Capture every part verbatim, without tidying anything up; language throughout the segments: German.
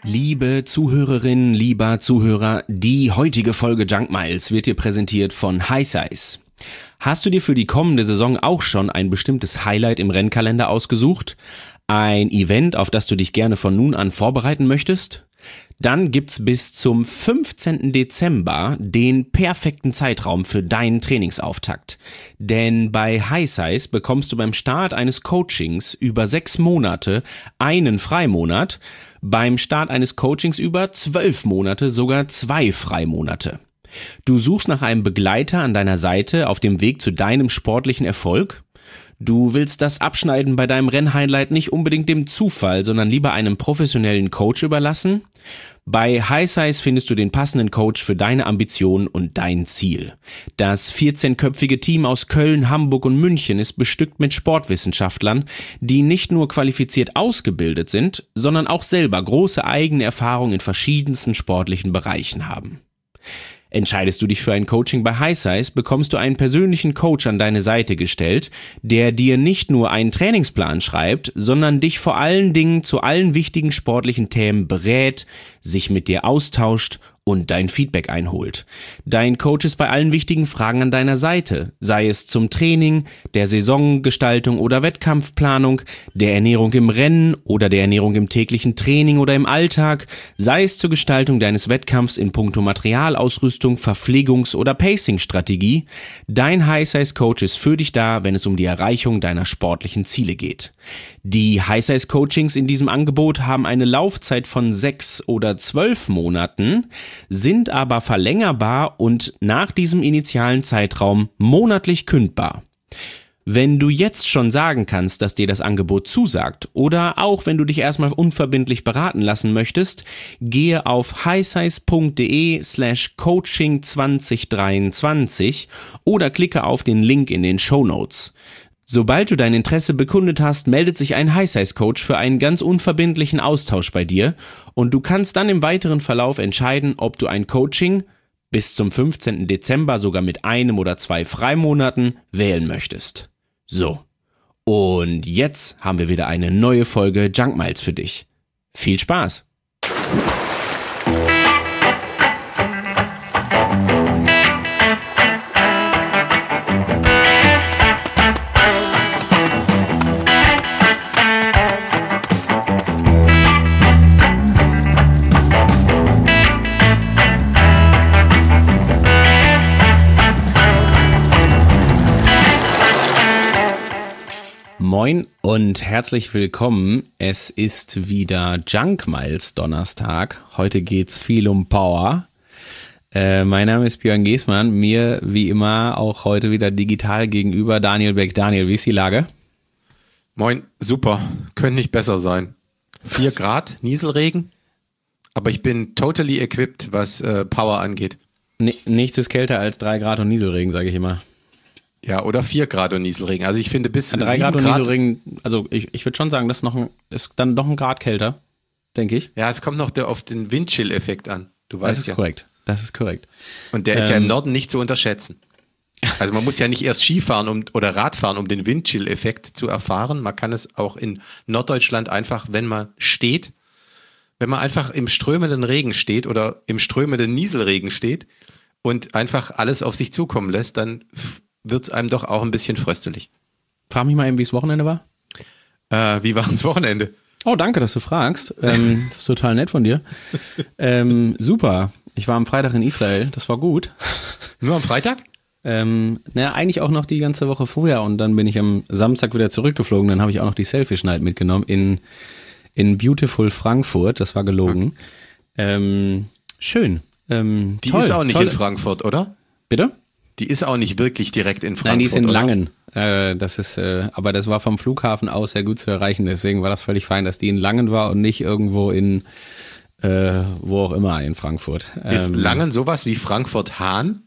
Liebe Zuhörerinnen, lieber Zuhörer, die heutige Folge Junk Miles wird dir präsentiert von HiSize. Hast du dir für die kommende Saison auch schon ein bestimmtes Highlight im Rennkalender ausgesucht? Ein Event, auf das du dich gerne von nun an vorbereiten möchtest? Dann gibt's bis zum fünfzehnten Dezember den perfekten Zeitraum für deinen Trainingsauftakt. Denn bei HiSize bekommst du beim Start eines Coachings über sechs Monate einen Freimonat, beim Start eines Coachings über zwölf Monate sogar zwei Freimonate. Du suchst nach einem Begleiter an deiner Seite auf dem Weg zu deinem sportlichen Erfolg? Du willst das Abschneiden bei deinem Rennhighlight nicht unbedingt dem Zufall, sondern lieber einem professionellen Coach überlassen? Bei HiSize findest du den passenden Coach für deine Ambitionen und dein Ziel. Das vierzehnköpfige Team aus Köln, Hamburg und München ist bestückt mit Sportwissenschaftlern, die nicht nur qualifiziert ausgebildet sind, sondern auch selber große eigene Erfahrungen in verschiedensten sportlichen Bereichen haben. Entscheidest du dich für ein Coaching bei HiSize, bekommst du einen persönlichen Coach an deine Seite gestellt, der dir nicht nur einen Trainingsplan schreibt, sondern dich vor allen Dingen zu allen wichtigen sportlichen Themen berät, sich mit dir austauscht und dein Feedback einholt. Dein Coach ist bei allen wichtigen Fragen an deiner Seite, sei es zum Training, der Saisongestaltung oder Wettkampfplanung, der Ernährung im Rennen oder der Ernährung im täglichen Training oder im Alltag, sei es zur Gestaltung deines Wettkampfs in puncto Materialausrüstung, Verpflegungs- oder Pacing-Strategie. Dein HiSize-Coach ist für dich da, wenn es um die Erreichung deiner sportlichen Ziele geht. Die HiSize-Coachings in diesem Angebot haben eine Laufzeit von sechs oder zwölf Monaten, sind aber verlängerbar und nach diesem initialen Zeitraum monatlich kündbar. Wenn du jetzt schon sagen kannst, dass dir das Angebot zusagt oder auch wenn du dich erstmal unverbindlich beraten lassen möchtest, gehe auf hisize.de slash coaching zwanzig dreiundzwanzig oder klicke auf den Link in den Shownotes. Sobald du dein Interesse bekundet hast, meldet sich ein HiSize-Coach für einen ganz unverbindlichen Austausch bei dir und du kannst dann im weiteren Verlauf entscheiden, ob du ein Coaching bis zum fünfzehnten Dezember sogar mit einem oder zwei Freimonaten wählen möchtest. So, und jetzt haben wir wieder eine neue Folge Junk Miles für dich. Viel Spaß! Moin und herzlich willkommen. Es ist wieder Junk Miles Donnerstag. Heute geht's viel um Power. Äh, mein Name ist Björn Geßmann. Mir wie immer auch heute wieder digital gegenüber Daniel Beck. Daniel, wie ist die Lage? Moin, super. Könnte nicht besser sein. Vier Grad, Nieselregen. Aber ich bin totally equipped, was äh, Power angeht. N- nichts ist kälter als drei Grad und Nieselregen, sage ich immer. Ja, oder vier Grad und Nieselregen. Also ich finde bis ja, drei Grad und Nieselregen, also ich, ich würde schon sagen, das ist, noch ein, ist dann noch ein Grad kälter, denke ich. Ja, es kommt noch der, auf den Windchill-Effekt an. Du weißt ja. Das ist ja. korrekt, das ist korrekt. Und der ist ähm, ja im Norden nicht zu unterschätzen. Also man muss ja nicht erst Skifahren um, oder Radfahren, um den Windchill-Effekt zu erfahren. Man kann es auch in Norddeutschland einfach, wenn man steht, wenn man einfach im strömenden Regen steht oder im strömenden Nieselregen steht und einfach alles auf sich zukommen lässt, dann wird es einem doch auch ein bisschen fröstelig. Frag mich mal eben, wie es Wochenende war. Äh, wie war das Wochenende? Oh, danke, dass du fragst. Ähm, das ist total nett von dir. Ähm, super. Ich war am Freitag in Israel. Das war gut. Nur am Freitag? Ähm, naja, eigentlich auch noch die ganze Woche vorher. Und dann bin ich am Samstag wieder zurückgeflogen. Dann habe ich auch noch die Selfish Night mitgenommen in, in Beautiful Frankfurt. Das war gelogen. Hm. Ähm, schön. Ähm, die toll, ist auch nicht toll. in Frankfurt, oder? Bitte? Die ist auch nicht wirklich direkt in Frankfurt. Nein, die ist in oder? Langen. Äh, das ist, äh, aber das war vom Flughafen aus sehr gut zu erreichen. Deswegen war das völlig fein, dass die in Langen war und nicht irgendwo in, äh, wo auch immer in Frankfurt. Ähm, ist Langen sowas wie Frankfurt-Hahn?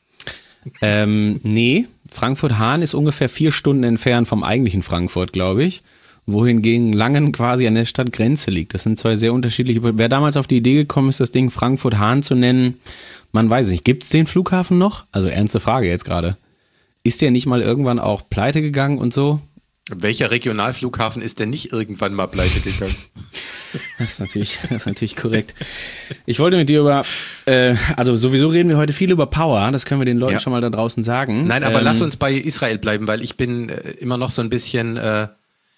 Ähm, nee, Frankfurt-Hahn ist ungefähr vier Stunden entfernt vom eigentlichen Frankfurt, glaube ich. Wohingegen Langen quasi an der Stadtgrenze liegt. Das sind zwei sehr unterschiedliche. Wer damals auf die Idee gekommen ist, das Ding Frankfurt-Hahn zu nennen, man weiß nicht. Gibt es den Flughafen noch? Also ernste Frage jetzt gerade. Ist der nicht mal irgendwann auch pleite gegangen und so? Welcher Regionalflughafen ist denn nicht irgendwann mal pleite gegangen? Das ist natürlich, das ist natürlich korrekt. Ich wollte mit dir über, äh, also sowieso reden wir heute viel über Power, das können wir den Leuten ja. schon mal da draußen sagen. Nein, aber ähm, lass uns bei Israel bleiben, weil ich bin äh, immer noch so ein bisschen, äh,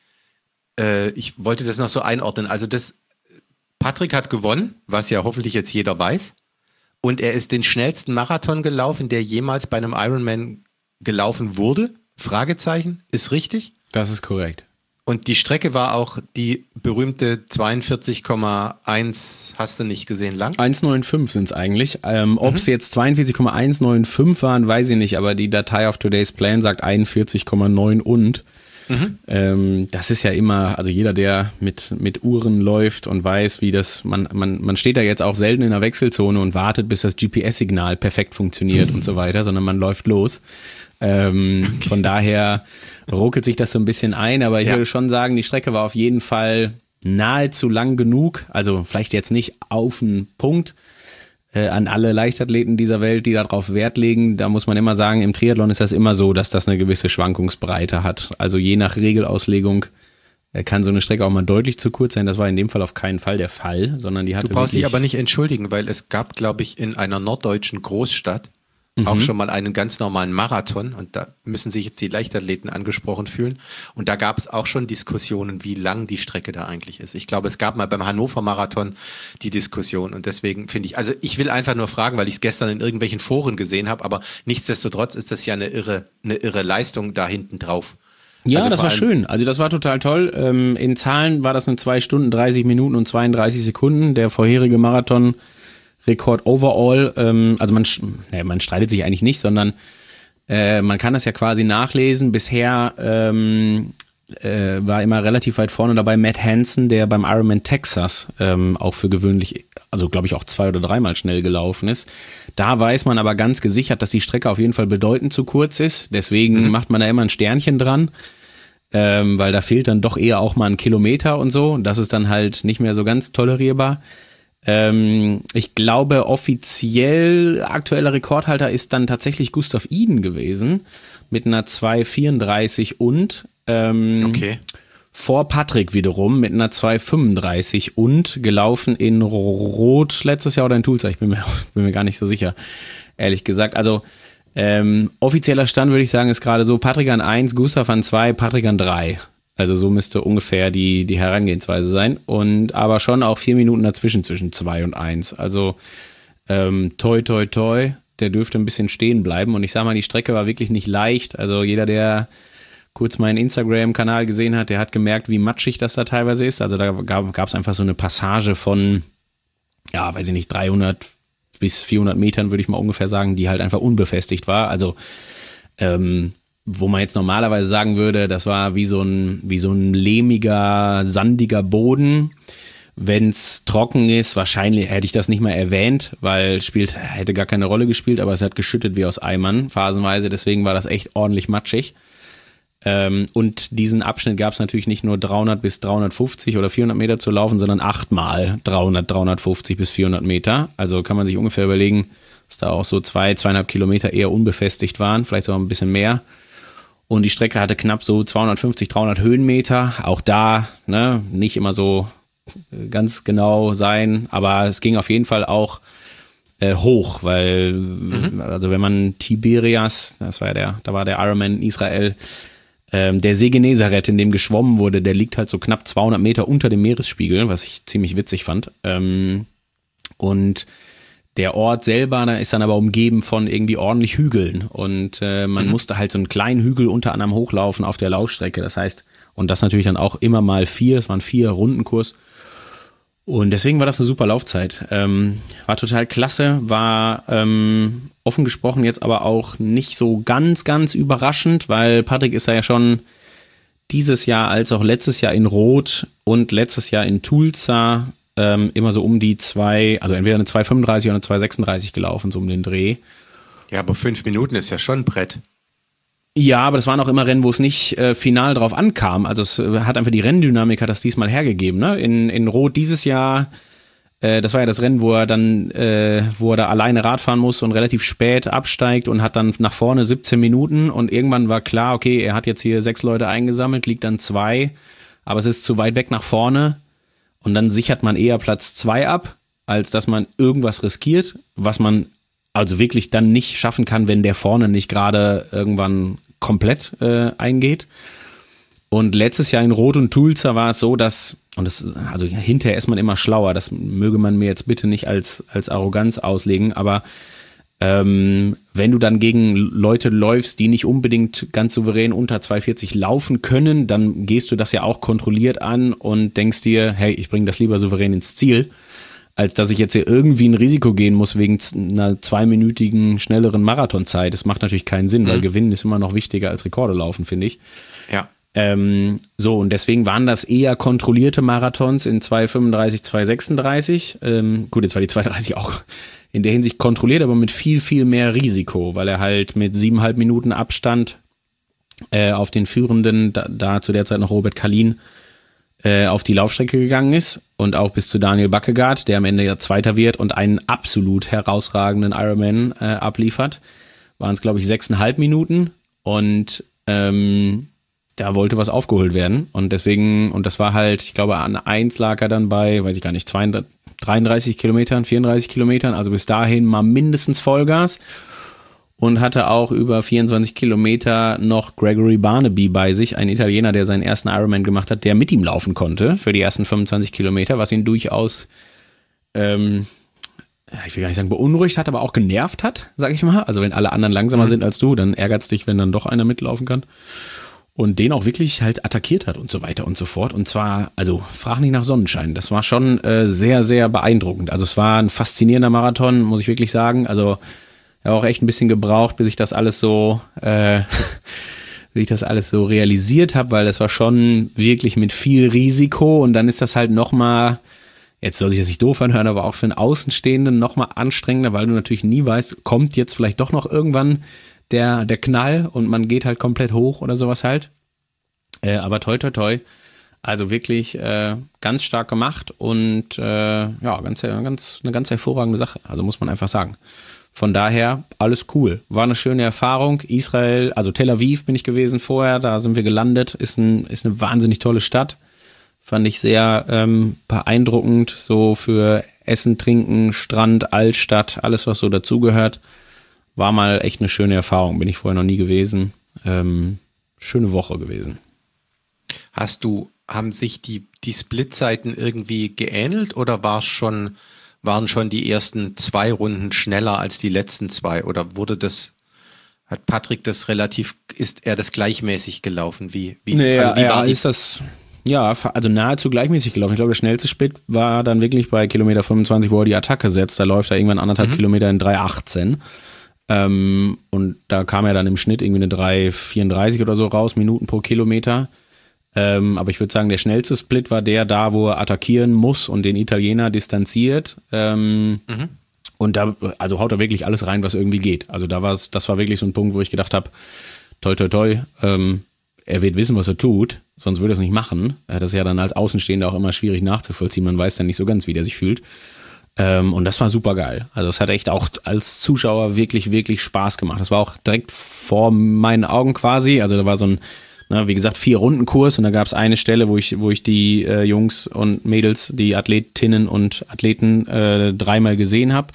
äh, ich wollte das noch so einordnen. Also das, Patrick hat gewonnen, was ja hoffentlich jetzt jeder weiß. Und er ist den schnellsten Marathon gelaufen, der jemals bei einem Ironman gelaufen wurde. Fragezeichen, ist richtig? Das ist korrekt. Und die Strecke war auch die berühmte zweiundvierzig Komma eins, hast du nicht gesehen, lang? eins Komma fünfundneunzig sind es eigentlich. Ähm, Ob es mhm. jetzt zweiundvierzig Komma hundertfünfundneunzig waren, weiß ich nicht, aber die Datei auf Today's Plan sagt einundvierzig Komma neun und. Mhm. Ähm, das ist ja immer, also jeder, der mit, mit Uhren läuft und weiß, wie das, man, man, man steht da jetzt auch selten in der Wechselzone und wartet, bis das G P S-Signal perfekt funktioniert mhm. und so weiter, sondern man läuft los. Ähm, okay. Von daher ruckelt sich das so ein bisschen ein, aber ich ja. würde schon sagen, die Strecke war auf jeden Fall nahezu lang genug, also vielleicht jetzt nicht auf den Punkt, äh, an alle Leichtathleten dieser Welt, die darauf Wert legen. Da muss man immer sagen, im Triathlon ist das immer so, dass das eine gewisse Schwankungsbreite hat. Also je nach Regelauslegung äh, kann so eine Strecke auch mal deutlich zu kurz sein. Das war in dem Fall auf keinen Fall der Fall, sondern die hatte Du brauchst wirklich dich aber nicht entschuldigen, weil es gab, glaube ich, in einer norddeutschen Großstadt auch mhm. schon mal einen ganz normalen Marathon und da müssen sich jetzt die Leichtathleten angesprochen fühlen und da gab es auch schon Diskussionen, wie lang die Strecke da eigentlich ist. Ich glaube, es gab mal beim Hannover Marathon die Diskussion und deswegen finde ich, also ich will einfach nur fragen, weil ich es gestern in irgendwelchen Foren gesehen habe, aber nichtsdestotrotz ist das ja eine irre, eine irre Leistung da hinten drauf. Ja, also das war schön. Also das war total toll. Ähm, in Zahlen war das eine zwei Stunden, dreißig Minuten und zweiunddreißig Sekunden. Der vorherige Marathon Rekord overall, ähm, also man, ne, man streitet sich eigentlich nicht, sondern äh, man kann das ja quasi nachlesen. Bisher ähm, äh, war immer relativ weit vorne dabei Matt Hansen, der beim Ironman Texas ähm, auch für gewöhnlich, also glaube ich auch zwei oder dreimal schnell gelaufen ist. Da weiß man aber ganz gesichert, dass die Strecke auf jeden Fall bedeutend zu kurz ist. Deswegen mhm. macht man da immer ein Sternchen dran, ähm, weil da fehlt dann doch eher auch mal ein Kilometer und so. Das ist dann halt nicht mehr so ganz tolerierbar. Ähm, ich glaube, offiziell aktueller Rekordhalter ist dann tatsächlich Gustav Iden gewesen mit einer zwei vierunddreißig und ähm, okay. vor Patrick wiederum mit einer zwei fünfunddreißig und gelaufen in Rot letztes Jahr oder in Tulsa, ich bin mir, bin mir gar nicht so sicher, ehrlich gesagt. Also ähm, offizieller Stand würde ich sagen ist gerade so Patrick an eins, Gustav an zwei, Patrick an drei. Also so müsste ungefähr die, die Herangehensweise sein. Und aber schon auch vier Minuten dazwischen, zwischen zwei und eins. Also ähm, toi, toi, toi, der dürfte ein bisschen stehen bleiben. Und ich sag mal, die Strecke war wirklich nicht leicht. Also jeder, der kurz meinen Instagram-Kanal gesehen hat, der hat gemerkt, wie matschig das da teilweise ist. Also da gab es einfach so eine Passage von, ja, weiß ich nicht, dreihundert bis vierhundert Metern, würde ich mal ungefähr sagen, die halt einfach unbefestigt war. Also ähm, wo man jetzt normalerweise sagen würde, das war wie so ein, wie so ein lehmiger, sandiger Boden. Wenn es trocken ist, wahrscheinlich hätte ich das nicht mal erwähnt, weil spielt hätte gar keine Rolle gespielt, aber es hat geschüttet wie aus Eimern, phasenweise. Deswegen war das echt ordentlich matschig. Ähm, und diesen Abschnitt gab es natürlich nicht nur dreihundert bis dreihundertfünfzig oder vierhundert Meter zu laufen, sondern achtmal dreihundert, dreihundertfünfzig bis vierhundert Meter. Also kann man sich ungefähr überlegen, dass da auch so zwei, zweieinhalb Kilometer eher unbefestigt waren, vielleicht sogar ein bisschen mehr. Und die Strecke hatte knapp so zweihundertfünfzig, dreihundert Höhenmeter. Auch da, ne, nicht immer so ganz genau sein, aber es ging auf jeden Fall auch äh, hoch, weil, mhm. also wenn man Tiberias, das war ja der, da war der Ironman in Israel, ähm, der See Genezareth, in dem geschwommen wurde, der liegt halt so knapp zweihundert Meter unter dem Meeresspiegel, was ich ziemlich witzig fand. Ähm, und der Ort selber, da ist dann aber umgeben von irgendwie ordentlich Hügeln und äh, man mhm. musste halt so einen kleinen Hügel unter anderem hochlaufen auf der Laufstrecke, das heißt, und das natürlich dann auch immer mal vier, es waren vier Rundenkurs und deswegen war das eine super Laufzeit, ähm, war total klasse, war ähm, offen gesprochen jetzt aber auch nicht so ganz, ganz überraschend, weil Patrick ist ja schon dieses Jahr als auch letztes Jahr in Rot und letztes Jahr in Tulsa Ähm, immer so um die zwei, also entweder eine zwei fünfunddreißig oder eine zwei sechsunddreißig gelaufen, so um den Dreh. Ja, aber fünf Minuten ist ja schon ein Brett. Ja, aber das waren auch immer Rennen, wo es nicht äh, final drauf ankam. Also es äh, hat einfach die Renndynamik hat das diesmal hergegeben. Ne? In, in Rot dieses Jahr, äh, das war ja das Rennen, wo er dann, äh, wo er da alleine Rad fahren muss und relativ spät absteigt und hat dann nach vorne siebzehn Minuten und irgendwann war klar, okay, er hat jetzt hier sechs Leute eingesammelt, liegt dann zwei, aber es ist zu weit weg nach vorne. und dann sichert man eher Platz zwei ab, als dass man irgendwas riskiert, was man also wirklich dann nicht schaffen kann, wenn der vorne nicht gerade irgendwann komplett äh, eingeht. Und letztes Jahr in Roth und Tulsa war es so, dass, und das, also hinterher ist man immer schlauer, das möge man mir jetzt bitte nicht als, als Arroganz auslegen, aber ähm, wenn du dann gegen Leute läufst, die nicht unbedingt ganz souverän unter zwei vierzig laufen können, dann gehst du das ja auch kontrolliert an und denkst dir, hey, ich bringe das lieber souverän ins Ziel, als dass ich jetzt hier irgendwie ein Risiko gehen muss wegen einer zweiminütigen, schnelleren Marathonzeit. Das macht natürlich keinen Sinn, mhm. weil Gewinnen ist immer noch wichtiger als Rekorde laufen, finde ich. Ja. Ähm, so, und deswegen waren das eher kontrollierte Marathons in zwei fünfunddreißig, zwei sechsunddreißig. Ähm, gut, jetzt war die zwei dreißig auch in der Hinsicht kontrolliert, aber mit viel, viel mehr Risiko, weil er halt mit siebeneinhalb Minuten Abstand äh, auf den Führenden, da, da zu der Zeit noch Robert Kalin, äh, auf die Laufstrecke gegangen ist und auch bis zu Daniel Bakkegaard, der am Ende ja Zweiter wird und einen absolut herausragenden Ironman äh, abliefert. Waren es, glaube ich, sechseinhalb Minuten und ähm, da wollte was aufgeholt werden und deswegen, und das war halt, ich glaube, an eins lag er dann bei, weiß ich gar nicht, zweiunddreißig, dreiunddreißig Kilometern, vierunddreißig Kilometern, also bis dahin mal mindestens Vollgas und hatte auch über vierundzwanzig Kilometer noch Gregory Barnaby bei sich, ein Italiener, der seinen ersten Ironman gemacht hat, der mit ihm laufen konnte für die ersten fünfundzwanzig Kilometer, was ihn durchaus, ähm, ich will gar nicht sagen beunruhigt hat, aber auch genervt hat, sag ich mal. Also wenn alle anderen langsamer mhm. sind als du, dann ärgert's dich, wenn dann doch einer mitlaufen kann. Und den auch wirklich halt attackiert hat und so weiter und so fort. Und zwar, also frag nicht nach Sonnenschein. Das war schon äh, sehr, sehr beeindruckend. Also es war ein faszinierender Marathon, muss ich wirklich sagen. Also ich habe auch echt ein bisschen gebraucht, bis ich das alles so, äh, bis ich das alles so realisiert habe, weil das war schon wirklich mit viel Risiko. Und dann ist das halt nochmal, jetzt soll sich das nicht doof anhören, aber auch für einen Außenstehenden nochmal anstrengender, weil du natürlich nie weißt, kommt jetzt vielleicht doch noch irgendwann der der Knall und man geht halt komplett hoch oder sowas halt. Äh, aber toi toi toi, also wirklich äh, ganz stark gemacht und äh, ja, ganz, ganz, eine ganz hervorragende Sache, also muss man einfach sagen. Von daher, alles cool. War eine schöne Erfahrung. Israel, also Tel Aviv bin ich gewesen vorher, da sind wir gelandet, ist, ein, ist eine wahnsinnig tolle Stadt. Fand ich sehr ähm, beeindruckend, so für Essen, Trinken, Strand, Altstadt, alles was so dazugehört. War mal echt eine schöne Erfahrung, bin ich vorher noch nie gewesen. Ähm, schöne Woche gewesen. Hast du, haben sich die, die Splitzeiten irgendwie geähnelt oder war schon, waren schon die ersten zwei Runden schneller als die letzten zwei? Oder wurde das, hat Patrick das relativ, ist er das gleichmäßig gelaufen? Wie, wie, nee, also wie ja, war die? ist das, ja, also nahezu gleichmäßig gelaufen. Ich glaube, der schnellste Split war dann wirklich bei Kilometer fünfundzwanzig, wo er die Attacke setzt. Da läuft er irgendwann anderthalb mhm. Kilometer in drei achtzehn. Ähm, und da kam er dann im Schnitt irgendwie eine drei vierunddreißig oder so raus, Minuten pro Kilometer. Ähm, aber ich würde sagen, der schnellste Split war der da, wo er attackieren muss und den Italiener distanziert. Ähm, mhm. Und da, also haut er wirklich alles rein, was irgendwie geht. Also da war es, das war wirklich so ein Punkt, wo ich gedacht habe, toi toi toi, ähm, er wird wissen, was er tut, sonst würde er es nicht machen. Das ist ja dann als Außenstehender auch immer schwierig nachzuvollziehen. Man weiß dann nicht so ganz, wie der sich fühlt. Ähm, und das war super geil. Also es hat echt auch als Zuschauer wirklich, wirklich Spaß gemacht. Das war auch direkt vor meinen Augen quasi. Also da war so ein, na, wie gesagt, vier Runden Kurs und da gab es eine Stelle, wo ich, wo ich die äh, Jungs und Mädels, die Athletinnen und Athleten äh, dreimal gesehen habe.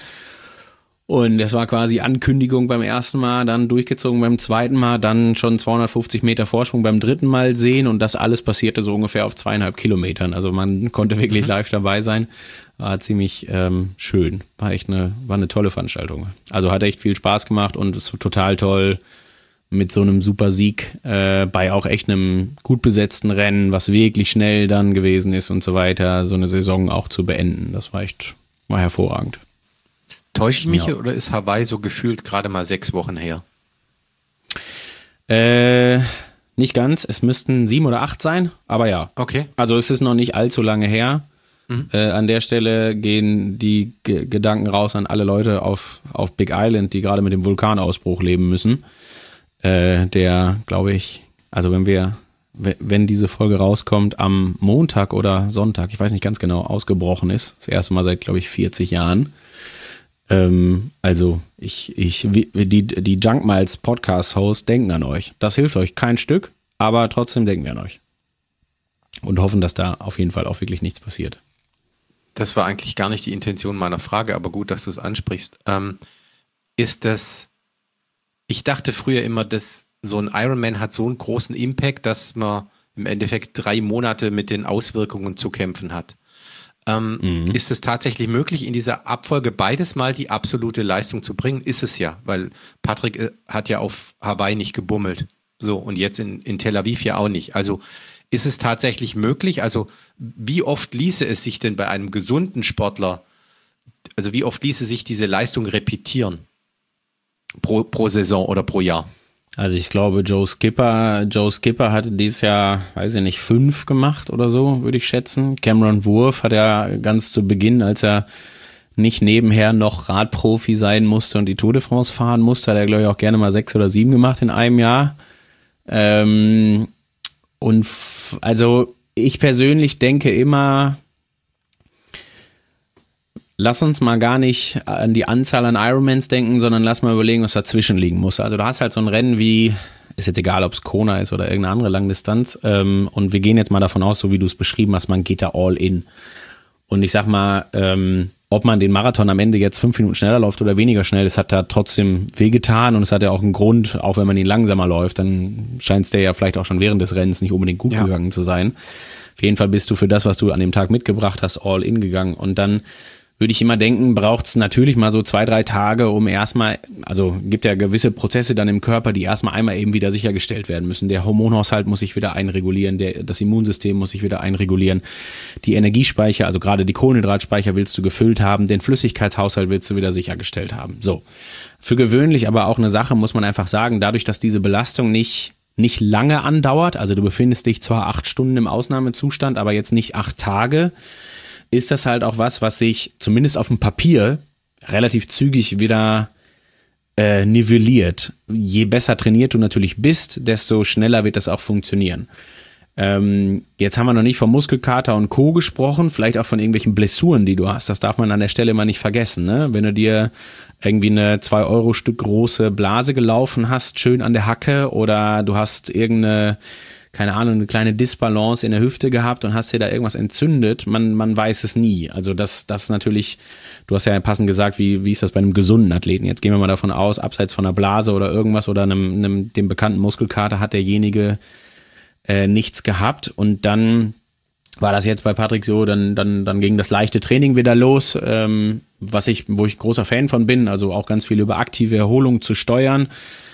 Und das war quasi Ankündigung beim ersten Mal, dann durchgezogen beim zweiten Mal, dann schon zweihundertfünfzig Meter Vorsprung beim dritten Mal sehen und das alles passierte so ungefähr auf zweieinhalb Kilometern. Also man konnte wirklich mhm. live dabei sein. War ziemlich ähm, schön. War echt eine, war eine tolle Veranstaltung. Also hat echt viel Spaß gemacht und es war total toll mit so einem super Sieg äh, bei auch echt einem gut besetzten Rennen, was wirklich schnell dann gewesen ist und so weiter, so eine Saison auch zu beenden. Das war echt, war hervorragend. Täusche ich mich ja. oder ist Hawaii so gefühlt gerade mal sechs Wochen her? Äh, nicht ganz. Es müssten sieben oder acht sein, aber ja. Okay. Also es ist noch nicht allzu lange her. Mhm. Äh, an der Stelle gehen die G- Gedanken raus an alle Leute auf, auf Big Island, die gerade mit dem Vulkanausbruch leben müssen. Äh, der, glaube ich, also wenn wir, wenn diese Folge rauskommt, am Montag oder Sonntag, ich weiß nicht ganz genau, ausgebrochen ist. Das erste Mal seit, glaube ich, vierzig Jahren. Ähm, also ich, ich, die, die Junk Miles Podcast-Hosts denken an euch. Das hilft euch kein Stück, aber trotzdem denken wir an euch. Und hoffen, dass da auf jeden Fall auch wirklich nichts passiert. Das war eigentlich gar nicht die Intention meiner Frage, aber gut, dass du es ansprichst. Ähm, ist das, ich dachte früher immer, dass so ein Ironman hat so einen großen Impact, dass man im Endeffekt drei Monate mit den Auswirkungen zu kämpfen hat. Ähm, mhm. Ist es tatsächlich möglich, in dieser Abfolge beides mal die absolute Leistung zu bringen? Ist es ja, weil Patrick äh, hat ja auf Hawaii nicht gebummelt. So, und jetzt in, in Tel Aviv ja auch nicht. Also ist es tatsächlich möglich? Also wie oft ließe es sich denn bei einem gesunden Sportler, also wie oft ließe sich diese Leistung repetieren? Pro, pro Saison oder pro Jahr? Also ich glaube, Joe Skipper, Joe Skipper hatte dieses Jahr, weiß ich nicht, fünf gemacht oder so, würde ich schätzen. Cameron Wurf hat ja ganz zu Beginn, als er nicht nebenher noch Radprofi sein musste und die Tour de France fahren musste, hat er, glaube ich, auch gerne mal sechs oder sieben gemacht in einem Jahr. Ähm, und f- also ich persönlich denke immer, lass uns mal gar nicht an die Anzahl an Ironmans denken, sondern lass mal überlegen, was dazwischen liegen muss. Also du hast halt so ein Rennen wie, ist jetzt egal, ob es Kona ist oder irgendeine andere Langdistanz, ähm, und wir gehen jetzt mal davon aus, so wie du es beschrieben hast, man geht da all in. Und ich sag mal, ähm, ob man den Marathon am Ende jetzt fünf Minuten schneller läuft oder weniger schnell, das hat da trotzdem wehgetan und es hat ja auch einen Grund, auch wenn man ihn langsamer läuft, dann scheint es dir ja vielleicht auch schon während des Rennens nicht unbedingt gut ja. gegangen zu sein. Auf jeden Fall bist du für das, was du an dem Tag mitgebracht hast, all in gegangen. Und dann würde ich immer denken, braucht es natürlich mal so zwei, drei Tage, um erstmal, also gibt ja gewisse Prozesse dann im Körper, die erstmal einmal eben wieder sichergestellt werden müssen. Der Hormonhaushalt muss sich wieder einregulieren, der, das Immunsystem muss sich wieder einregulieren, die Energiespeicher, also gerade die Kohlenhydratspeicher willst du gefüllt haben, den Flüssigkeitshaushalt willst du wieder sichergestellt haben. So, für gewöhnlich aber auch eine Sache, muss man einfach sagen, dadurch, dass diese Belastung nicht nicht lange andauert, also du befindest dich zwar acht Stunden im Ausnahmezustand, aber jetzt nicht acht Tage, ist das halt auch was, was sich zumindest auf dem Papier relativ zügig wieder äh, nivelliert. Je besser trainiert du natürlich bist, desto schneller wird das auch funktionieren. Ähm, jetzt haben wir noch nicht vom Muskelkater und Co. gesprochen, vielleicht auch von irgendwelchen Blessuren, die du hast. Das darf man an der Stelle immer nicht vergessen, ne? Wenn du dir irgendwie eine zwei Euro Stück große Blase gelaufen hast, schön an der Hacke, oder du hast irgendeine, keine Ahnung, eine kleine Disbalance in der Hüfte gehabt und hast dir da irgendwas entzündet, man, man weiß es nie. Also das, das natürlich, du hast ja passend gesagt, wie, wie ist das bei einem gesunden Athleten? Jetzt gehen wir mal davon aus, abseits von einer Blase oder irgendwas oder einem, einem dem bekannten Muskelkater hat derjenige äh, nichts gehabt, und dann war das jetzt bei Patrick so, dann, dann, dann ging das leichte Training wieder los, ähm, was ich, wo ich großer Fan von bin, also auch ganz viel über aktive Erholung zu steuern,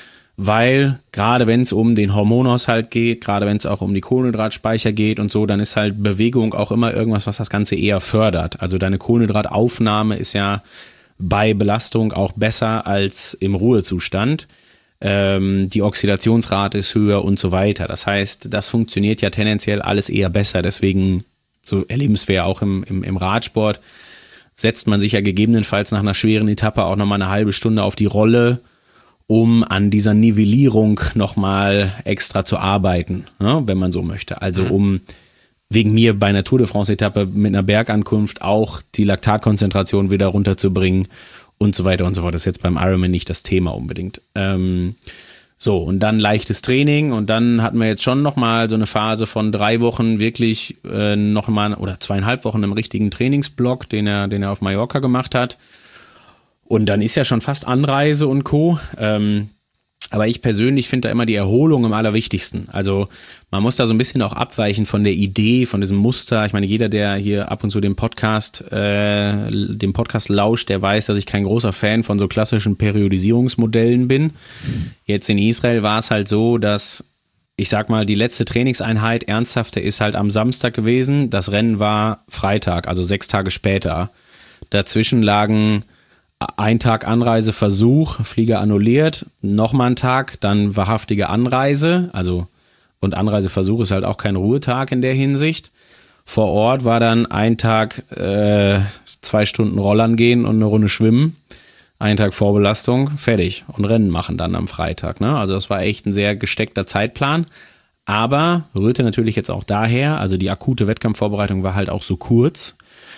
weil gerade wenn es um den Hormonhaushalt geht, gerade wenn es auch um die Kohlenhydratspeicher geht und so, dann ist halt Bewegung auch immer irgendwas, was das Ganze eher fördert. Also deine Kohlenhydrataufnahme ist ja bei Belastung auch besser als im Ruhezustand. Ähm, die Oxidationsrate ist höher und so weiter. Das heißt, das funktioniert ja tendenziell alles eher besser. Deswegen, so erleben wir ja auch im, im, im Radsport, setzt man sich ja gegebenenfalls nach einer schweren Etappe auch nochmal eine halbe Stunde auf die Rolle, um an dieser Nivellierung nochmal extra zu arbeiten, ne, wenn man so möchte. Also um wegen mir bei einer Tour de France-Etappe mit einer Bergankunft auch die Laktatkonzentration wieder runterzubringen und so weiter und so fort. Das ist jetzt beim Ironman nicht das Thema unbedingt. Ähm, so, und dann leichtes Training, und dann hatten wir jetzt schon nochmal so eine Phase von drei Wochen wirklich äh, nochmal, oder zweieinhalb Wochen im richtigen Trainingsblock, den er, den er auf Mallorca gemacht hat. Und dann ist ja schon fast Anreise und Co. Ähm, aber ich persönlich finde da immer die Erholung am allerwichtigsten. Also man muss da so ein bisschen auch abweichen von der Idee, von diesem Muster. Ich meine, jeder, der hier ab und zu den Podcast, äh, dem Podcast lauscht, der weiß, dass ich kein großer Fan von so klassischen Periodisierungsmodellen bin. Mhm. Jetzt in Israel war es halt so, dass, ich sag mal, die letzte Trainingseinheit ernsthafte ist halt am Samstag gewesen. Das Rennen war Freitag, also sechs Tage später. Dazwischen lagen ein Tag Anreiseversuch, Flieger annulliert, nochmal ein Tag, dann wahrhaftige Anreise, also, und Anreiseversuch ist halt auch kein Ruhetag in der Hinsicht. Vor Ort war dann ein Tag äh, zwei Stunden Rollern gehen und eine Runde schwimmen, ein Tag Vorbelastung, fertig, und Rennen machen dann am Freitag, ne? Also das war echt ein sehr gesteckter Zeitplan, aber rührte natürlich jetzt auch daher, also die akute Wettkampfvorbereitung war halt auch so kurz,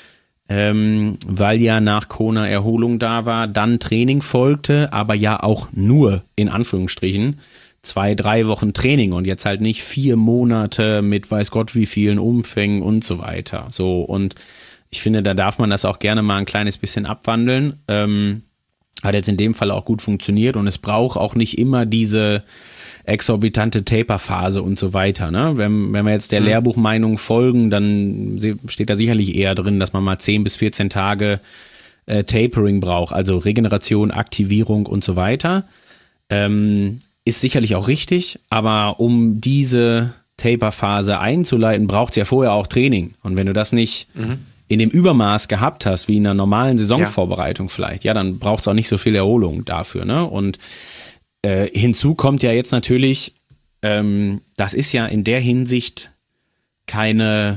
Ähm, weil ja nach Kona Erholung da war, dann Training folgte, aber ja auch nur, in Anführungsstrichen, zwei, drei Wochen Training und jetzt halt nicht vier Monate mit weiß Gott wie vielen Umfängen und so weiter. So, und ich finde, da darf man das auch gerne mal ein kleines bisschen abwandeln. Ähm, hat jetzt in dem Fall auch gut funktioniert und es braucht auch nicht immer diese exorbitante Taper-Phase und so weiter. Ne? Wenn, wenn wir jetzt der mhm. Lehrbuchmeinung folgen, dann steht da sicherlich eher drin, dass man mal zehn bis vierzehn Tage äh, Tapering braucht, also Regeneration, Aktivierung und so weiter. Ähm, ist sicherlich auch richtig, aber um diese Taper-Phase einzuleiten, braucht es ja vorher auch Training. Und wenn du das nicht mhm. in dem Übermaß gehabt hast, wie in einer normalen Saisonvorbereitung ja. vielleicht, ja, dann braucht es auch nicht so viel Erholung dafür. Ne? Und äh, hinzu kommt ja jetzt natürlich, ähm, das ist ja in der Hinsicht keine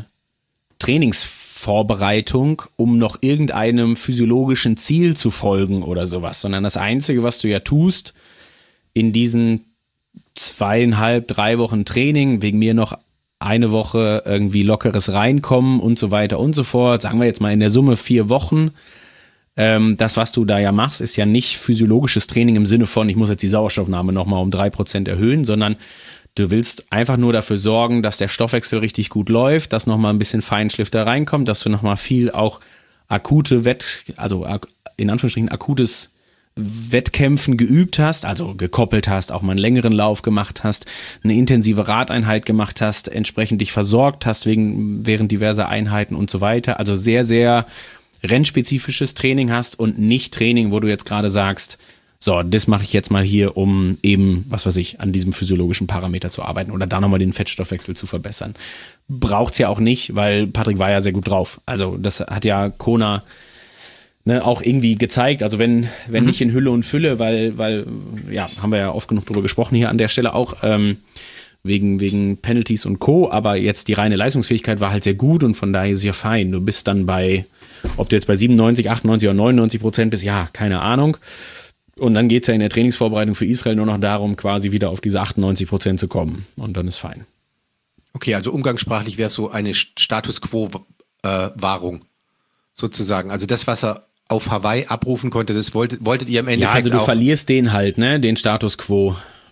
Trainingsvorbereitung, um noch irgendeinem physiologischen Ziel zu folgen oder sowas, sondern das Einzige, was du ja tust, in diesen zweieinhalb, drei Wochen Training, wegen mir noch eine Woche irgendwie lockeres Reinkommen und so weiter und so fort, sagen wir jetzt mal in der Summe vier Wochen. Ähm, das, was du da ja machst, ist ja nicht physiologisches Training im Sinne von, ich muss jetzt die Sauerstoffnahme nochmal um drei Prozent erhöhen, sondern du willst einfach nur dafür sorgen, dass der Stoffwechsel richtig gut läuft, dass nochmal ein bisschen Feinschliff da reinkommt, dass du nochmal viel auch akute Wett, also in Anführungsstrichen akutes Wettkämpfen geübt hast, also gekoppelt hast, auch mal einen längeren Lauf gemacht hast, eine intensive Radeinheit gemacht hast, entsprechend dich versorgt hast wegen, während diverser Einheiten und so weiter. Also sehr, sehr rennspezifisches Training hast und nicht Training, wo du jetzt gerade sagst, so, das mache ich jetzt mal hier, um eben, was weiß ich, an diesem physiologischen Parameter zu arbeiten oder da nochmal den Fettstoffwechsel zu verbessern. Braucht's ja auch nicht, weil Patrick war ja sehr gut drauf. Also das hat ja Kona Ne, auch irgendwie gezeigt, also wenn wenn mhm. nicht in Hülle und Fülle, weil, weil, ja, haben wir ja oft genug drüber gesprochen hier an der Stelle auch, ähm, wegen, wegen Penalties und Co., aber jetzt die reine Leistungsfähigkeit war halt sehr gut und von daher ist es ja fein. Du bist dann bei, ob du jetzt bei siebenundneunzig, achtundneunzig oder neunundneunzig Prozent bist, ja, keine Ahnung. Und dann geht's ja in der Trainingsvorbereitung für Israel nur noch darum, quasi wieder auf diese achtundneunzig Prozent zu kommen und dann ist fein. Okay, also umgangssprachlich wäre es so eine Status-Quo-Wahrung äh, sozusagen. Also das, was er auf Hawaii abrufen konnte, das wolltet, wolltet ihr im Endeffekt auch. Ja, also du auch verlierst den halt, ne, den Status Quo.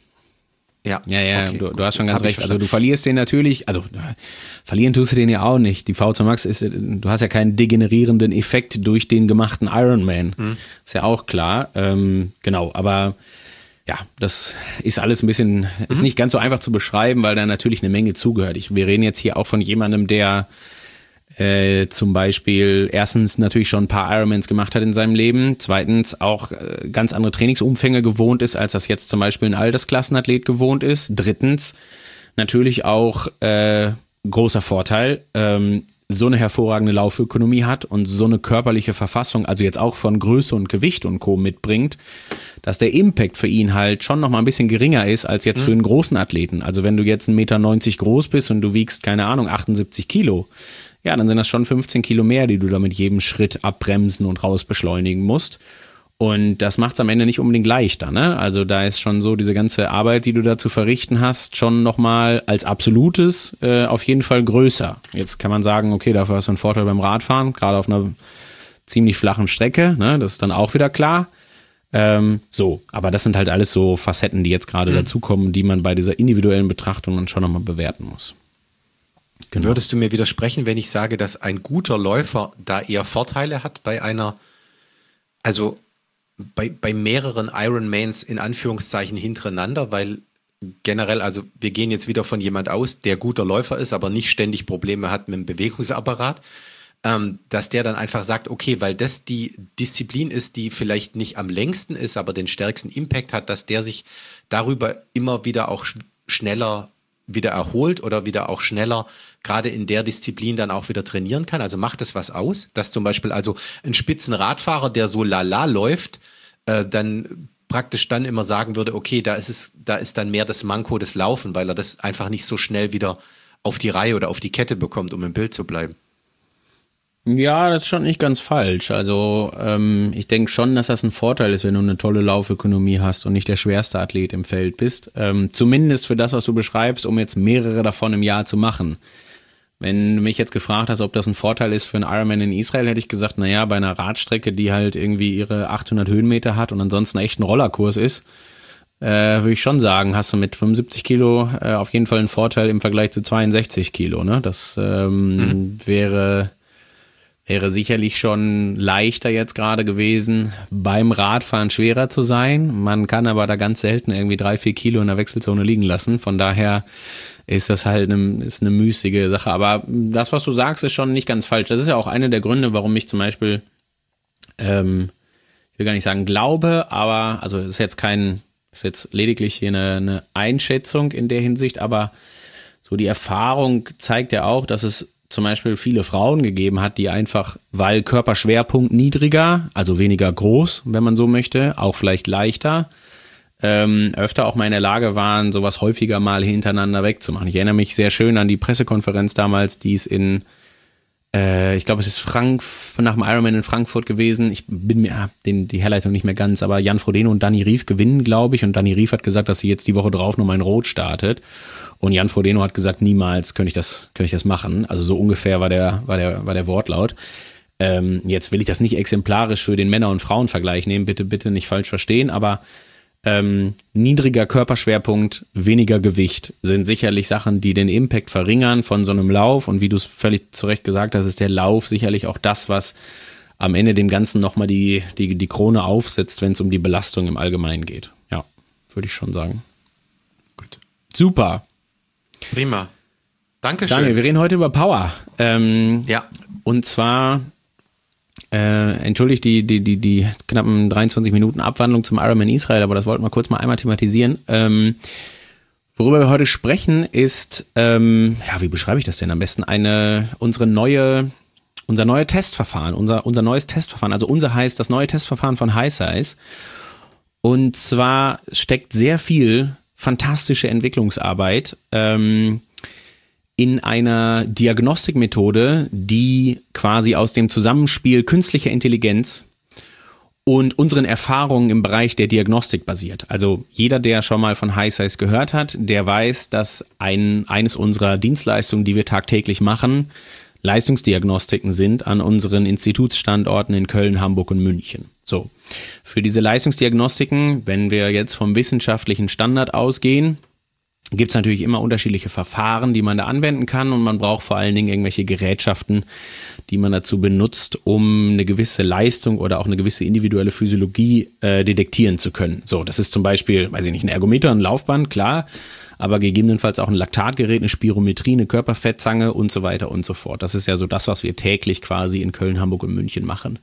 Ja, ja, ja, okay, du, du hast schon ganz recht. Also du verlierst den natürlich, also verlieren tust du den ja auch nicht. Die V zwei Max ist, du hast ja keinen degenerierenden Effekt durch den gemachten Ironman. Mhm. Ist ja auch klar. Ähm, genau, aber ja, das ist alles ein bisschen, mhm. ist nicht ganz so einfach zu beschreiben, weil da natürlich eine Menge zugehört. Ich, wir reden jetzt hier auch von jemandem, der Äh, zum Beispiel erstens natürlich schon ein paar Ironmans gemacht hat in seinem Leben, zweitens auch äh, ganz andere Trainingsumfänge gewohnt ist, als das jetzt zum Beispiel ein Altersklassenathlet gewohnt ist, drittens natürlich auch äh, großer Vorteil, ähm, so eine hervorragende Laufökonomie hat und so eine körperliche Verfassung, also jetzt auch von Größe und Gewicht und Co. mitbringt, dass der Impact für ihn halt schon noch mal ein bisschen geringer ist als jetzt mhm. für einen großen Athleten. Also wenn du jetzt ein Meter neunzig groß bist und du wiegst, keine Ahnung, achtundsiebzig Kilo, ja, dann sind das schon fünfzehn Kilo mehr, die du da mit jedem Schritt abbremsen und rausbeschleunigen musst. Und das macht es am Ende nicht unbedingt leichter, ne? Also da ist schon so diese ganze Arbeit, die du da zu verrichten hast, schon nochmal als absolutes äh, auf jeden Fall größer. Jetzt kann man sagen, okay, dafür hast du einen Vorteil beim Radfahren, gerade auf einer ziemlich flachen Strecke, ne? Das ist dann auch wieder klar. Ähm, so, aber das sind halt alles so Facetten, die jetzt gerade mhm. dazukommen, die man bei dieser individuellen Betrachtung dann schon nochmal bewerten muss. Genau. Würdest du mir widersprechen, wenn ich sage, dass ein guter Läufer da eher Vorteile hat bei einer, also bei, bei mehreren Ironmans in Anführungszeichen hintereinander, weil generell, also wir gehen jetzt wieder von jemand aus, der guter Läufer ist, aber nicht ständig Probleme hat mit dem Bewegungsapparat, ähm, dass der dann einfach sagt, okay, weil das die Disziplin ist, die vielleicht nicht am längsten ist, aber den stärksten Impact hat, dass der sich darüber immer wieder auch sch- schneller wieder erholt oder wieder auch schneller gerade in der Disziplin dann auch wieder trainieren kann? Also macht es was aus, dass zum Beispiel also ein Spitzenradfahrer, der so lala läuft, äh, dann praktisch dann immer sagen würde, okay, da ist es, da ist dann mehr das Manko des Laufen, weil er das einfach nicht so schnell wieder auf die Reihe oder auf die Kette bekommt, um im Bild zu bleiben. Ja, das ist schon nicht ganz falsch. Also ähm, ich denke schon, dass das ein Vorteil ist, wenn du eine tolle Laufökonomie hast und nicht der schwerste Athlet im Feld bist. Ähm, zumindest für das, was du beschreibst, um jetzt mehrere davon im Jahr zu machen. Wenn du mich jetzt gefragt hast, ob das ein Vorteil ist für einen Ironman in Israel, hätte ich gesagt, naja, bei einer Radstrecke, die halt irgendwie ihre achthundert Höhenmeter hat und ansonsten echt ein Rollerkurs ist, äh, würde ich schon sagen, hast du mit fünfundsiebzig Kilo äh, auf jeden Fall einen Vorteil im Vergleich zu zweiundsechzig Kilo. Ne? Das ähm, mhm. wäre... Wäre sicherlich schon leichter jetzt gerade gewesen, beim Radfahren schwerer zu sein. Man kann aber da ganz selten irgendwie drei, vier Kilo in der Wechselzone liegen lassen. Von daher ist das halt eine, ist eine müßige Sache. Aber das, was du sagst, ist schon nicht ganz falsch. Das ist ja auch einer der Gründe, warum ich zum Beispiel, ähm, ich will gar nicht sagen glaube, aber, also es ist jetzt kein, ist jetzt lediglich hier eine, eine Einschätzung in der Hinsicht, aber so die Erfahrung zeigt ja auch, dass es zum Beispiel viele Frauen gegeben hat, die einfach, weil Körperschwerpunkt niedriger, also weniger groß, wenn man so möchte, auch vielleicht leichter, ähm, öfter auch mal in der Lage waren, sowas häufiger mal hintereinander wegzumachen. Ich erinnere mich sehr schön an die Pressekonferenz damals, die es in, äh, ich glaube es ist Frank nach dem Ironman in Frankfurt gewesen, ich bin mir, hab den, die Herleitung nicht mehr ganz, aber Jan Frodeno und Dani Rief gewinnen, glaube ich, und Dani Rief hat gesagt, dass sie jetzt die Woche drauf nochmal in Rot startet. Und Jan Frodeno hat gesagt, niemals könnte ich das, könnte ich das machen. Also so ungefähr war der, war der, war der Wortlaut. Ähm, jetzt will ich das nicht exemplarisch für den Männer- und Frauenvergleich nehmen, bitte, bitte nicht falsch verstehen, aber ähm, niedriger Körperschwerpunkt, weniger Gewicht sind sicherlich Sachen, die den Impact verringern von so einem Lauf. Und wie du es völlig zu Recht gesagt hast, ist der Lauf sicherlich auch das, was am Ende dem Ganzen nochmal die, die, die Krone aufsetzt, wenn es um die Belastung im Allgemeinen geht. Ja, würde ich schon sagen. Gut. Super. Prima. Dankeschön. Daniel, wir reden heute über Power. Ähm, ja. Und zwar, äh, entschuldigt die, die, die, die knappen dreiundzwanzig Minuten Abwandlung zum Ironman Israel, aber das wollten wir kurz mal einmal thematisieren. Ähm, worüber wir heute sprechen ist, ähm, ja, wie beschreibe ich das denn am besten? Eine, unsere neue, unser neues Testverfahren, unser, unser neues Testverfahren. Also unser heißt das neue Testverfahren von HiSize. Und zwar steckt sehr viel fantastische Entwicklungsarbeit ähm, in einer Diagnostikmethode, die quasi aus dem Zusammenspiel künstlicher Intelligenz und unseren Erfahrungen im Bereich der Diagnostik basiert. Also jeder, der schon mal von HiSize gehört hat, der weiß, dass ein, eines unserer Dienstleistungen, die wir tagtäglich machen, Leistungsdiagnostiken sind an unseren Institutsstandorten in Köln, Hamburg und München. So, für diese Leistungsdiagnostiken, wenn wir jetzt vom wissenschaftlichen Standard ausgehen, gibt es natürlich immer unterschiedliche Verfahren, die man da anwenden kann, und man braucht vor allen Dingen irgendwelche Gerätschaften, die man dazu benutzt, um eine gewisse Leistung oder auch eine gewisse individuelle Physiologie äh, detektieren zu können. So, das ist zum Beispiel, weiß ich nicht, ein Ergometer, ein Laufband, klar, aber gegebenenfalls auch ein Laktatgerät, eine Spirometrie, eine Körperfettzange und so weiter und so fort. Das ist ja so das, was wir täglich quasi in Köln, Hamburg und München machen.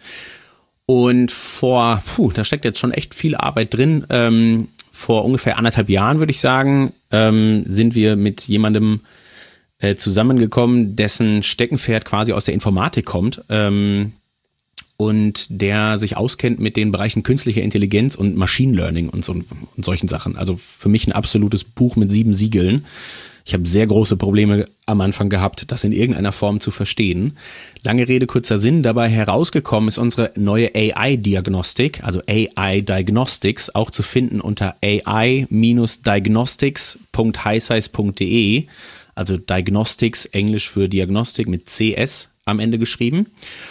Und vor, puh, da steckt jetzt schon echt viel Arbeit drin. Ähm, vor ungefähr anderthalb Jahren, würde ich sagen, ähm, sind wir mit jemandem äh, zusammengekommen, dessen Steckenpferd quasi aus der Informatik kommt ähm, und der sich auskennt mit den Bereichen künstlicher Intelligenz und Machine Learning und, so, und solchen Sachen. Also für mich ein absolutes Buch mit sieben Siegeln. Ich habe sehr große Probleme am Anfang gehabt, das in irgendeiner Form zu verstehen. Lange Rede, kurzer Sinn. Dabei herausgekommen ist unsere neue A I-Diagnostik, also A I Diagnostics, auch zu finden unter a i Diagnostics Punkt hisize Punkt de, also Diagnostics, Englisch für Diagnostik mit C S am Ende geschrieben.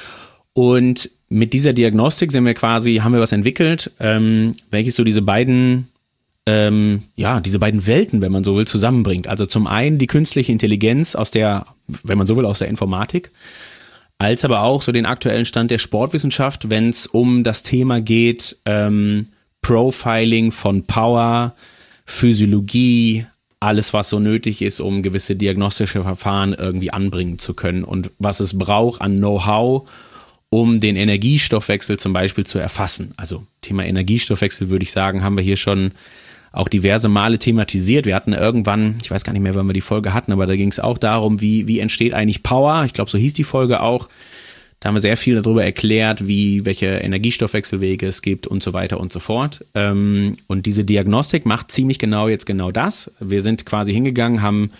Und mit dieser Diagnostik sind wir quasi, haben wir was entwickelt, ähm, welches so diese beiden Ähm, ja, diese beiden Welten, wenn man so will, zusammenbringt. Also zum einen die künstliche Intelligenz aus der, wenn man so will, aus der Informatik, als aber auch so den aktuellen Stand der Sportwissenschaft, wenn es um das Thema geht, ähm, Profiling von Power, Physiologie, alles, was so nötig ist, um gewisse diagnostische Verfahren irgendwie anbringen zu können und was es braucht an Know-how, um den Energiestoffwechsel zum Beispiel zu erfassen. Also Thema Energiestoffwechsel, würde ich sagen, haben wir hier schon auch diverse Male thematisiert. Wir hatten irgendwann, ich weiß gar nicht mehr, wann wir die Folge hatten, aber da ging es auch darum, wie, wie entsteht eigentlich Power? Ich glaube, so hieß die Folge auch. Da haben wir sehr viel darüber erklärt, wie, welche Energiestoffwechselwege es gibt und so weiter und so fort. Und diese Diagnostik macht ziemlich genau jetzt genau das. Wir sind quasi hingegangen, haben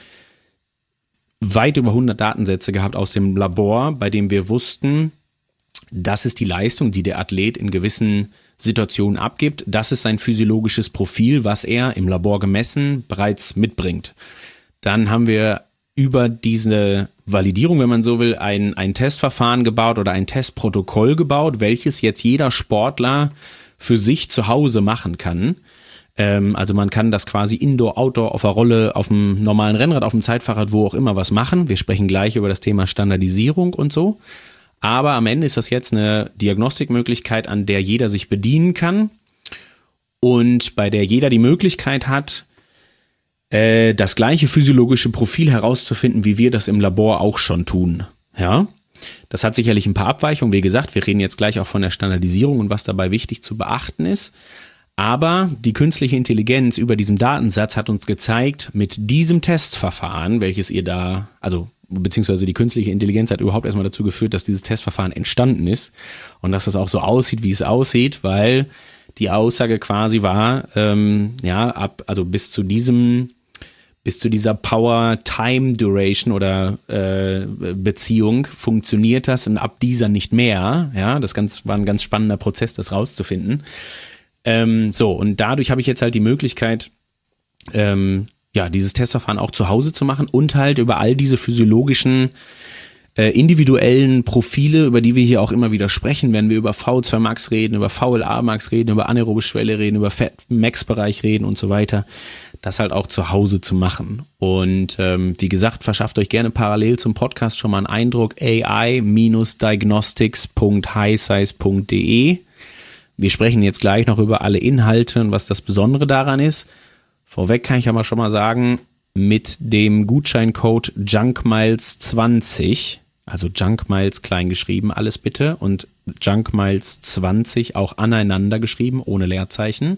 weit über hundert Datensätze gehabt aus dem Labor, bei dem wir wussten, das ist die Leistung, die der Athlet in gewissen Situationen abgibt. Das ist sein physiologisches Profil, was er im Labor gemessen bereits mitbringt. Dann haben wir über diese Validierung, wenn man so will, ein, ein Testverfahren gebaut oder ein Testprotokoll gebaut, welches jetzt jeder Sportler für sich zu Hause machen kann. Ähm, also man kann das quasi Indoor, Outdoor, auf der Rolle, auf dem normalen Rennrad, auf dem Zeitfahrrad, wo auch immer was machen. Wir sprechen gleich über das Thema Standardisierung und so. Aber am Ende ist das jetzt eine Diagnostikmöglichkeit, an der jeder sich bedienen kann und bei der jeder die Möglichkeit hat, äh, das gleiche physiologische Profil herauszufinden, wie wir das im Labor auch schon tun. Ja, das hat sicherlich ein paar Abweichungen. Wie gesagt, wir reden jetzt gleich auch von der Standardisierung und was dabei wichtig zu beachten ist. Aber die künstliche Intelligenz über diesem Datensatz hat uns gezeigt, mit diesem Testverfahren, welches ihr da, also beziehungsweise die künstliche Intelligenz hat überhaupt erstmal dazu geführt, dass dieses Testverfahren entstanden ist und dass das auch so aussieht, wie es aussieht, weil die Aussage quasi war, ähm, ja, ab, also bis zu diesem, bis zu dieser Power-Time-Duration oder äh, Beziehung funktioniert das und ab dieser nicht mehr. Ja, das ganz, war ein ganz spannender Prozess, das rauszufinden. Ähm, so, und dadurch habe ich jetzt halt die Möglichkeit, ähm, ja, dieses Testverfahren auch zu Hause zu machen und halt über all diese physiologischen, äh, individuellen Profile, über die wir hier auch immer wieder sprechen, wenn wir über V zwei Max reden, über V L A Max reden, über anaerobe Schwelle reden, über Fat-Max-Bereich reden und so weiter, das halt auch zu Hause zu machen. Und ähm, wie gesagt, verschafft euch gerne parallel zum Podcast schon mal einen Eindruck, a i diagnostics punkt highsize punkt de. Wir sprechen jetzt gleich noch über alle Inhalte und was das Besondere daran ist. Vorweg kann ich aber schon mal sagen, mit dem Gutscheincode junkmiles zwanzig, also junkmiles klein geschrieben, alles bitte, und junkmiles zwanzig auch aneinander geschrieben, ohne Leerzeichen,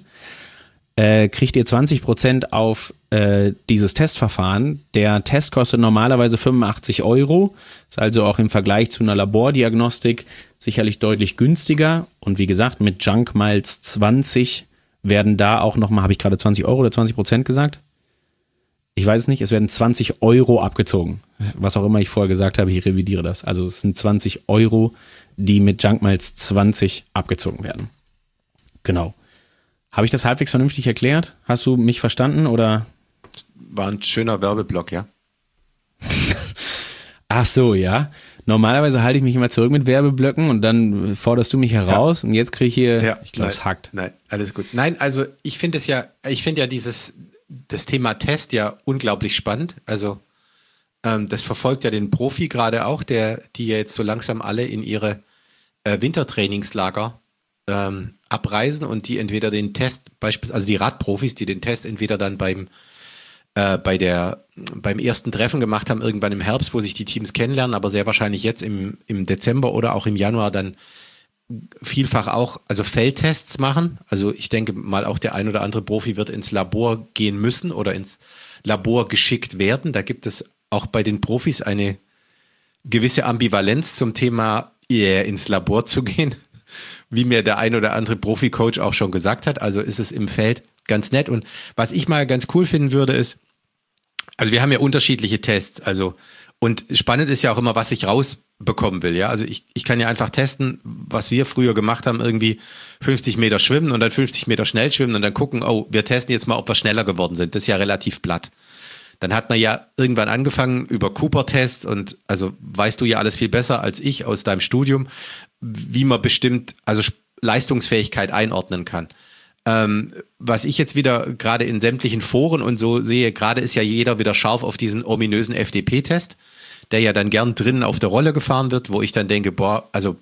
äh, kriegt ihr zwanzig Prozent auf äh, dieses Testverfahren. Der Test kostet normalerweise fünfundachtzig Euro, ist also auch im Vergleich zu einer Labordiagnostik sicherlich deutlich günstiger. Und wie gesagt, mit junkmiles zwanzig werden da auch nochmal, habe ich gerade zwanzig Euro oder zwanzig Prozent gesagt? Ich weiß es nicht, es werden zwanzig Euro abgezogen. Was auch immer ich vorher gesagt habe, ich revidiere das. Also es sind zwanzig Euro, die mit junkmiles zwanzig abgezogen werden. Genau. Habe ich das halbwegs vernünftig erklärt? Hast du mich verstanden oder? War ein schöner Werbeblock, ja. Ach so, ja. Normalerweise halte ich mich immer zurück mit Werbeblöcken und dann forderst du mich heraus, ja. Und jetzt kriege ich hier, ja, ich glaube, es hackt. Nein, alles gut. Nein, also ich finde es ja, ich finde ja dieses, das Thema Test ja unglaublich spannend. Also ähm, das verfolgt ja den Profi gerade auch, der, die ja jetzt so langsam alle in ihre äh, Wintertrainingslager ähm, abreisen und die entweder den Test, beispielsweise, also die Radprofis, die den Test entweder dann beim äh, bei der beim ersten Treffen gemacht haben, irgendwann im Herbst, wo sich die Teams kennenlernen, aber sehr wahrscheinlich jetzt im, im Dezember oder auch im Januar dann vielfach auch, also Feldtests machen. Also ich denke mal, auch der ein oder andere Profi wird ins Labor gehen müssen oder ins Labor geschickt werden. Da gibt es auch bei den Profis eine gewisse Ambivalenz zum Thema, yeah, ins Labor zu gehen, wie mir der ein oder andere Profi-Coach auch schon gesagt hat. Also ist es im Feld ganz nett. Und was ich mal ganz cool finden würde, ist, also wir haben ja unterschiedliche Tests, also und spannend ist ja auch immer, was ich rausbekommen will, ja, also ich, ich kann ja einfach testen, was wir früher gemacht haben, irgendwie fünfzig Meter schwimmen und dann fünfzig Meter schnell schwimmen und dann gucken, oh, wir testen jetzt mal, ob wir schneller geworden sind, das ist ja relativ platt. Dann hat man ja irgendwann angefangen über Cooper-Tests und also weißt du ja alles viel besser als ich aus deinem Studium, wie man bestimmt, also Leistungsfähigkeit einordnen kann. Ähm, was ich jetzt wieder gerade in sämtlichen Foren und so sehe, gerade ist ja jeder wieder scharf auf diesen ominösen F D P-Test, der ja dann gern drinnen auf der Rolle gefahren wird, wo ich dann denke, boah, also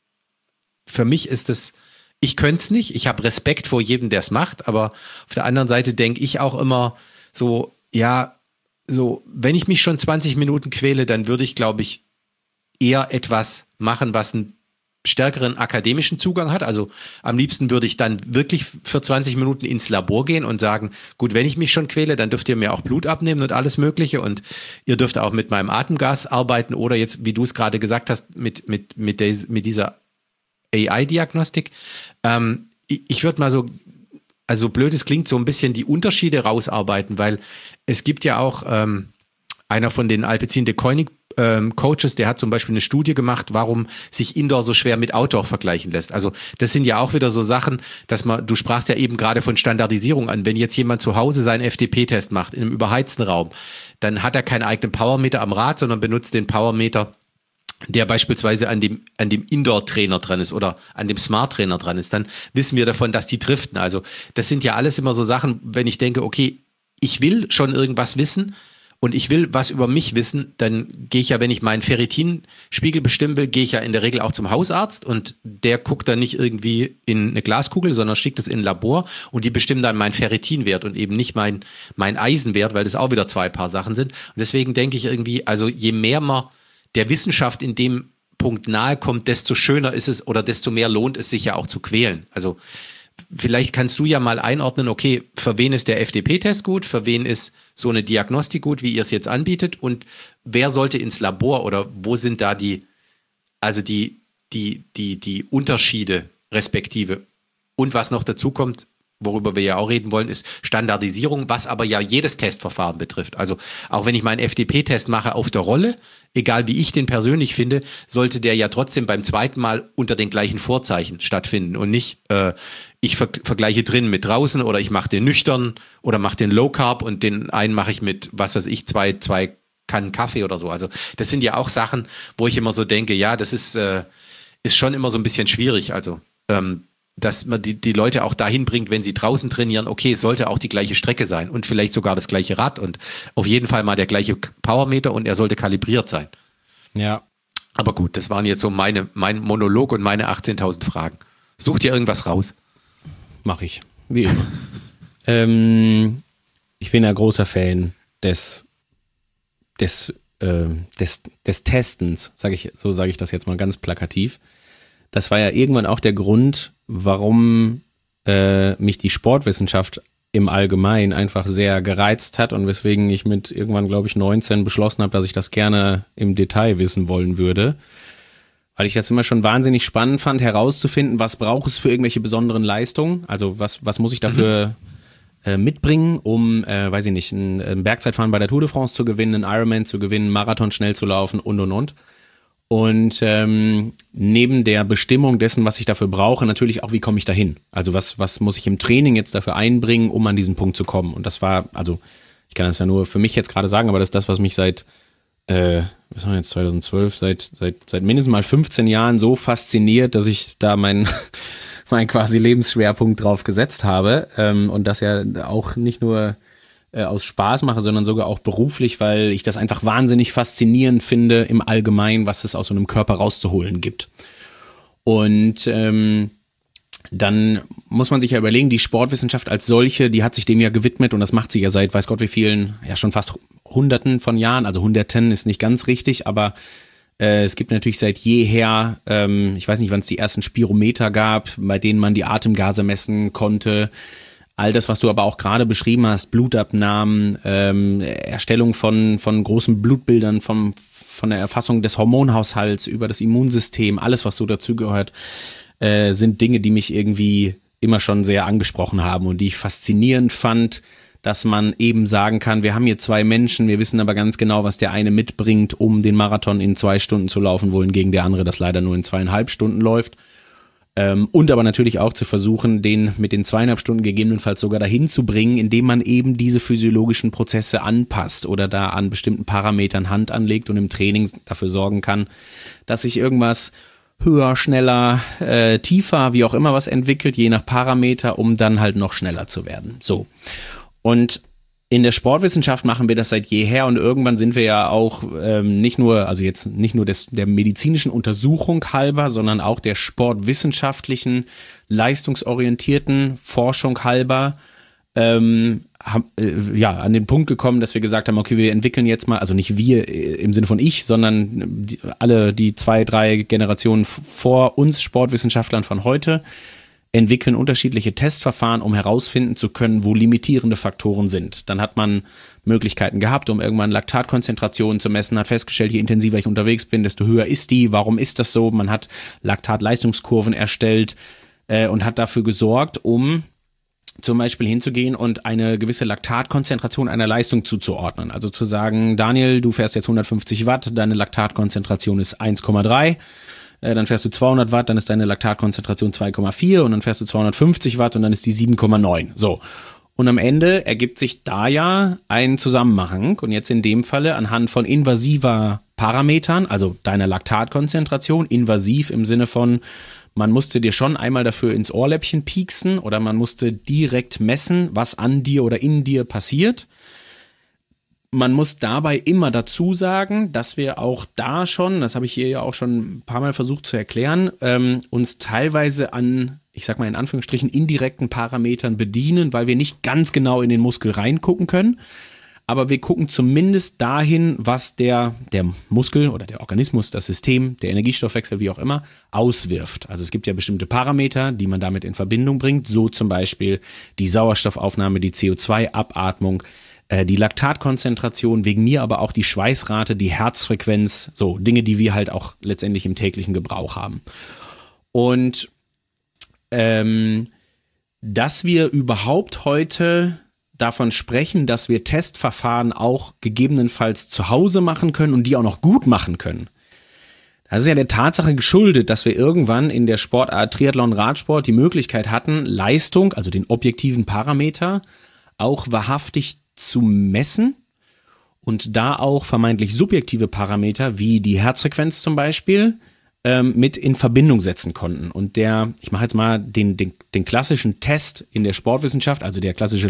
für mich ist es, ich könnte es nicht, ich habe Respekt vor jedem, der es macht, aber auf der anderen Seite denke ich auch immer so, ja, so, wenn ich mich schon zwanzig Minuten quäle, dann würde ich, glaube ich, eher etwas machen, was ein stärkeren akademischen Zugang hat. Also am liebsten würde ich dann wirklich für zwanzig Minuten ins Labor gehen und sagen, gut, wenn ich mich schon quäle, dann dürft ihr mir auch Blut abnehmen und alles Mögliche und ihr dürft auch mit meinem Atemgas arbeiten oder jetzt, wie du es gerade gesagt hast, mit, mit, mit, des, mit dieser A I-Diagnostik. Ähm, ich ich würde mal so, also blöd es klingt, so ein bisschen die Unterschiede rausarbeiten, weil es gibt ja auch ähm, einer von den Alpecin de Koenig Ähm, Coaches, der hat zum Beispiel eine Studie gemacht, warum sich Indoor so schwer mit Outdoor vergleichen lässt. Also das sind ja auch wieder so Sachen, dass man, du sprachst ja eben gerade von Standardisierung an, wenn jetzt jemand zu Hause seinen F D P-Test macht, in einem überheizten Raum, dann hat er keinen eigenen Powermeter am Rad, sondern benutzt den Powermeter, der beispielsweise an dem, an dem Indoor-Trainer dran ist oder an dem Smart-Trainer dran ist, dann wissen wir davon, dass die driften. Also das sind ja alles immer so Sachen, wenn ich denke, okay, ich will schon irgendwas wissen, und ich will was über mich wissen, dann gehe ich ja, wenn ich meinen Ferritinspiegel bestimmen will, gehe ich ja in der Regel auch zum Hausarzt und der guckt dann nicht irgendwie in eine Glaskugel, sondern schickt es in ein Labor und die bestimmen dann meinen Ferritinwert und eben nicht mein, mein Eisenwert, weil das auch wieder zwei Paar Sachen sind. Und deswegen denke ich irgendwie, also je mehr man der Wissenschaft in dem Punkt nahe kommt, desto schöner ist es oder desto mehr lohnt es sich ja auch zu quälen. Also vielleicht kannst du ja mal einordnen, okay, für wen ist der F D P-Test gut, für wen ist so eine Diagnostik gut, wie ihr es jetzt anbietet und wer sollte ins Labor oder wo sind da die, also die, die, die, die Unterschiede respektive. Und was noch dazu kommt, worüber wir ja auch reden wollen, ist Standardisierung, was aber ja jedes Testverfahren betrifft. Also auch wenn ich meinen F D P-Test mache auf der Rolle, egal wie ich den persönlich finde, sollte der ja trotzdem beim zweiten Mal unter den gleichen Vorzeichen stattfinden und nicht, äh, ich ver- vergleiche drinnen mit draußen oder ich mache den nüchtern oder mache den Low Carb und den einen mache ich mit, was weiß ich, zwei, zwei Kannen Kaffee oder so. Also das sind ja auch Sachen, wo ich immer so denke, ja, das ist, äh, ist schon immer so ein bisschen schwierig. Also ähm, dass man die, die Leute auch dahin bringt, wenn sie draußen trainieren, okay, es sollte auch die gleiche Strecke sein und vielleicht sogar das gleiche Rad und auf jeden Fall mal der gleiche Powermeter und er sollte kalibriert sein. Ja. Aber gut, das waren jetzt so meine, mein Monolog und meine achtzehntausend Fragen. Such dir irgendwas raus. Mach ich, wie immer. ähm, ich bin ein großer Fan des, des, äh, des, des Testens, sag ich, so sage ich das jetzt mal ganz plakativ. Das war ja irgendwann auch der Grund, warum äh, mich die Sportwissenschaft im Allgemeinen einfach sehr gereizt hat und weswegen ich mit irgendwann, glaube ich, neunzehn beschlossen habe, dass ich das gerne im Detail wissen wollen würde. Weil ich das immer schon wahnsinnig spannend fand, herauszufinden, was braucht es für irgendwelche besonderen Leistungen? Also was, was muss ich dafür mhm. äh, mitbringen, um, äh, weiß ich nicht, ein, ein Bergzeitfahren bei der Tour de France zu gewinnen, einen Ironman zu gewinnen, einen Marathon schnell zu laufen und, und, und. Und ähm, neben der Bestimmung dessen, was ich dafür brauche, natürlich auch, wie komme ich dahin? Also was, was muss ich im Training jetzt dafür einbringen, um an diesen Punkt zu kommen? Und das war, also ich kann das ja nur für mich jetzt gerade sagen, aber das ist das, was mich seit, äh, was haben wir jetzt, zweitausendzwölf, seit, seit, seit mindestens mal fünfzehn Jahren so fasziniert, dass ich da meinen mein quasi Lebensschwerpunkt drauf gesetzt habe. Ähm, und das ja auch nicht nur aus Spaß mache, sondern sogar auch beruflich, weil ich das einfach wahnsinnig faszinierend finde im Allgemeinen, was es aus so einem Körper rauszuholen gibt. Und ähm, dann muss man sich ja überlegen, die Sportwissenschaft als solche, die hat sich dem ja gewidmet und das macht sie ja seit weiß Gott wie vielen, ja schon fast Hunderten von Jahren, also Hunderten ist nicht ganz richtig, aber äh, es gibt natürlich seit jeher, ähm, ich weiß nicht, wann es die ersten Spirometer gab, bei denen man die Atemgase messen konnte. All das, was du aber auch gerade beschrieben hast, Blutabnahmen, ähm, Erstellung von von großen Blutbildern, vom, von der Erfassung des Hormonhaushalts über das Immunsystem, alles, was so dazugehört, äh, sind Dinge, die mich irgendwie immer schon sehr angesprochen haben und die ich faszinierend fand, dass man eben sagen kann, wir haben hier zwei Menschen, wir wissen aber ganz genau, was der eine mitbringt, um den Marathon in zwei Stunden zu laufen, wohingegen der andere das leider nur in zweieinhalb Stunden läuft. Ähm, und aber natürlich auch zu versuchen, den mit den zweieinhalb Stunden gegebenenfalls sogar dahin zu bringen, indem man eben diese physiologischen Prozesse anpasst oder da an bestimmten Parametern Hand anlegt und im Training dafür sorgen kann, dass sich irgendwas höher, schneller, äh, tiefer, wie auch immer was entwickelt, je nach Parameter, um dann halt noch schneller zu werden. So. Und in der Sportwissenschaft machen wir das seit jeher und irgendwann sind wir ja auch ähm, nicht nur, also jetzt nicht nur des, der medizinischen Untersuchung halber, sondern auch der sportwissenschaftlichen, leistungsorientierten Forschung halber ähm, haben, äh, ja, an den Punkt gekommen, dass wir gesagt haben, okay, wir entwickeln jetzt mal, also nicht wir im Sinne von ich, sondern die, alle die zwei, drei Generationen vor uns Sportwissenschaftlern von heute entwickeln unterschiedliche Testverfahren, um herausfinden zu können, wo limitierende Faktoren sind. Dann hat man Möglichkeiten gehabt, um irgendwann Laktatkonzentrationen zu messen, hat festgestellt, je intensiver ich unterwegs bin, desto höher ist die. Warum ist das so? Man hat Laktatleistungskurven erstellt äh, und hat dafür gesorgt, um zum Beispiel hinzugehen und eine gewisse Laktatkonzentration einer Leistung zuzuordnen. Also zu sagen, Daniel, du fährst jetzt hundertfünfzig Watt, deine Laktatkonzentration ist eins Komma drei. Dann fährst du zweihundert Watt, dann ist deine Laktatkonzentration zwei Komma vier und dann fährst du zweihundertfünfzig Watt und dann ist die sieben Komma neun. So. Und am Ende ergibt sich da ja ein Zusammenhang und jetzt in dem Falle anhand von invasiver Parametern, also deiner Laktatkonzentration, invasiv im Sinne von, man musste dir schon einmal dafür ins Ohrläppchen pieksen oder man musste direkt messen, was an dir oder in dir passiert. man muss dabei immer dazu sagen, dass wir auch da schon, das habe ich hier ja auch schon ein paar Mal versucht zu erklären, ähm, uns teilweise an, ich sag mal in Anführungsstrichen, indirekten Parametern bedienen, weil wir nicht ganz genau in den Muskel reingucken können. Aber wir gucken zumindest dahin, was der, der Muskel oder der Organismus, das System, der Energiestoffwechsel, wie auch immer, auswirft. Also es gibt ja bestimmte Parameter, die man damit in Verbindung bringt, so zum Beispiel die Sauerstoffaufnahme, die C O zwei Abatmung, äh, die Laktatkonzentration, wegen mir aber auch die Schweißrate, die Herzfrequenz, so Dinge, die wir halt auch letztendlich im täglichen Gebrauch haben. Und ähm, dass wir überhaupt heute davon sprechen, dass wir Testverfahren auch gegebenenfalls zu Hause machen können und die auch noch gut machen können. Das ist ja der Tatsache geschuldet, dass wir irgendwann in der Sportart Triathlon, Radsport die Möglichkeit hatten, Leistung, also den objektiven Parameter, auch wahrhaftig zu messen und da auch vermeintlich subjektive Parameter wie die Herzfrequenz zum Beispiel mit in Verbindung setzen konnten. Und der, ich mache jetzt mal den, den, den klassischen Test in der Sportwissenschaft, also der klassische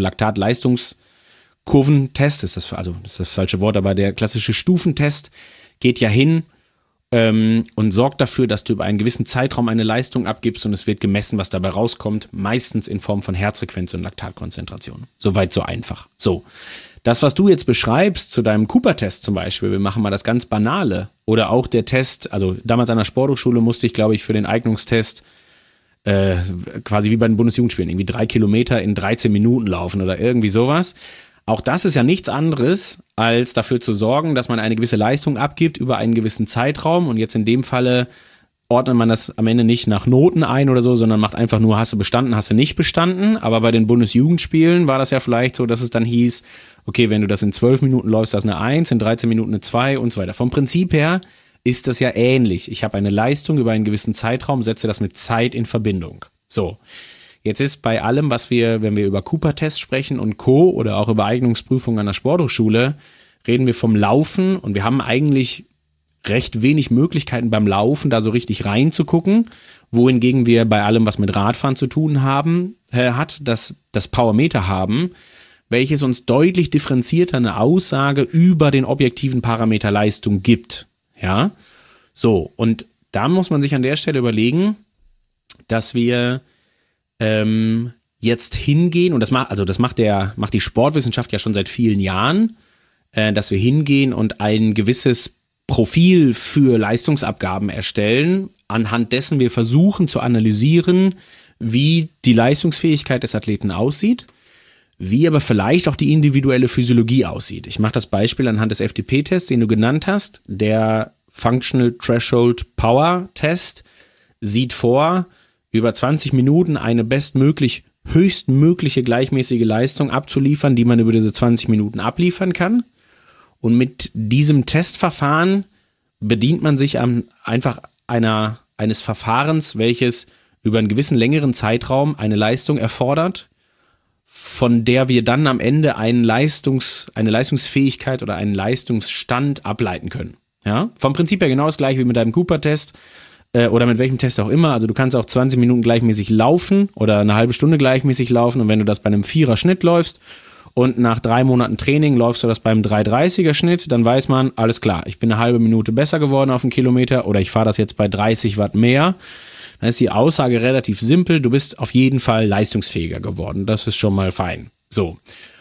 Laktat-Leistungskurventest, ist das, also das ist das falsche Wort, aber der klassische Stufentest geht ja hin ähm, und sorgt dafür, dass du über einen gewissen Zeitraum eine Leistung abgibst und es wird gemessen, was dabei rauskommt, meistens in Form von Herzfrequenz und Laktatkonzentration. Soweit so einfach. So. Das, was du jetzt beschreibst zu deinem Cooper-Test zum Beispiel, wir machen mal das ganz Banale, oder auch der Test, also damals an der Sporthochschule musste ich, glaube ich, für den Eignungstest äh, quasi wie bei den Bundesjugendspielen irgendwie drei Kilometer in dreizehn Minuten laufen oder irgendwie sowas. Auch das ist ja nichts anderes, als dafür zu sorgen, dass man eine gewisse Leistung abgibt über einen gewissen Zeitraum und jetzt in dem Falle ordnet man das am Ende nicht nach Noten ein oder so, sondern macht einfach nur, hast du bestanden, hast du nicht bestanden. Aber bei den Bundesjugendspielen war das ja vielleicht so, dass es dann hieß, okay, wenn du das in zwölf Minuten läufst, das ist eine eins, in dreizehn Minuten eine zwei und so weiter. Vom Prinzip her ist das ja ähnlich. Ich habe eine Leistung über einen gewissen Zeitraum, setze das mit Zeit in Verbindung. So, jetzt ist bei allem, was wir, wenn wir über Cooper-Tests sprechen und Co. oder auch über Eignungsprüfungen an der Sporthochschule, reden wir vom Laufen und wir haben eigentlich recht wenig Möglichkeiten beim Laufen, da so richtig reinzugucken, wohingegen wir bei allem, was mit Radfahren zu tun haben, äh, hat, das, das Powermeter haben, welches uns deutlich differenzierter eine Aussage über den objektiven Parameter Leistung gibt. Ja, so, und da muss man sich an der Stelle überlegen, dass wir ähm, jetzt hingehen, und das macht, also das macht der, macht die Sportwissenschaft ja schon seit vielen Jahren, äh, dass wir hingehen und ein gewisses Profil für Leistungsabgaben erstellen, anhand dessen wir versuchen zu analysieren, wie die Leistungsfähigkeit des Athleten aussieht, wie aber vielleicht auch die individuelle Physiologie aussieht. Ich mache das Beispiel anhand des F T P-Tests, den du genannt hast. Der Functional Threshold Power Test sieht vor, über zwanzig Minuten eine bestmöglich höchstmögliche gleichmäßige Leistung abzuliefern, die man über diese zwanzig Minuten abliefern kann. Und mit diesem Testverfahren bedient man sich an einfach einer, eines Verfahrens, welches über einen gewissen längeren Zeitraum eine Leistung erfordert, von der wir dann am Ende einen Leistungs, eine Leistungsfähigkeit oder einen Leistungsstand ableiten können. Ja? Vom Prinzip her genau das gleiche wie mit deinem Cooper-Test äh, oder mit welchem Test auch immer. Also du kannst auch zwanzig Minuten gleichmäßig laufen oder eine halbe Stunde gleichmäßig laufen und wenn du das bei einem Vierer-Schnitt läufst, und nach drei Monaten Training läufst du das beim drei dreißiger Schnitt, dann weiß man, alles klar, ich bin eine halbe Minute besser geworden auf einen Kilometer oder ich fahre das jetzt bei dreißig Watt mehr. Dann ist die Aussage relativ simpel, du bist auf jeden Fall leistungsfähiger geworden. Das ist schon mal fein. So.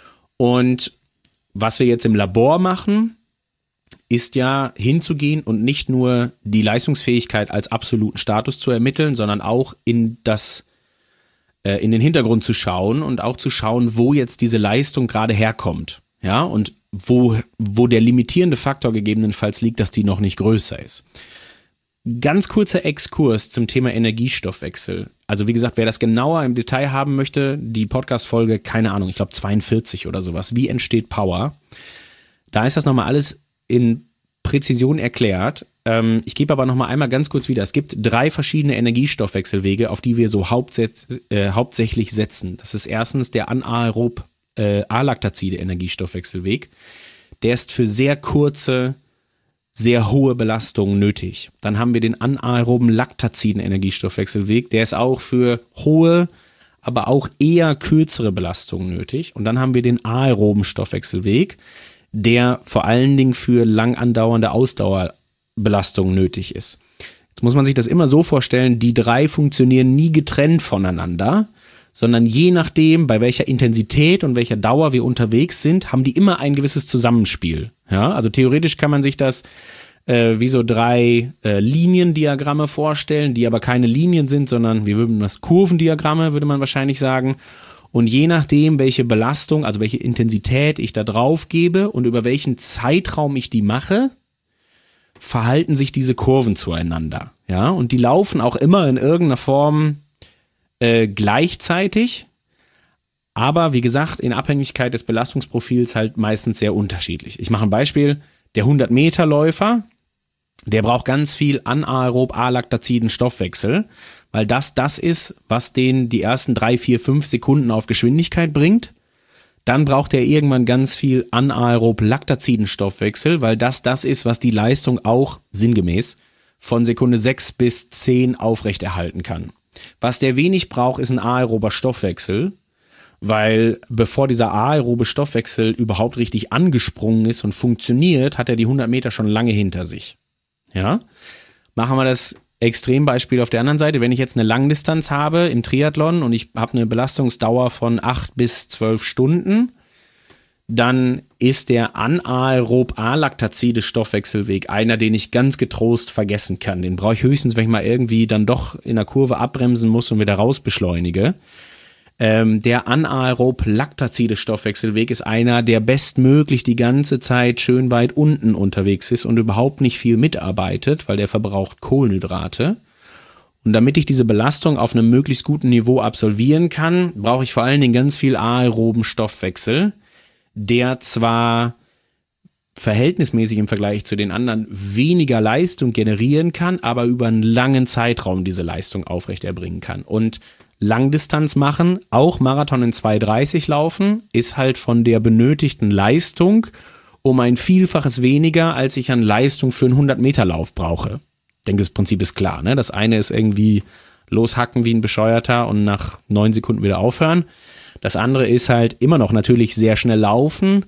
Und was wir jetzt im Labor machen, ist ja hinzugehen und nicht nur die Leistungsfähigkeit als absoluten Status zu ermitteln, sondern auch in das in den Hintergrund zu schauen und auch zu schauen, wo jetzt diese Leistung gerade herkommt. Ja, und wo, wo der limitierende Faktor gegebenenfalls liegt, dass die noch nicht größer ist. Ganz kurzer Exkurs zum Thema Energiestoffwechsel. Also wie gesagt, wer das genauer im Detail haben möchte, die Podcast-Folge, keine Ahnung, ich glaube zweiundvierzig oder sowas. Wie entsteht Power? Da ist das nochmal alles in Präzision erklärt. Ähm, ich gebe aber nochmal einmal ganz kurz wieder. Es gibt drei verschiedene Energiestoffwechselwege, auf die wir so hauptsächlich, äh, hauptsächlich setzen. Das ist erstens der anaerob äh, alaktazide Energiestoffwechselweg. Der ist für sehr kurze, sehr hohe Belastungen nötig. Dann haben wir den anaeroben laktaziden Energiestoffwechselweg. Der ist auch für hohe, aber auch eher kürzere Belastungen nötig. Und dann haben wir den aeroben Stoffwechselweg. der vor allen Dingen für lang andauernde Ausdauerbelastung nötig ist. Jetzt muss man sich das immer so vorstellen, die drei funktionieren nie getrennt voneinander, sondern je nachdem, bei welcher Intensität und welcher Dauer wir unterwegs sind, haben die immer ein gewisses Zusammenspiel. Ja, also theoretisch kann man sich das äh, wie so drei äh, Liniendiagramme vorstellen, die aber keine Linien sind, sondern wie würden das Kurvendiagramme, würde man wahrscheinlich sagen. Und je nachdem, welche Belastung, also welche Intensität ich da drauf gebe und über welchen Zeitraum ich die mache, verhalten sich diese Kurven zueinander. Ja, und die laufen auch immer in irgendeiner Form äh, gleichzeitig, aber wie gesagt, in Abhängigkeit des Belastungsprofils halt meistens sehr unterschiedlich. Ich mache ein Beispiel, der hundert-Meter-Läufer, der braucht ganz viel anaerob alactaziden Stoffwechsel, weil das das ist, was den die ersten drei, vier, fünf Sekunden auf Geschwindigkeit bringt. Dann braucht er irgendwann ganz viel anaerob lactaziden Stoffwechsel, weil das das ist, was die Leistung auch sinngemäß von Sekunde sechs bis zehn aufrechterhalten kann. Was der wenig braucht, ist ein aerober Stoffwechsel, weil bevor dieser aerobe Stoffwechsel überhaupt richtig angesprungen ist und funktioniert, hat er die hundert Meter schon lange hinter sich. Ja, machen wir das Extrembeispiel auf der anderen Seite. Wenn ich jetzt eine Langdistanz habe im Triathlon und ich habe eine Belastungsdauer von acht bis zwölf Stunden, dann ist der anaerob alactazide Stoffwechselweg einer, den ich ganz getrost vergessen kann. Den brauche ich höchstens, wenn ich mal irgendwie dann doch in der Kurve abbremsen muss und wieder raus beschleunige. Ähm, der anaerob lactazide Stoffwechselweg ist einer, der bestmöglich die ganze Zeit schön weit unten unterwegs ist und überhaupt nicht viel mitarbeitet, weil der verbraucht Kohlenhydrate. Und damit ich diese Belastung auf einem möglichst guten Niveau absolvieren kann, brauche ich vor allen Dingen ganz viel aeroben Stoffwechsel, der zwar verhältnismäßig im Vergleich zu den anderen weniger Leistung generieren kann, aber über einen langen Zeitraum diese Leistung aufrechterbringen kann. Und Langdistanz machen, auch Marathon in zwei dreißig laufen, ist halt von der benötigten Leistung um ein Vielfaches weniger, als ich an Leistung für einen hundert-Meter-Lauf brauche. Ich denke, das Prinzip ist klar, ne? Das eine ist irgendwie loshacken wie ein Bescheuerter und nach neun Sekunden wieder aufhören. Das andere ist halt immer noch natürlich sehr schnell laufen,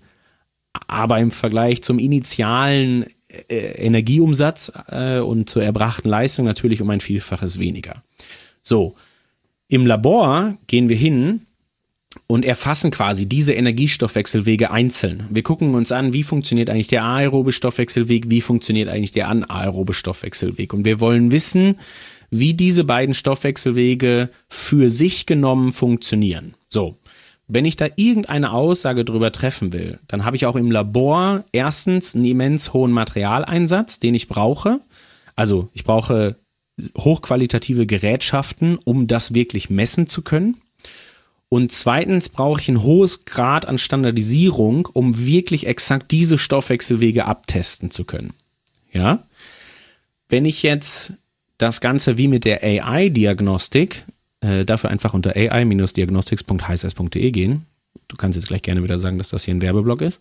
aber im Vergleich zum initialen äh, Energieumsatz äh, und zur erbrachten Leistung natürlich um ein Vielfaches weniger. So, im Labor gehen wir hin und erfassen quasi diese Energiestoffwechselwege einzeln. Wir gucken uns an, wie funktioniert eigentlich der aerobe Stoffwechselweg, wie funktioniert eigentlich der anaerobe Stoffwechselweg. Und wir wollen wissen, wie diese beiden Stoffwechselwege für sich genommen funktionieren. So, wenn ich da irgendeine Aussage drüber treffen will, dann habe ich auch im Labor erstens einen immens hohen Materialeinsatz, den ich brauche. Also ich brauche hochqualitative Gerätschaften, um das wirklich messen zu können. Und zweitens brauche ich ein hohes Grad an Standardisierung, um wirklich exakt diese Stoffwechselwege abtesten zu können. Ja? Wenn ich jetzt das Ganze wie mit der A I-Diagnostik, äh, dafür einfach unter a i dash diagnostics punkt highsize punkt de gehen. Du kannst jetzt gleich gerne wieder sagen, dass das hier ein Werbeblock ist.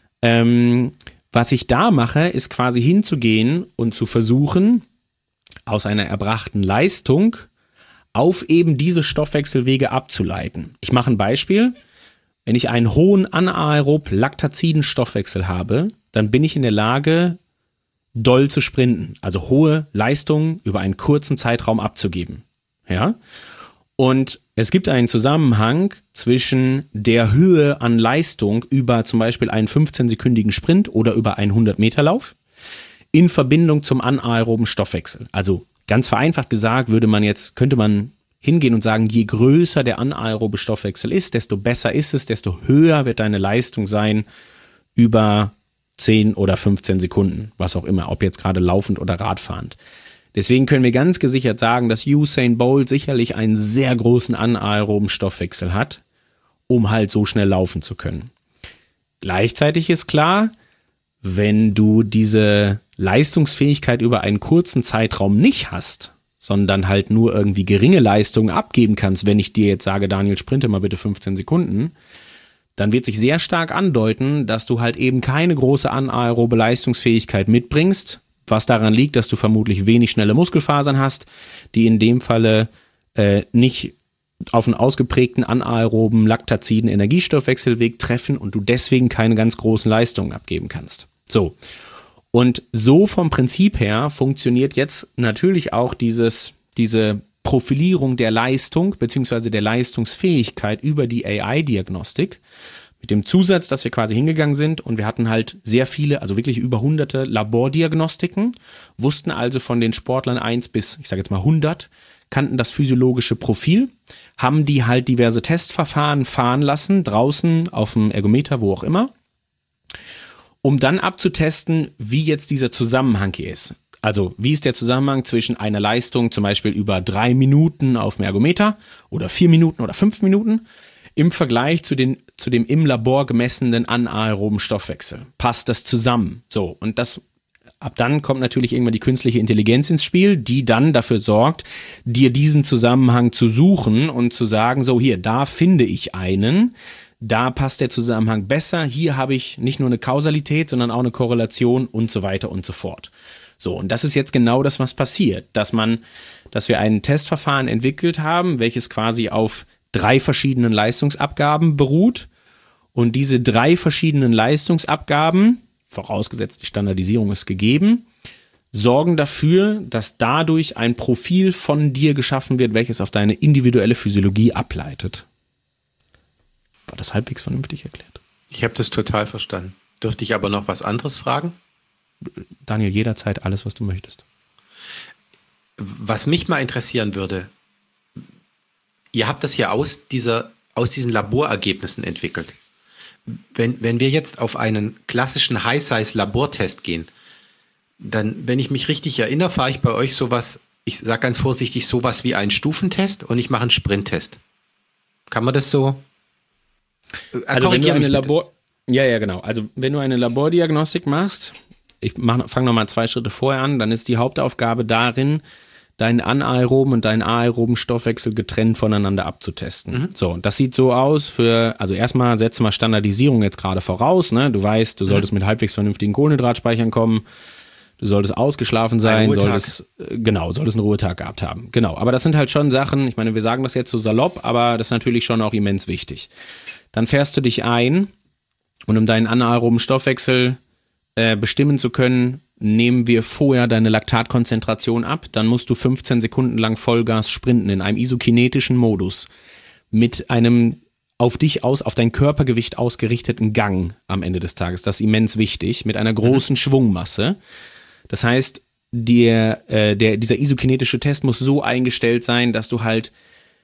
Ähm, was ich da mache, ist quasi hinzugehen und zu versuchen, aus einer erbrachten Leistung auf eben diese Stoffwechselwege abzuleiten. Ich mache ein Beispiel. Wenn ich einen hohen anaerob lactaziden Stoffwechsel habe, dann bin ich in der Lage, doll zu sprinten, also hohe Leistungen über einen kurzen Zeitraum abzugeben. Ja? Und es gibt einen Zusammenhang zwischen der Höhe an Leistung über zum Beispiel einen fünfzehnsekündigen Sprint oder über einen hundert-Meter-Lauf in Verbindung zum anaeroben Stoffwechsel. Also ganz vereinfacht gesagt würde man jetzt, könnte man hingehen und sagen, je größer der anaerobe Stoffwechsel ist, desto besser ist es, desto höher wird deine Leistung sein über zehn oder fünfzehn Sekunden, was auch immer, ob jetzt gerade laufend oder radfahrend. Deswegen können wir ganz gesichert sagen, dass Usain Bolt sicherlich einen sehr großen anaeroben Stoffwechsel hat, um halt so schnell laufen zu können. Gleichzeitig ist klar, wenn du diese Leistungsfähigkeit über einen kurzen Zeitraum nicht hast, sondern halt nur irgendwie geringe Leistungen abgeben kannst, wenn ich dir jetzt sage, Daniel, sprinte mal bitte fünfzehn Sekunden, dann wird sich sehr stark andeuten, dass du halt eben keine große anaerobe Leistungsfähigkeit mitbringst, was daran liegt, dass du vermutlich wenig schnelle Muskelfasern hast, die in dem Falle äh, nicht auf einen ausgeprägten anaeroben laktaziden Energiestoffwechselweg treffen und du deswegen keine ganz großen Leistungen abgeben kannst. So. Und so vom Prinzip her funktioniert jetzt natürlich auch dieses, diese Profilierung der Leistung bzw. der Leistungsfähigkeit über die A I-Diagnostik mit dem Zusatz, dass wir quasi hingegangen sind und wir hatten halt sehr viele, also wirklich über hunderte Labordiagnostiken, wussten also von den Sportlern eins bis, ich sage jetzt mal hundert, kannten das physiologische Profil, haben die halt diverse Testverfahren fahren lassen, draußen auf dem Ergometer, wo auch immer, um dann abzutesten, wie jetzt dieser Zusammenhang hier ist. Also wie ist der Zusammenhang zwischen einer Leistung zum Beispiel über drei Minuten auf dem Ergometer oder vier Minuten oder fünf Minuten im Vergleich zu, den, zu dem im Labor gemessenen anaeroben Stoffwechsel. Passt das zusammen? So, und das ab dann kommt natürlich irgendwann die künstliche Intelligenz ins Spiel, die dann dafür sorgt, dir diesen Zusammenhang zu suchen und zu sagen, so hier, da finde ich einen, da passt der Zusammenhang besser, hier habe ich nicht nur eine Kausalität, sondern auch eine Korrelation und so weiter und so fort. So, und das ist jetzt genau das, was passiert, dass man, dass wir ein Testverfahren entwickelt haben, welches quasi auf drei verschiedenen Leistungsabgaben beruht und diese drei verschiedenen Leistungsabgaben, vorausgesetzt die Standardisierung ist gegeben, sorgen dafür, dass dadurch ein Profil von dir geschaffen wird, welches auf deine individuelle Physiologie ableitet. War das halbwegs vernünftig erklärt? Ich habe das total verstanden. Dürfte ich aber noch was anderes fragen? Daniel, jederzeit alles, was du möchtest. Was mich mal interessieren würde, ihr habt das ja aus, dieser, aus diesen Laborergebnissen entwickelt. Wenn, wenn wir jetzt auf einen klassischen High-Size-Labortest gehen, dann, wenn ich mich richtig erinnere, fahre ich bei euch sowas, ich sage ganz vorsichtig, sowas wie einen Stufentest und ich mache einen Sprinttest. Kann man das so? Äh, also wenn du eine Labor, ja, ja, genau. Also wenn du eine Labordiagnostik machst, ich fange nochmal zwei Schritte vorher an, dann ist die Hauptaufgabe darin, deinen anaeroben und deinen aeroben Stoffwechsel getrennt voneinander abzutesten. Mhm. So, und das sieht so aus für, also erstmal setzen wir Standardisierung jetzt gerade voraus, ne? Du weißt, du solltest mhm. mit halbwegs vernünftigen Kohlenhydratspeichern kommen, du solltest ausgeschlafen sein, solltest, genau, solltest einen Ruhetag gehabt haben. Genau, aber das sind halt schon Sachen, ich meine, wir sagen das jetzt so salopp, aber das ist natürlich schon auch immens wichtig. Dann fährst du dich ein und um deinen anaeroben Stoffwechsel äh, bestimmen zu können, nehmen wir vorher deine Laktatkonzentration ab, dann musst du fünfzehn Sekunden lang Vollgas sprinten in einem isokinetischen Modus mit einem auf dich aus, auf dein Körpergewicht ausgerichteten Gang am Ende des Tages. Das ist immens wichtig, mit einer großen mhm. Schwungmasse. Das heißt, der, äh, der, dieser isokinetische Test muss so eingestellt sein, dass du halt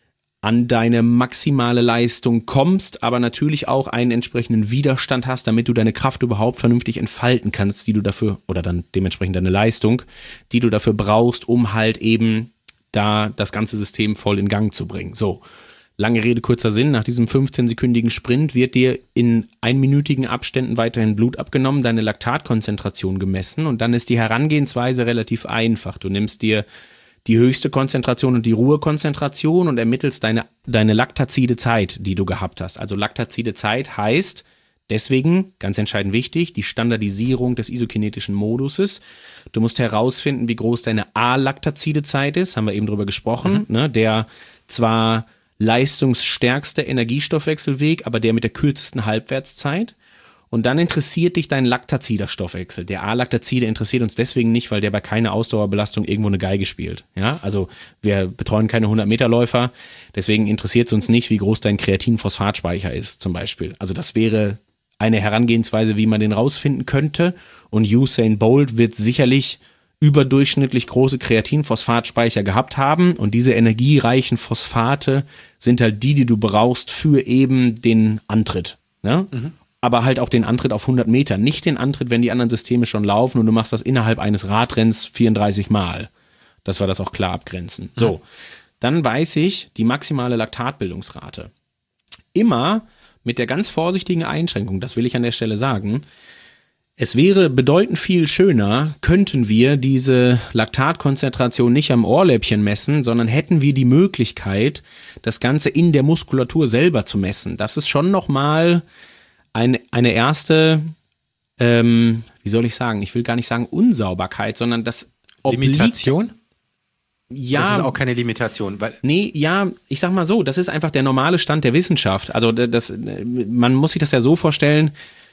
an deine maximale Leistung kommst, aber natürlich auch einen entsprechenden Widerstand hast, damit du deine Kraft überhaupt vernünftig entfalten kannst, die du dafür, oder dann dementsprechend deine Leistung, die du dafür brauchst, um halt eben da das ganze System voll in Gang zu bringen. So, lange Rede, kurzer Sinn, nach diesem fünfzehnsekündigen Sprint wird dir in einminütigen Abständen weiterhin Blut abgenommen, deine Laktatkonzentration gemessen und dann ist die Herangehensweise relativ einfach. Du nimmst dir die höchste Konzentration und die Ruhekonzentration und ermittelst deine, deine laktazide Zeit, die du gehabt hast. Also laktazide Zeit heißt, deswegen, ganz entscheidend wichtig, die Standardisierung des isokinetischen Moduses. Du musst herausfinden, wie groß deine alaktazide Zeit ist, haben wir eben drüber gesprochen, mhm. ne, der zwar leistungsstärkste Energiestoffwechselweg, aber der mit der kürzesten Halbwertszeit. Und dann interessiert dich dein laktazider Stoffwechsel. Der A-Laktazide interessiert uns deswegen nicht, weil der bei keiner Ausdauerbelastung irgendwo eine Geige spielt. Ja, also wir betreuen keine hundert-Meter-Läufer, deswegen interessiert es uns nicht, wie groß dein Kreatinphosphatspeicher ist zum Beispiel. Also das wäre eine Herangehensweise, wie man den rausfinden könnte. Und Usain Bolt wird sicherlich überdurchschnittlich große Kreatinphosphatspeicher gehabt haben. Und diese energiereichen Phosphate sind halt die, die du brauchst für eben den Antritt. Ne? Mhm. Aber halt auch den Antritt auf hundert Meter, nicht den Antritt, wenn die anderen Systeme schon laufen und du machst das innerhalb eines Radrenns vierunddreißig Mal. Dass wir das auch klar abgrenzen. So, dann weiß ich die maximale Laktatbildungsrate. Immer mit der ganz vorsichtigen Einschränkung, das will ich an der Stelle sagen, es wäre bedeutend viel schöner, könnten wir diese Laktatkonzentration nicht am Ohrläppchen messen, sondern hätten wir die Möglichkeit, das Ganze in der Muskulatur selber zu messen. Das ist schon nochmal Eine, eine erste, ähm, wie soll ich sagen, ich will gar nicht sagen Unsauberkeit, sondern das obliegt, Limitation? Ja. Das ist auch keine Limitation. Weil Nee, ja, ich sag mal so, das ist einfach der normale Stand der Wissenschaft. Also das, man muss sich das ja so vorstellen,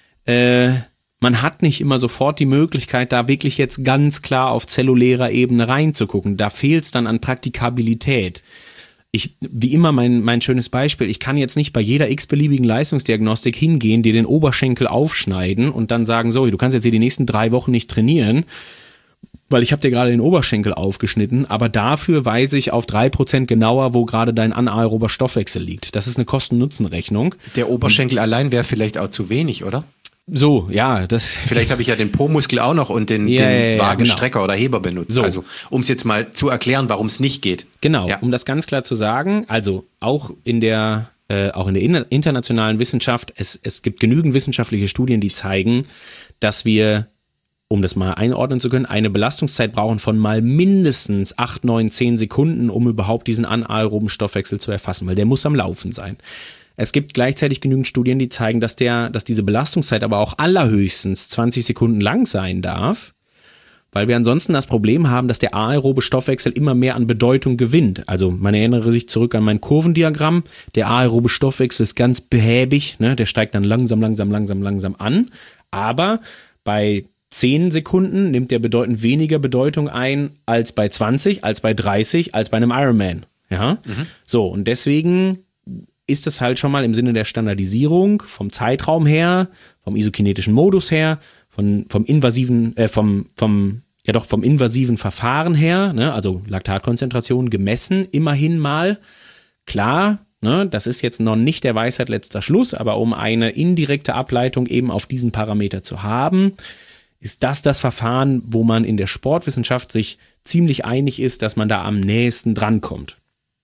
äh, man hat nicht immer sofort die Möglichkeit, da wirklich jetzt ganz klar auf zellulärer Ebene reinzugucken. Da fehlt es dann an Praktikabilität. Ich, wie immer mein, mein schönes Beispiel, ich kann jetzt nicht bei jeder x-beliebigen Leistungsdiagnostik hingehen, dir den Oberschenkel aufschneiden und dann sagen, so, du kannst jetzt hier die nächsten drei Wochen nicht trainieren, weil ich habe dir gerade den Oberschenkel aufgeschnitten, aber dafür weise ich auf drei Prozent genauer, wo gerade dein anaerober Stoffwechsel liegt. Das ist eine Kosten-Nutzen-Rechnung. Der Oberschenkel und allein wäre vielleicht auch zu wenig, oder? So, ja, das. Vielleicht habe ich ja den Po-Muskel auch noch und den, ja, den ja, ja, Wagenstrecker genau. oder Heber benutzt. So. Also, um es jetzt mal zu erklären, warum es nicht geht. Genau, ja. um das ganz klar zu sagen, also auch in der, äh, auch in der internationalen Wissenschaft, es, es gibt genügend wissenschaftliche Studien, die zeigen, dass wir, um das mal einordnen zu können, eine Belastungszeit brauchen von mal mindestens acht, neun, zehn Sekunden, um überhaupt diesen anaeroben Stoffwechsel zu erfassen, weil der muss am Laufen sein. Es gibt gleichzeitig genügend Studien, die zeigen, dass der, dass diese Belastungszeit aber auch allerhöchstens zwanzig Sekunden lang sein darf, weil wir ansonsten das Problem haben, dass der aerobe Stoffwechsel immer mehr an Bedeutung gewinnt. Also man erinnere sich zurück an mein Kurvendiagramm. Der aerobe Stoffwechsel ist ganz behäbig, ne? Der steigt dann langsam, langsam, langsam, langsam an. Aber bei zehn Sekunden nimmt der bedeutend weniger Bedeutung ein als bei zwanzig, als bei dreißig, als bei einem Ironman. Ja, mhm. So, und deswegen ist es halt schon mal im Sinne der Standardisierung vom Zeitraum her, vom isokinetischen Modus her, von, vom invasiven, äh, vom, vom, ja doch vom invasiven Verfahren her, ne, also Laktatkonzentration gemessen, immerhin mal. Klar, ne, das ist jetzt noch nicht der Weisheit letzter Schluss, aber um eine indirekte Ableitung eben auf diesen Parameter zu haben, ist das das Verfahren, wo man in der Sportwissenschaft sich ziemlich einig ist, dass man da am nächsten drankommt.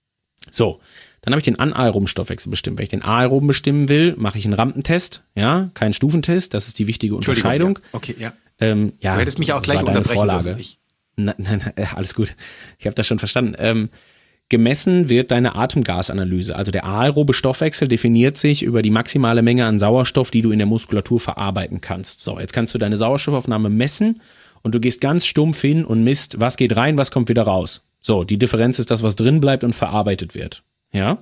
So. Dann habe ich den anaeroben Stoffwechsel bestimmt. Wenn ich den aeroben bestimmen will, mache ich einen Rampentest, ja, kein Stufentest, das ist die wichtige Unterscheidung. Ja. Okay, ja. Ähm, ja. Du hättest mich auch gleich unterbrechen Vorlage. dürfen. Nein, nein, alles gut. Ich habe das schon verstanden. Ähm, gemessen wird deine Atemgasanalyse. Also der aerobe Stoffwechsel definiert sich über die maximale Menge an Sauerstoff, die du in der Muskulatur verarbeiten kannst. So, jetzt kannst du deine Sauerstoffaufnahme messen und du gehst ganz stumpf hin und misst, was geht rein, was kommt wieder raus. So, die Differenz ist das, was drin bleibt und verarbeitet wird. Ja,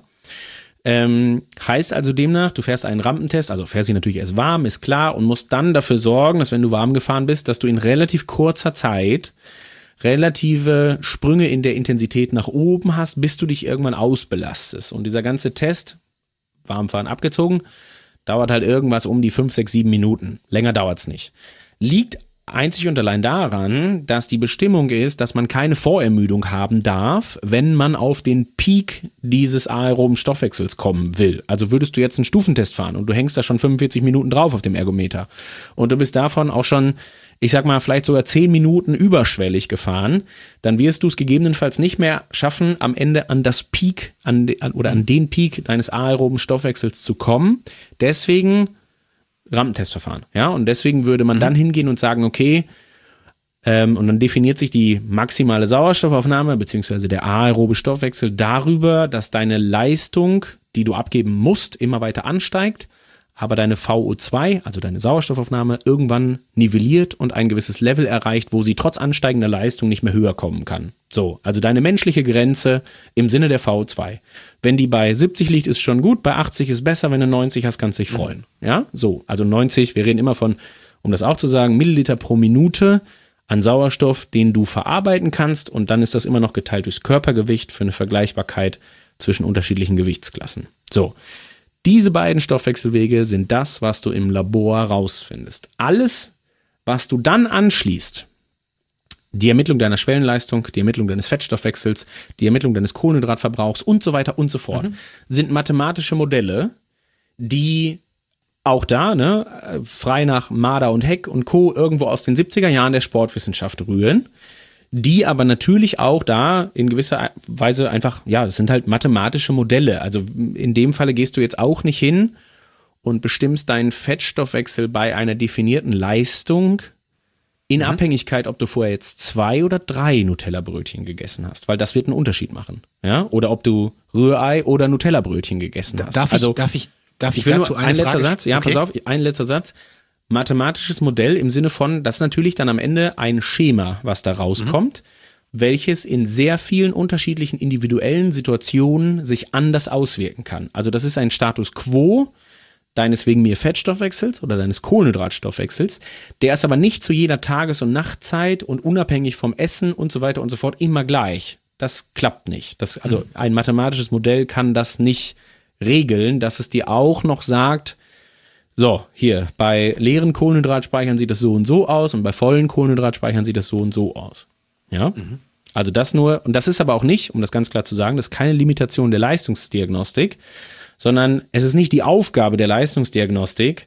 ähm, heißt also demnach, du fährst einen Rampentest, also fährst dich natürlich erst warm, ist klar, und musst dann dafür sorgen, dass wenn du warm gefahren bist, dass du in relativ kurzer Zeit relative Sprünge in der Intensität nach oben hast, bis du dich irgendwann ausbelastest. Und dieser ganze Test, Warmfahren abgezogen, dauert halt irgendwas um die fünf, sechs, sieben Minuten. Länger dauert's nicht. Liegt einzig und allein daran, dass die Bestimmung ist, dass man keine Vorermüdung haben darf, wenn man auf den Peak dieses aeroben Stoffwechsels kommen will. Also würdest du jetzt einen Stufentest fahren und du hängst da schon fünfundvierzig Minuten drauf auf dem Ergometer und du bist davon auch schon, ich sag mal, vielleicht sogar zehn Minuten überschwellig gefahren, dann wirst du es gegebenenfalls nicht mehr schaffen, am Ende an das Peak an, an, oder an den Peak deines aeroben Stoffwechsels zu kommen. Deswegen Rampentestverfahren, ja, und deswegen würde man dann hingehen und sagen, okay, ähm, und dann definiert sich die maximale Sauerstoffaufnahme beziehungsweise der aerobe Stoffwechsel darüber, dass deine Leistung, die du abgeben musst, immer weiter ansteigt, aber deine V O zwei, also deine Sauerstoffaufnahme, irgendwann nivelliert und ein gewisses Level erreicht, wo sie trotz ansteigender Leistung nicht mehr höher kommen kann. So, also deine menschliche Grenze im Sinne der V O zwei. Wenn die bei siebzig liegt, ist schon gut, bei achtzig ist besser, wenn du neunzig hast, kannst du dich freuen. Ja, so, also neunzig, wir reden immer von, um das auch zu sagen, Milliliter pro Minute an Sauerstoff, den du verarbeiten kannst, und dann ist das immer noch geteilt durchs Körpergewicht für eine Vergleichbarkeit zwischen unterschiedlichen Gewichtsklassen. So. Diese beiden Stoffwechselwege sind das, was du im Labor rausfindest. Alles, was du dann anschließt, die Ermittlung deiner Schwellenleistung, die Ermittlung deines Fettstoffwechsels, die Ermittlung deines Kohlenhydratverbrauchs und so weiter und so fort, mhm. sind mathematische Modelle, die auch da, ne, frei nach Marder und Heck und Co. irgendwo aus den siebziger Jahren der Sportwissenschaft rühren, die aber natürlich auch da in gewisser Weise einfach, ja, das sind halt mathematische Modelle. Also in dem Falle gehst du jetzt auch nicht hin und bestimmst deinen Fettstoffwechsel bei einer definierten Leistung in mhm. Abhängigkeit, ob du vorher jetzt zwei oder drei Nutella-Brötchen gegessen hast, weil das wird einen Unterschied machen. Ja? Oder ob du Rührei oder Nutella-Brötchen gegessen hast. Darf also, ich, darf ich, darf ich, ich will dazu nur eine ein letzter Frage? Satz, ja, okay. pass auf, ein letzter Satz. Mathematisches Modell im Sinne von, das ist natürlich dann am Ende ein Schema, was da rauskommt, mhm. welches in sehr vielen unterschiedlichen individuellen Situationen sich anders auswirken kann. Also das ist ein Status quo deines wegen mir Fettstoffwechsels oder deines Kohlenhydratstoffwechsels. Der ist aber nicht zu jeder Tages- und Nachtzeit und unabhängig vom Essen und so weiter und so fort immer gleich. Das klappt nicht. Das, also ein mathematisches Modell kann das nicht regeln, dass es dir auch noch sagt, so, hier, bei leeren Kohlenhydratspeichern sieht das so und so aus und bei vollen Kohlenhydratspeichern sieht das so und so aus. Ja? Mhm. Also das nur, und das ist aber auch nicht, um das ganz klar zu sagen, das ist keine Limitation der Leistungsdiagnostik, sondern es ist nicht die Aufgabe der Leistungsdiagnostik,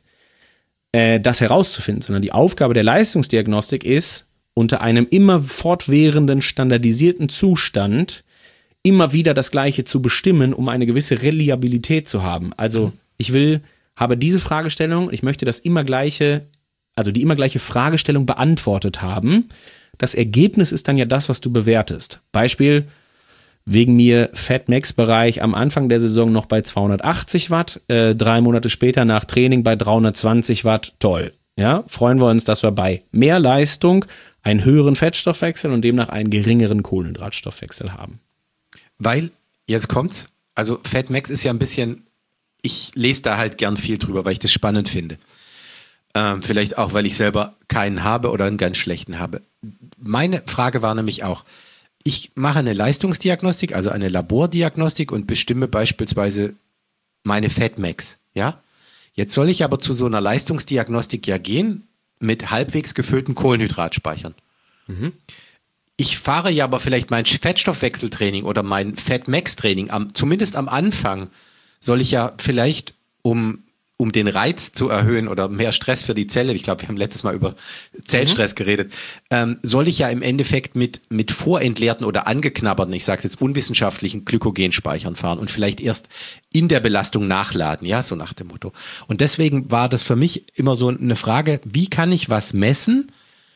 äh, das herauszufinden, sondern die Aufgabe der Leistungsdiagnostik ist, unter einem immer fortwährenden, standardisierten Zustand immer wieder das Gleiche zu bestimmen, um eine gewisse Reliabilität zu haben. Also mhm. ich will, habe diese Fragestellung, ich möchte das immer gleiche, also die immer gleiche Fragestellung beantwortet haben. Das Ergebnis ist dann ja das, was du bewertest. Beispiel, wegen mir Fat-Max-Bereich am Anfang der Saison noch bei zweihundertachtzig Watt, äh, drei Monate später nach Training bei dreihundertzwanzig Watt, toll. Ja, freuen wir uns, dass wir bei mehr Leistung einen höheren Fettstoffwechsel und demnach einen geringeren Kohlenhydratstoffwechsel haben. Weil, jetzt kommt's, also Fat-Max ist ja ein bisschen, ich lese da halt gern viel drüber, weil ich das spannend finde. Ähm, vielleicht auch, weil ich selber keinen habe oder einen ganz schlechten habe. Meine Frage war nämlich auch, ich mache eine Leistungsdiagnostik, also eine Labordiagnostik und bestimme beispielsweise meine Fat-Max, ja? Jetzt soll ich aber zu so einer Leistungsdiagnostik ja gehen mit halbwegs gefüllten Kohlenhydratspeichern. Mhm. Ich fahre ja aber vielleicht mein Fettstoffwechseltraining oder mein Fat-Max-Training, am, zumindest am Anfang soll ich ja vielleicht, um um den Reiz zu erhöhen oder mehr Stress für die Zelle, ich glaube, wir haben letztes Mal über Zellstress mhm. geredet, ähm, soll ich ja im Endeffekt mit, mit vorentleerten oder angeknabberten, ich sage jetzt unwissenschaftlichen Glykogenspeichern fahren und vielleicht erst in der Belastung nachladen, ja, so nach dem Motto. Und deswegen war das für mich immer so eine Frage, wie kann ich was messen,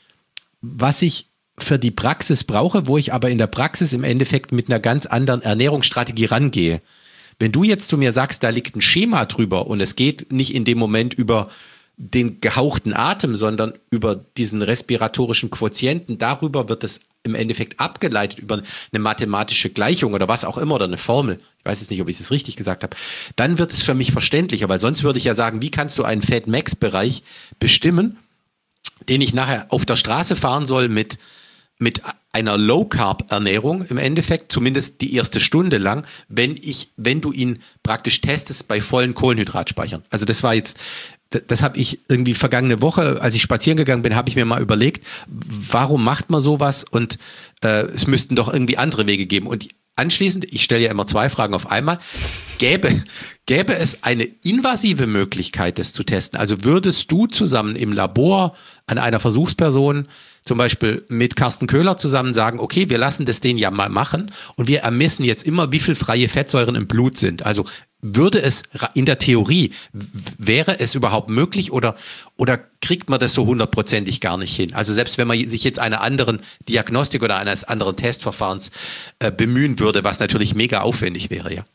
was ich für die Praxis brauche, wo ich aber in der Praxis im Endeffekt mit einer ganz anderen Ernährungsstrategie rangehe. Wenn du jetzt zu mir sagst, da liegt ein Schema drüber und es geht nicht in dem Moment über den gehauchten Atem, sondern über diesen respiratorischen Quotienten, darüber wird es im Endeffekt abgeleitet über eine mathematische Gleichung oder was auch immer oder eine Formel. Ich weiß jetzt nicht, ob ich es richtig gesagt habe. Dann wird es für mich verständlicher, weil sonst würde ich ja sagen, wie kannst du einen Fat-Max-Bereich bestimmen, den ich nachher auf der Straße fahren soll mit mit einer Low-Carb-Ernährung im Endeffekt, zumindest die erste Stunde lang, wenn ich, wenn du ihn praktisch testest bei vollen Kohlenhydratspeichern. Also das war jetzt, das, das habe ich irgendwie vergangene Woche, als ich spazieren gegangen bin, habe ich mir mal überlegt, warum macht man sowas und äh, es müssten doch irgendwie andere Wege geben. Und anschließend, ich stelle ja immer zwei Fragen auf einmal, gäbe, gäbe es eine invasive Möglichkeit, das zu testen? Also würdest du zusammen im Labor an einer Versuchsperson zum Beispiel mit Carsten Köhler zusammen sagen, okay, wir lassen das den ja mal machen und wir ermessen jetzt immer, wie viel freie Fettsäuren im Blut sind. Also würde es in der Theorie, wäre es überhaupt möglich oder, oder kriegt man das so hundertprozentig gar nicht hin? Also selbst wenn man sich jetzt einer anderen Diagnostik oder eines anderen Testverfahrens äh, bemühen würde, was natürlich mega aufwendig wäre, ja.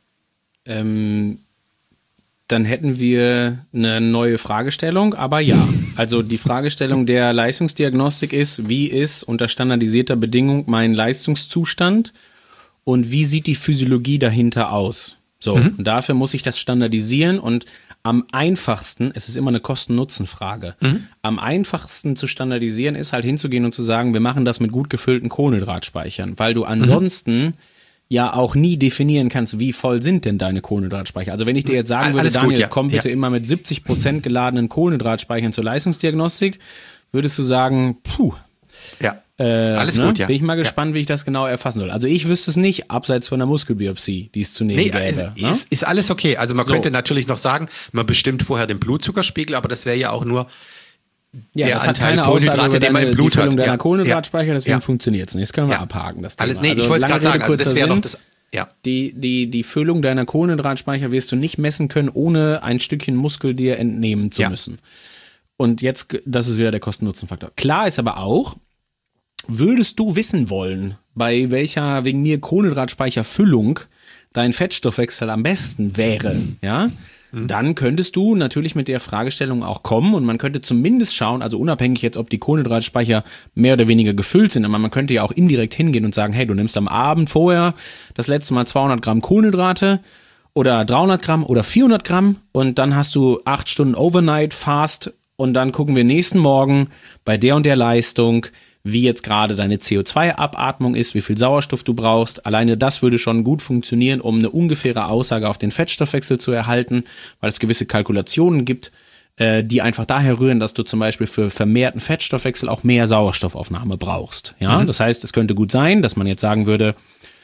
Ähm, dann hätten wir eine neue Fragestellung, aber ja. Also die Fragestellung der Leistungsdiagnostik ist, wie ist unter standardisierter Bedingung mein Leistungszustand und wie sieht die Physiologie dahinter aus? So, mhm. und dafür muss ich das standardisieren und am einfachsten, es ist immer eine Kosten-Nutzen-Frage, mhm. am einfachsten zu standardisieren ist halt hinzugehen und zu sagen, wir machen das mit gut gefüllten Kohlenhydratspeichern, weil du ansonsten mhm. ja auch nie definieren kannst, wie voll sind denn deine Kohlenhydratspeicher. Also wenn ich dir jetzt sagen würde, Alles Daniel, gut, ja. komm bitte ja. immer mit siebzig Prozent geladenen Kohlenhydratspeichern zur Leistungsdiagnostik, würdest du sagen, puh, ja. Äh, Alles ne? gut, ja. Bin ich mal gespannt, ja. wie ich das genau erfassen soll. Also ich wüsste es nicht, abseits von der Muskelbiopsie, die es zu nehmen nee, gäbe. Ist, ne? ist, ist alles okay. Also man so. könnte natürlich noch sagen, man bestimmt vorher den Blutzuckerspiegel, aber das wäre ja auch nur ja, der das hat Anteil keine Kohlenhydrate, Aussage über den man deine, im Blut die Füllung hat. deiner Ja. Kohlenhydratspeicher, deswegen ja. funktioniert es nicht. Das können wir ja. abhaken. Das alles, Thema. nee, also ich wollte es gerade sagen, also das wäre doch das, ja. Die, die, die Füllung deiner Kohlenhydratspeicher wirst du nicht messen können, ohne ein Stückchen Muskel dir entnehmen zu ja. müssen. Und jetzt, das ist wieder der Kosten-Nutzen-Faktor. Klar ist aber auch, würdest du wissen wollen, bei welcher wegen mir Kohlenhydratspeicherfüllung dein Fettstoffwechsel am besten wäre, ja, dann könntest du natürlich mit der Fragestellung auch kommen und man könnte zumindest schauen, also unabhängig jetzt, ob die Kohlenhydratspeicher mehr oder weniger gefüllt sind, aber man könnte ja auch indirekt hingehen und sagen, hey, du nimmst am Abend vorher das letzte Mal zweihundert Gramm Kohlenhydrate oder dreihundert Gramm oder vierhundert Gramm und dann hast du acht Stunden Overnight Fast und dann gucken wir nächsten Morgen bei der und der Leistung, wie jetzt gerade deine C O zwei Abatmung ist, wie viel Sauerstoff du brauchst. Alleine das würde schon gut funktionieren, um eine ungefähre Aussage auf den Fettstoffwechsel zu erhalten, weil es gewisse Kalkulationen gibt, äh, die einfach daher rühren, dass du zum Beispiel für vermehrten Fettstoffwechsel auch mehr Sauerstoffaufnahme brauchst. Ja, mhm. Das heißt, es könnte gut sein, dass man jetzt sagen würde,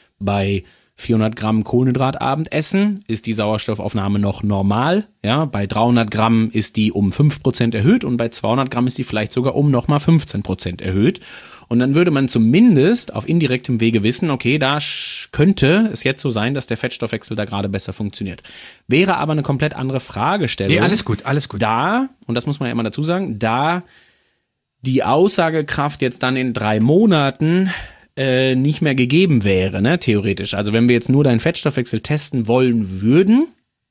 bei vierhundert Gramm Kohlenhydratabendessen ist die Sauerstoffaufnahme noch normal. Ja, bei dreihundert Gramm ist die um fünf Prozent erhöht und bei zweihundert Gramm ist die vielleicht sogar um nochmal fünfzehn Prozent erhöht. Und dann würde man zumindest auf indirektem Wege wissen, okay, da könnte es jetzt so sein, dass der Fettstoffwechsel da gerade besser funktioniert. Wäre aber eine komplett andere Fragestellung. Nee, alles gut, alles gut. Da, und das muss man ja immer dazu sagen, da die Aussagekraft jetzt dann in drei Monaten nicht mehr gegeben wäre, ne, theoretisch. Also wenn wir jetzt nur deinen Fettstoffwechsel testen wollen würden,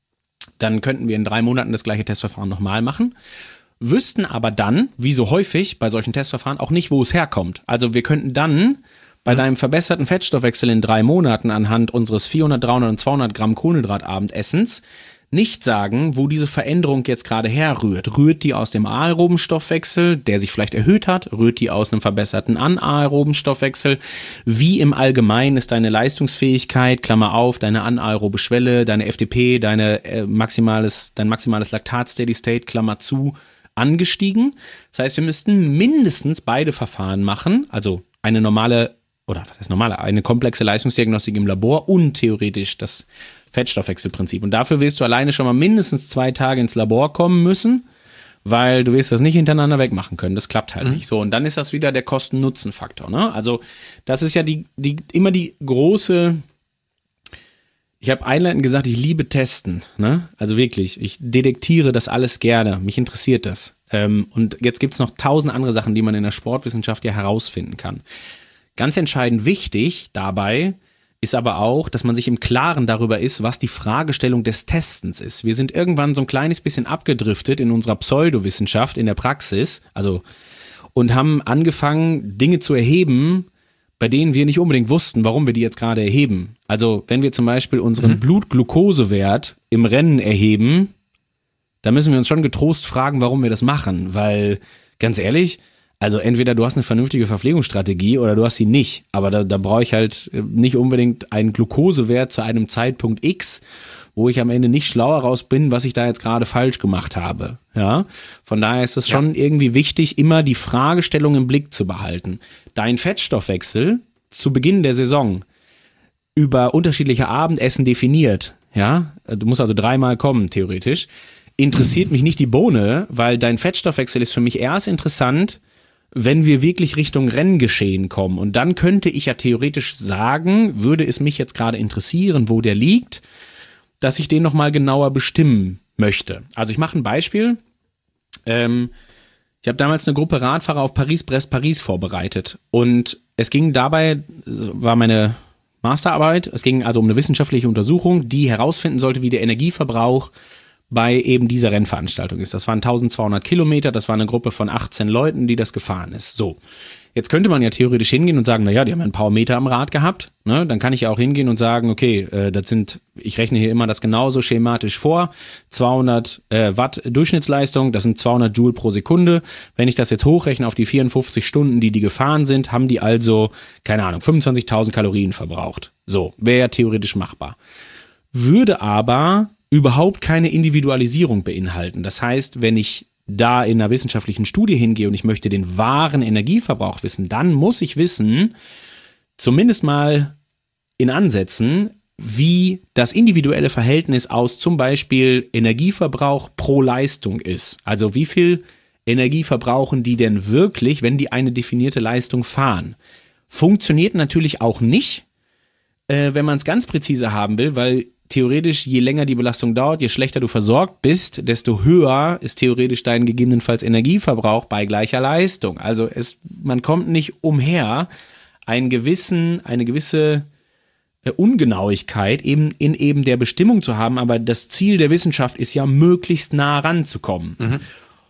dann könnten wir in drei Monaten das gleiche Testverfahren nochmal machen, wüssten aber dann, wie so häufig bei solchen Testverfahren, auch nicht, wo es herkommt. Also wir könnten dann bei deinem verbesserten Fettstoffwechsel in drei Monaten anhand unseres vierhundert, dreihundert und zweihundert Gramm Kohlenhydratabendessens nicht sagen, wo diese Veränderung jetzt gerade herrührt. Rührt die aus dem aeroben Stoffwechsel, der sich vielleicht erhöht hat? Rührt die aus einem verbesserten anaeroben Stoffwechsel? Wie im Allgemeinen ist deine Leistungsfähigkeit, Klammer auf, deine anaerobe Schwelle, deine F T P, deine äh, maximales, dein maximales Laktat Steady State, Klammer zu, angestiegen? Das heißt, wir müssten mindestens beide Verfahren machen, also eine normale, oder was heißt normale, eine komplexe Leistungsdiagnostik im Labor und theoretisch das Fettstoffwechselprinzip. Und dafür wirst du alleine schon mal mindestens zwei Tage ins Labor kommen müssen, weil du wirst das nicht hintereinander wegmachen können. Das klappt halt mhm. nicht so. Und dann ist das wieder der Kosten-Nutzen-Faktor, ne? Also das ist ja die, die immer die große, ich habe einleitend gesagt, ich liebe Testen, ne? Also wirklich, ich detektiere das alles gerne. Mich interessiert das. Ähm, und jetzt gibt's noch tausend andere Sachen, die man in der Sportwissenschaft ja herausfinden kann. Ganz entscheidend wichtig dabei ist aber auch, dass man sich im Klaren darüber ist, was die Fragestellung des Testens ist. Wir sind irgendwann so ein kleines bisschen abgedriftet in unserer Pseudowissenschaft, in der Praxis, also und haben angefangen, Dinge zu erheben, bei denen wir nicht unbedingt wussten, warum wir die jetzt gerade erheben. Also wenn wir zum Beispiel unseren mhm. Blutglukosewert im Rennen erheben, da müssen wir uns schon getrost fragen, warum wir das machen, weil, ganz ehrlich, also entweder du hast eine vernünftige Verpflegungsstrategie oder du hast sie nicht. Aber da, da brauche ich halt nicht unbedingt einen Glukosewert zu einem Zeitpunkt X, wo ich am Ende nicht schlauer raus bin, was ich da jetzt gerade falsch gemacht habe. Ja, von daher ist es schon ja. irgendwie wichtig, immer die Fragestellung im Blick zu behalten. Dein Fettstoffwechsel zu Beginn der Saison über unterschiedliche Abendessen definiert, ja, du musst also dreimal kommen, theoretisch, interessiert mich nicht die Bohne, weil dein Fettstoffwechsel ist für mich erst interessant, wenn wir wirklich Richtung Renngeschehen kommen. Und dann könnte ich ja theoretisch sagen, würde es mich jetzt gerade interessieren, wo der liegt, dass ich den nochmal genauer bestimmen möchte. Also ich mache ein Beispiel. Ähm, ich habe damals eine Gruppe Radfahrer auf Paris-Brest-Paris vorbereitet. Und es ging dabei, war meine Masterarbeit, es ging also um eine wissenschaftliche Untersuchung, die herausfinden sollte, wie der Energieverbrauch bei eben dieser Rennveranstaltung ist. Das waren eintausendzweihundert Kilometer, das war eine Gruppe von achtzehn Leuten, die das gefahren ist. So, jetzt könnte man ja theoretisch hingehen und sagen, naja, die haben ja ein paar Meter am Rad gehabt, ne? Dann kann ich ja auch hingehen und sagen, okay, äh, das sind, ich rechne hier immer das genauso schematisch vor, zweihundert äh, Watt Durchschnittsleistung, das sind zweihundert Joule pro Sekunde. Wenn ich das jetzt hochrechne auf die vierundfünfzig Stunden, die die gefahren sind, haben die also, keine Ahnung, fünfundzwanzigtausend Kalorien verbraucht. So, wäre ja theoretisch machbar. Würde aber überhaupt keine Individualisierung beinhalten. Das heißt, wenn ich da in einer wissenschaftlichen Studie hingehe und ich möchte den wahren Energieverbrauch wissen, dann muss ich wissen, zumindest mal in Ansätzen, wie das individuelle Verhältnis aus zum Beispiel Energieverbrauch pro Leistung ist. Also wie viel Energie verbrauchen die denn wirklich, wenn die eine definierte Leistung fahren? Funktioniert natürlich auch nicht, äh, wenn man es ganz präzise haben will, weil theoretisch, je länger die Belastung dauert, je schlechter du versorgt bist, desto höher ist theoretisch dein gegebenenfalls Energieverbrauch bei gleicher Leistung. Also es, man kommt nicht umher, einen gewissen, eine gewisse äh, Ungenauigkeit eben in eben der Bestimmung zu haben, aber das Ziel der Wissenschaft ist ja, möglichst nah ranzukommen. Mhm.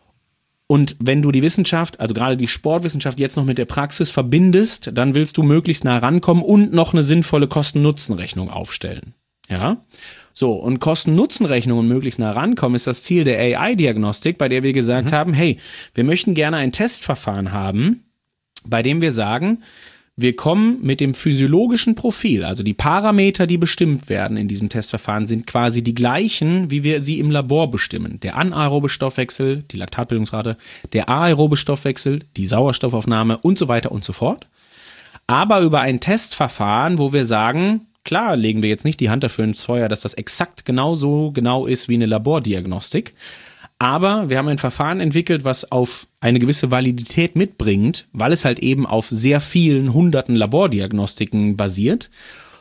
Und wenn du die Wissenschaft, also gerade die Sportwissenschaft jetzt noch mit der Praxis verbindest, dann willst du möglichst nah rankommen und noch eine sinnvolle Kosten-Nutzen-Rechnung aufstellen. Ja? So, und Kosten-Nutzen-Rechnung und möglichst nah rankommen ist das Ziel der A I-Diagnostik, bei der wir gesagt mhm. haben, hey, wir möchten gerne ein Testverfahren haben, bei dem wir sagen, wir kommen mit dem physiologischen Profil, also die Parameter, die bestimmt werden in diesem Testverfahren, sind quasi die gleichen, wie wir sie im Labor bestimmen. Der anaerobe Stoffwechsel, die Laktatbildungsrate, der aerobe Stoffwechsel, die Sauerstoffaufnahme und so weiter und so fort. Aber über ein Testverfahren, wo wir sagen, klar, legen wir jetzt nicht die Hand dafür ins Feuer, dass das exakt genauso genau ist wie eine Labordiagnostik. Aber wir haben ein Verfahren entwickelt, was auf eine gewisse Validität mitbringt, weil es halt eben auf sehr vielen hunderten Labordiagnostiken basiert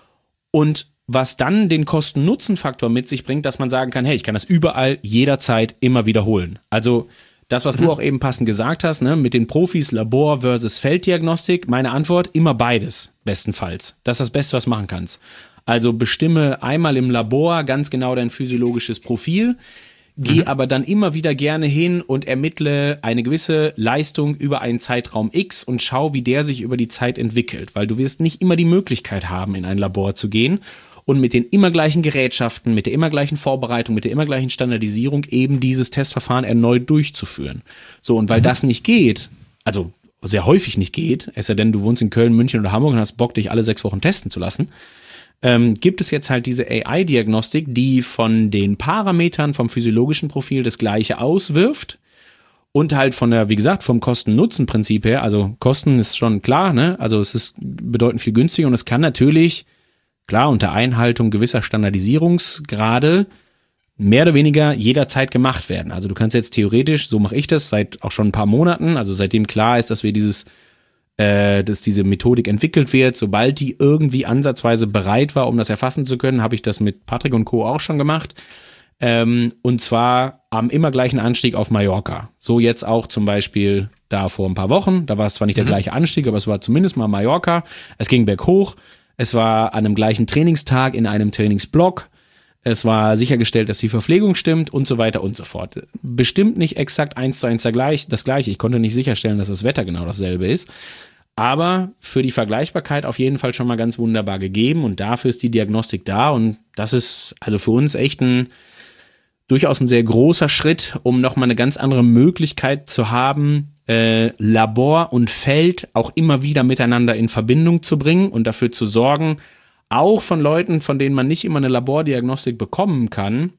und was dann den Kosten-Nutzen-Faktor mit sich bringt, dass man sagen kann, hey, ich kann das überall, jederzeit immer wiederholen. Also das, was mhm. du auch eben passend gesagt hast, ne, mit den Profis Labor versus Felddiagnostik, meine Antwort, immer beides, bestenfalls. Das ist das Beste, was du machen kannst. Also bestimme einmal im Labor ganz genau dein physiologisches Profil, Geh mhm. aber dann immer wieder gerne hin und ermittle eine gewisse Leistung über einen Zeitraum X und schau, wie der sich über die Zeit entwickelt. Weil du wirst nicht immer die Möglichkeit haben, in ein Labor zu gehen und mit den immer gleichen Gerätschaften, mit der immer gleichen Vorbereitung, mit der immer gleichen Standardisierung eben dieses Testverfahren erneut durchzuführen. So, und weil mhm. das nicht geht, also sehr häufig nicht geht, es sei denn, du wohnst in Köln, München oder Hamburg und hast Bock, dich alle sechs Wochen testen zu lassen, Ähm, gibt es jetzt halt diese A I-Diagnostik, die von den Parametern vom physiologischen Profil das Gleiche auswirft und halt von der, wie gesagt, vom Kosten-Nutzen-Prinzip her, also Kosten ist schon klar, ne, also es ist bedeutend viel günstiger und es kann natürlich, klar, unter Einhaltung gewisser Standardisierungsgrade mehr oder weniger jederzeit gemacht werden. Also du kannst jetzt theoretisch, so mache ich das seit auch schon ein paar Monaten, also seitdem klar ist, dass wir dieses dass diese Methodik entwickelt wird, sobald die irgendwie ansatzweise bereit war, um das erfassen zu können, habe ich das mit Patrick und Co. auch schon gemacht. Ähm, und zwar am immer gleichen Anstieg auf Mallorca. So jetzt auch zum Beispiel da vor ein paar Wochen. Da war es zwar nicht der mhm. gleiche Anstieg, aber es war zumindest mal Mallorca. Es ging berghoch. Es war an einem gleichen Trainingstag in einem Trainingsblock. Es war sichergestellt, dass die Verpflegung stimmt und so weiter und so fort. Bestimmt nicht exakt eins zu eins das gleiche. Ich konnte nicht sicherstellen, dass das Wetter genau dasselbe ist. Aber für die Vergleichbarkeit auf jeden Fall schon mal ganz wunderbar gegeben und dafür ist die Diagnostik da und das ist also für uns echt ein durchaus ein sehr großer Schritt, um nochmal eine ganz andere Möglichkeit zu haben, äh, Labor und Feld auch immer wieder miteinander in Verbindung zu bringen und dafür zu sorgen, auch von Leuten, von denen man nicht immer eine Labordiagnostik bekommen kann,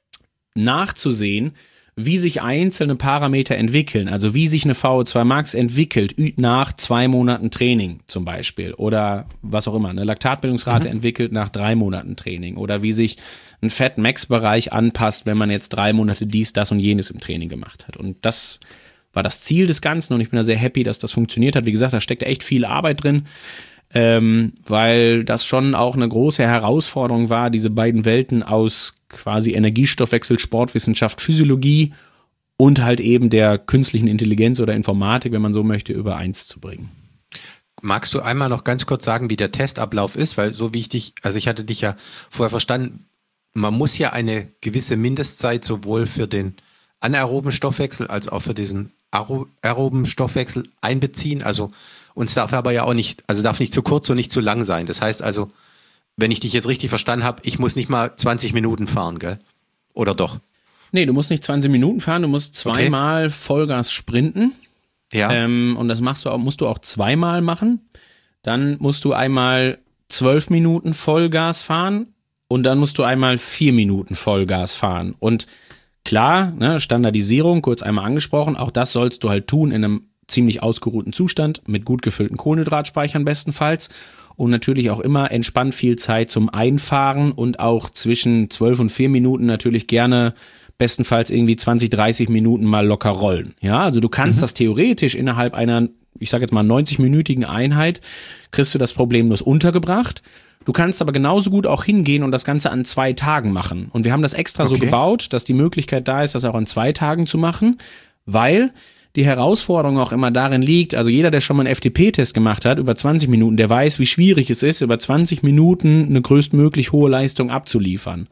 nachzusehen, wie sich einzelne Parameter entwickeln, also wie sich eine V O zwei Max entwickelt nach zwei Monaten Training zum Beispiel oder was auch immer, eine Laktatbildungsrate mhm. entwickelt nach drei Monaten Training oder wie sich ein Fat-Max-Bereich anpasst, wenn man jetzt drei Monate dies, das und jenes im Training gemacht hat. Und das war das Ziel des Ganzen und ich bin da sehr happy, dass das funktioniert hat. Wie gesagt, da steckt echt viel Arbeit drin, ähm, weil das schon auch eine große Herausforderung war, diese beiden Welten aus quasi Energiestoffwechsel, Sportwissenschaft, Physiologie und halt eben der künstlichen Intelligenz oder Informatik, wenn man so möchte, übereins zu bringen. Magst du einmal noch ganz kurz sagen, wie der Testablauf ist? Weil so wie ich dich, also ich hatte dich ja vorher verstanden, man muss ja eine gewisse Mindestzeit sowohl für den anaeroben Stoffwechsel als auch für diesen aeroben Stoffwechsel einbeziehen. Also uns darf aber ja auch nicht, also darf nicht zu kurz und nicht zu lang sein. Das heißt also, wenn ich dich jetzt richtig verstanden habe, ich muss nicht mal zwanzig Minuten fahren, gell? Oder doch? Nee, du musst nicht zwanzig Minuten fahren, du musst zweimal okay. Vollgas sprinten. Ja. Ähm, und das machst du auch, musst du auch zweimal machen. Dann musst du einmal zwölf Minuten Vollgas fahren und dann musst du einmal vier Minuten Vollgas fahren. Und klar, ne, Standardisierung, kurz einmal angesprochen, auch das sollst du halt tun in einem ziemlich ausgeruhten Zustand, mit gut gefüllten Kohlenhydratspeichern bestenfalls. Und natürlich auch immer entspannt viel Zeit zum Einfahren und auch zwischen zwölf und vier Minuten natürlich gerne bestenfalls irgendwie zwanzig, dreißig Minuten mal locker rollen. Ja, also du kannst mhm. das theoretisch innerhalb einer, ich sag jetzt mal neunzig-minütigen Einheit, kriegst du das problemlos untergebracht. Du kannst aber genauso gut auch hingehen und das Ganze an zwei Tagen machen. Und wir haben das extra okay. so gebaut, dass die Möglichkeit da ist, das auch an zwei Tagen zu machen, weil die Herausforderung auch immer darin liegt, also jeder, der schon mal einen F T P-Test gemacht hat, über zwanzig Minuten, der weiß, wie schwierig es ist, über zwanzig Minuten eine größtmöglich hohe Leistung abzuliefern.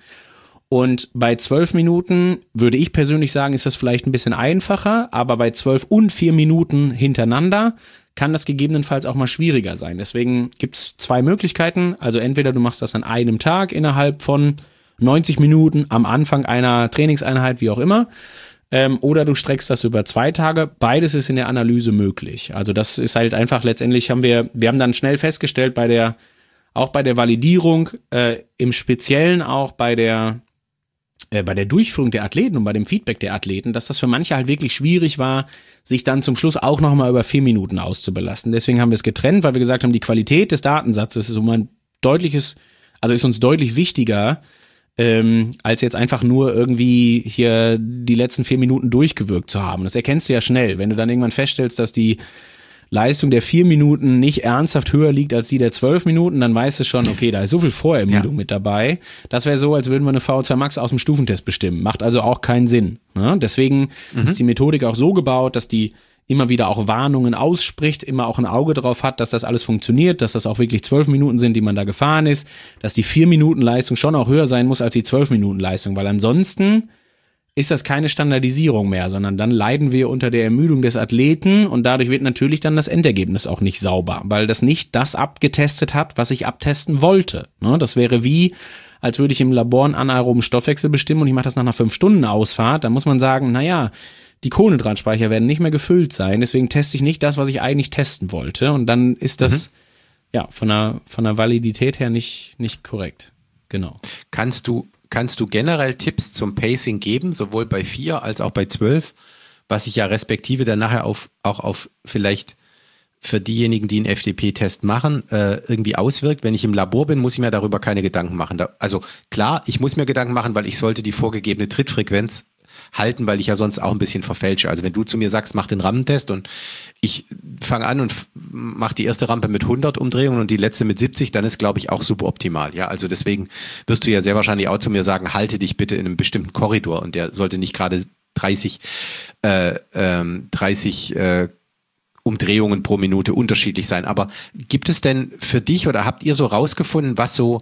Und bei zwölf Minuten würde ich persönlich sagen, ist das vielleicht ein bisschen einfacher, aber bei zwölf und vier Minuten hintereinander kann das gegebenenfalls auch mal schwieriger sein. Deswegen gibt's zwei Möglichkeiten, also entweder du machst das an einem Tag innerhalb von neunzig Minuten am Anfang einer Trainingseinheit, wie auch immer, Ähm, oder du streckst das über zwei Tage. Beides ist in der Analyse möglich. Also das ist halt einfach, letztendlich haben wir, wir haben dann schnell festgestellt bei der, auch bei der Validierung, äh, im Speziellen auch bei der, äh, bei der Durchführung der Athleten und bei dem Feedback der Athleten, dass das für manche halt wirklich schwierig war, sich dann zum Schluss auch nochmal über vier Minuten auszubelasten. Deswegen haben wir es getrennt, weil wir gesagt haben, die Qualität des Datensatzes ist um ein deutliches, also ist uns deutlich wichtiger, Ähm, als jetzt einfach nur irgendwie hier die letzten vier Minuten durchgewirkt zu haben. Das erkennst du ja schnell. Wenn du dann irgendwann feststellst, dass die Leistung der vier Minuten nicht ernsthaft höher liegt als die der zwölf Minuten, dann weißt du schon, okay, da ist so viel Vorermüdung ja. mit dabei. Das wäre so, als würden wir eine V O zwei Max aus dem Stufentest bestimmen. Macht also auch keinen Sinn. Ne? Deswegen mhm. ist die Methodik auch so gebaut, dass die immer wieder auch Warnungen ausspricht, immer auch ein Auge drauf hat, dass das alles funktioniert, dass das auch wirklich zwölf Minuten sind, die man da gefahren ist, dass die vier Minuten Leistung schon auch höher sein muss als die zwölf Minuten Leistung, weil ansonsten ist das keine Standardisierung mehr, sondern dann leiden wir unter der Ermüdung des Athleten und dadurch wird natürlich dann das Endergebnis auch nicht sauber, weil das nicht das abgetestet hat, was ich abtesten wollte. Das wäre wie, als würde ich im Labor einen anaeroben Stoffwechsel bestimmen und ich mache das nach einer fünf Stunden Ausfahrt, dann muss man sagen, naja, die Kohlenhydratspeicher werden nicht mehr gefüllt sein, deswegen teste ich nicht das, was ich eigentlich testen wollte und dann ist das mhm. ja von der, von der Validität her nicht, nicht korrekt. Genau. Kannst du, kannst du generell Tipps zum Pacing geben, sowohl bei vier als auch bei zwölf, was sich ja respektive dann nachher auf, auch auf vielleicht für diejenigen, die einen F T P-Test machen, äh, irgendwie auswirkt? Wenn ich im Labor bin, muss ich mir darüber keine Gedanken machen. Da, also klar, ich muss mir Gedanken machen, weil ich sollte die vorgegebene Trittfrequenz halten, weil ich ja sonst auch ein bisschen verfälsche. Also wenn du zu mir sagst, mach den Rampentest und ich fange an und f- mache die erste Rampe mit hundert Umdrehungen und die letzte mit siebzig, dann ist, glaube ich, auch suboptimal. Ja, also deswegen wirst du ja sehr wahrscheinlich auch zu mir sagen, halte dich bitte in einem bestimmten Korridor und der sollte nicht gerade dreißig, äh, ähm, dreißig äh, Umdrehungen pro Minute unterschiedlich sein. Aber gibt es denn für dich oder habt ihr so rausgefunden, was so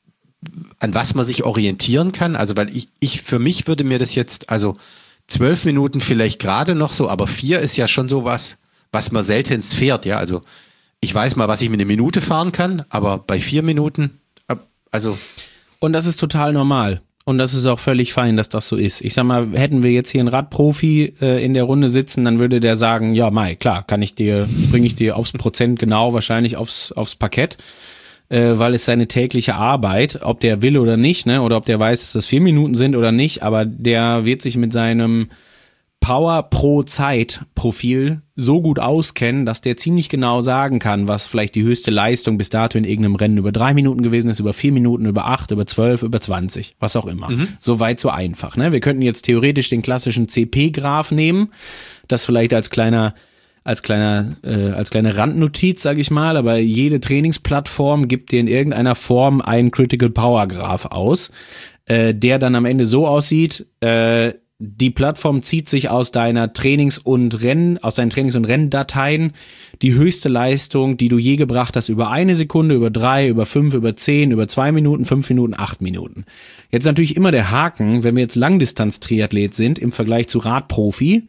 an was man sich orientieren kann? Also, weil ich, ich, für mich würde mir das jetzt, also zwölf Minuten vielleicht gerade noch so, aber vier ist ja schon so was, was man seltenst fährt, ja. Also, ich weiß mal, was ich mit einer Minute fahren kann, aber bei vier Minuten, also. Und das ist total normal. Und das ist auch völlig fein, dass das so ist. Ich sag mal, hätten wir jetzt hier einen Radprofi äh, in der Runde sitzen, dann würde der sagen, ja, Mai, klar, kann ich dir, bringe ich dir aufs Prozent genau, wahrscheinlich aufs, aufs Parkett. Weil es seine tägliche Arbeit, ob der will oder nicht, ne, oder ob der weiß, dass das vier Minuten sind oder nicht, aber der wird sich mit seinem Power pro Zeit Profil so gut auskennen, dass der ziemlich genau sagen kann, was vielleicht die höchste Leistung bis dato in irgendeinem Rennen über drei Minuten gewesen ist, über vier Minuten, über acht, über zwölf, über zwanzig, was auch immer. Mhm. So weit, so einfach, ne. Wir könnten jetzt theoretisch den klassischen C P-Graph nehmen, das vielleicht als kleiner als kleiner äh, als kleine Randnotiz, sage ich mal, aber jede Trainingsplattform gibt dir in irgendeiner Form einen Critical Power Graph aus, äh, der dann am Ende so aussieht, äh, die Plattform zieht sich aus deiner Trainings- und Rennen, aus deinen Trainings- und Renndateien die höchste Leistung, die du je gebracht hast, über eine Sekunde, über drei, über fünf, über zehn, über zwei Minuten, fünf Minuten, acht Minuten. Jetzt natürlich immer der Haken, wenn wir jetzt Langdistanz-Triathlet sind im Vergleich zu Radprofi,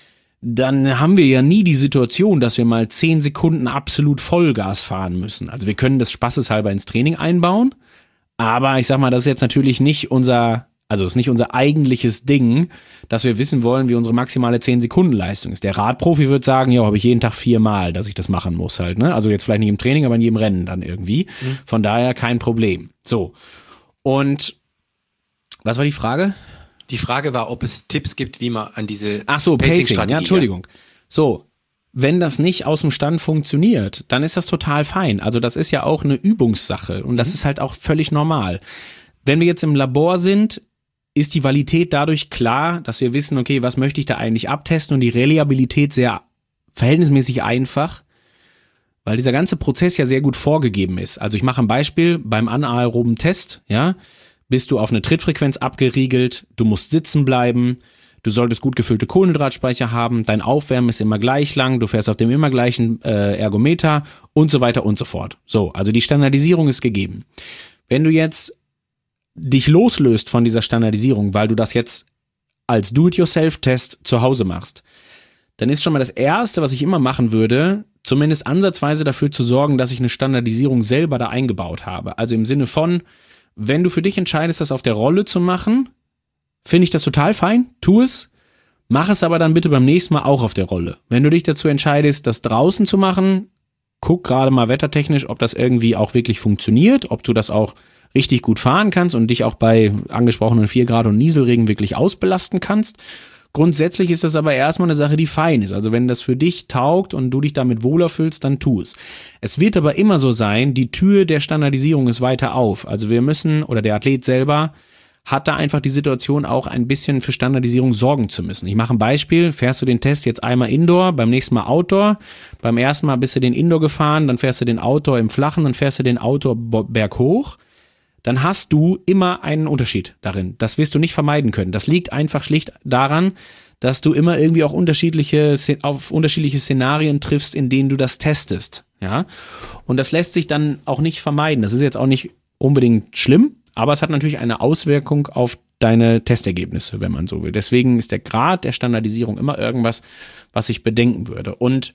dann haben wir ja nie die Situation, dass wir mal zehn Sekunden absolut Vollgas fahren müssen. Also wir können das spaßeshalber ins Training einbauen, aber ich sag mal, das ist jetzt natürlich nicht unser, also ist nicht unser eigentliches Ding, dass wir wissen wollen, wie unsere maximale zehn Sekunden Leistung ist. Der Radprofi wird sagen, ja, habe ich jeden Tag viermal, dass ich das machen muss halt, ne? Also jetzt vielleicht nicht im Training, aber in jedem Rennen dann irgendwie. Mhm. Von daher kein Problem. So. Und was war die Frage? Die Frage war, ob es Tipps gibt, wie man an diese Ach so, Pacing, ja, Entschuldigung. So, wenn das nicht aus dem Stand funktioniert, dann ist das total fein. Also das ist ja auch eine Übungssache und das mhm. ist halt auch völlig normal. Wenn wir jetzt im Labor sind, ist die Validität dadurch klar, dass wir wissen, okay, was möchte ich da eigentlich abtesten und die Reliabilität sehr verhältnismäßig einfach, weil dieser ganze Prozess ja sehr gut vorgegeben ist. Also ich mache ein Beispiel beim anaeroben Test, ja, bist du auf eine Trittfrequenz abgeriegelt, du musst sitzen bleiben, du solltest gut gefüllte Kohlenhydratspeicher haben, dein Aufwärmen ist immer gleich lang, du fährst auf dem immer gleichen äh, Ergometer und so weiter und so fort. So, also die Standardisierung ist gegeben. Wenn du jetzt dich loslöst von dieser Standardisierung, weil du das jetzt als Do-it-yourself-Test zu Hause machst, dann ist schon mal das Erste, was ich immer machen würde, zumindest ansatzweise dafür zu sorgen, dass ich eine Standardisierung selber da eingebaut habe. Also im Sinne von, wenn du für dich entscheidest, das auf der Rolle zu machen, finde ich das total fein, tu es, mach es aber dann bitte beim nächsten Mal auch auf der Rolle. Wenn du dich dazu entscheidest, das draußen zu machen, guck gerade mal wettertechnisch, ob das irgendwie auch wirklich funktioniert, ob du das auch richtig gut fahren kannst und dich auch bei angesprochenen vier Grad und Nieselregen wirklich ausbelasten kannst. Grundsätzlich ist das aber erstmal eine Sache, die fein ist. Also wenn das für dich taugt und du dich damit wohler fühlst, dann tu es. Es wird aber immer so sein, die Tür der Standardisierung ist weiter auf. Also wir müssen, oder der Athlet selber hat da einfach die Situation auch ein bisschen für Standardisierung sorgen zu müssen. Ich mache ein Beispiel, fährst du den Test jetzt einmal Indoor, beim nächsten Mal Outdoor, beim ersten Mal bist du den Indoor gefahren, dann fährst du den Outdoor im Flachen, dann fährst du den Outdoor berghoch, dann hast du immer einen Unterschied darin. Das wirst du nicht vermeiden können. Das liegt einfach schlicht daran, dass du immer irgendwie auch unterschiedliche, auf unterschiedliche Szenarien triffst, in denen du das testest. Ja? Und das lässt sich dann auch nicht vermeiden. Das ist jetzt auch nicht unbedingt schlimm, aber es hat natürlich eine Auswirkung auf deine Testergebnisse, wenn man so will. Deswegen ist der Grad der Standardisierung immer irgendwas, was ich bedenken würde. Und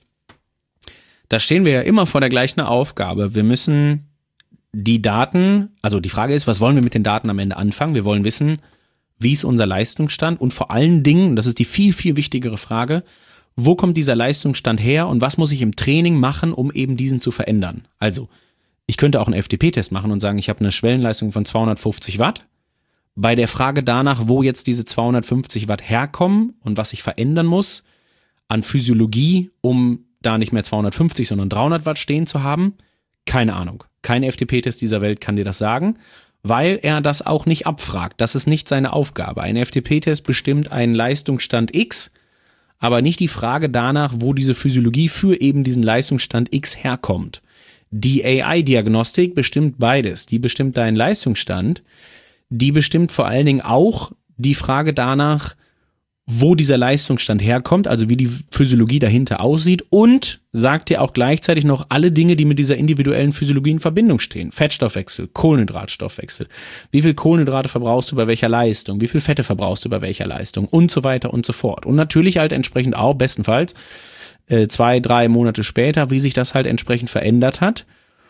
da stehen wir ja immer vor der gleichen Aufgabe. Wir müssen die Daten, also die Frage ist, was wollen wir mit den Daten am Ende anfangen? Wir wollen wissen, wie ist unser Leistungsstand und vor allen Dingen, das ist die viel, viel wichtigere Frage, wo kommt dieser Leistungsstand her und was muss ich im Training machen, um eben diesen zu verändern? Also, ich könnte auch einen F T P-Test machen und sagen, ich habe eine Schwellenleistung von zweihundertfünfzig Watt. Bei der Frage danach, wo jetzt diese zweihundertfünfzig Watt herkommen und was ich verändern muss an Physiologie, um da nicht mehr zweihundertfünfzig, sondern dreihundert Watt stehen zu haben, keine Ahnung. Kein F T P-Test dieser Welt kann dir das sagen, weil er das auch nicht abfragt. Das ist nicht seine Aufgabe. Ein F T P-Test bestimmt einen Leistungsstand X, aber nicht die Frage danach, wo diese Physiologie für eben diesen Leistungsstand X herkommt. Die A I-Diagnostik bestimmt beides. Die bestimmt deinen Leistungsstand, die bestimmt vor allen Dingen auch die Frage danach, wo dieser Leistungsstand herkommt, also wie die Physiologie dahinter aussieht und sagt dir auch gleichzeitig noch alle Dinge, die mit dieser individuellen Physiologie in Verbindung stehen. Fettstoffwechsel, Kohlenhydratstoffwechsel. Wie viel Kohlenhydrate verbrauchst du bei welcher Leistung? Wie viel Fette verbrauchst du bei welcher Leistung? Und so weiter und so fort. Und natürlich halt entsprechend auch bestenfalls äh, zwei, drei Monate später, wie sich das halt entsprechend verändert hat,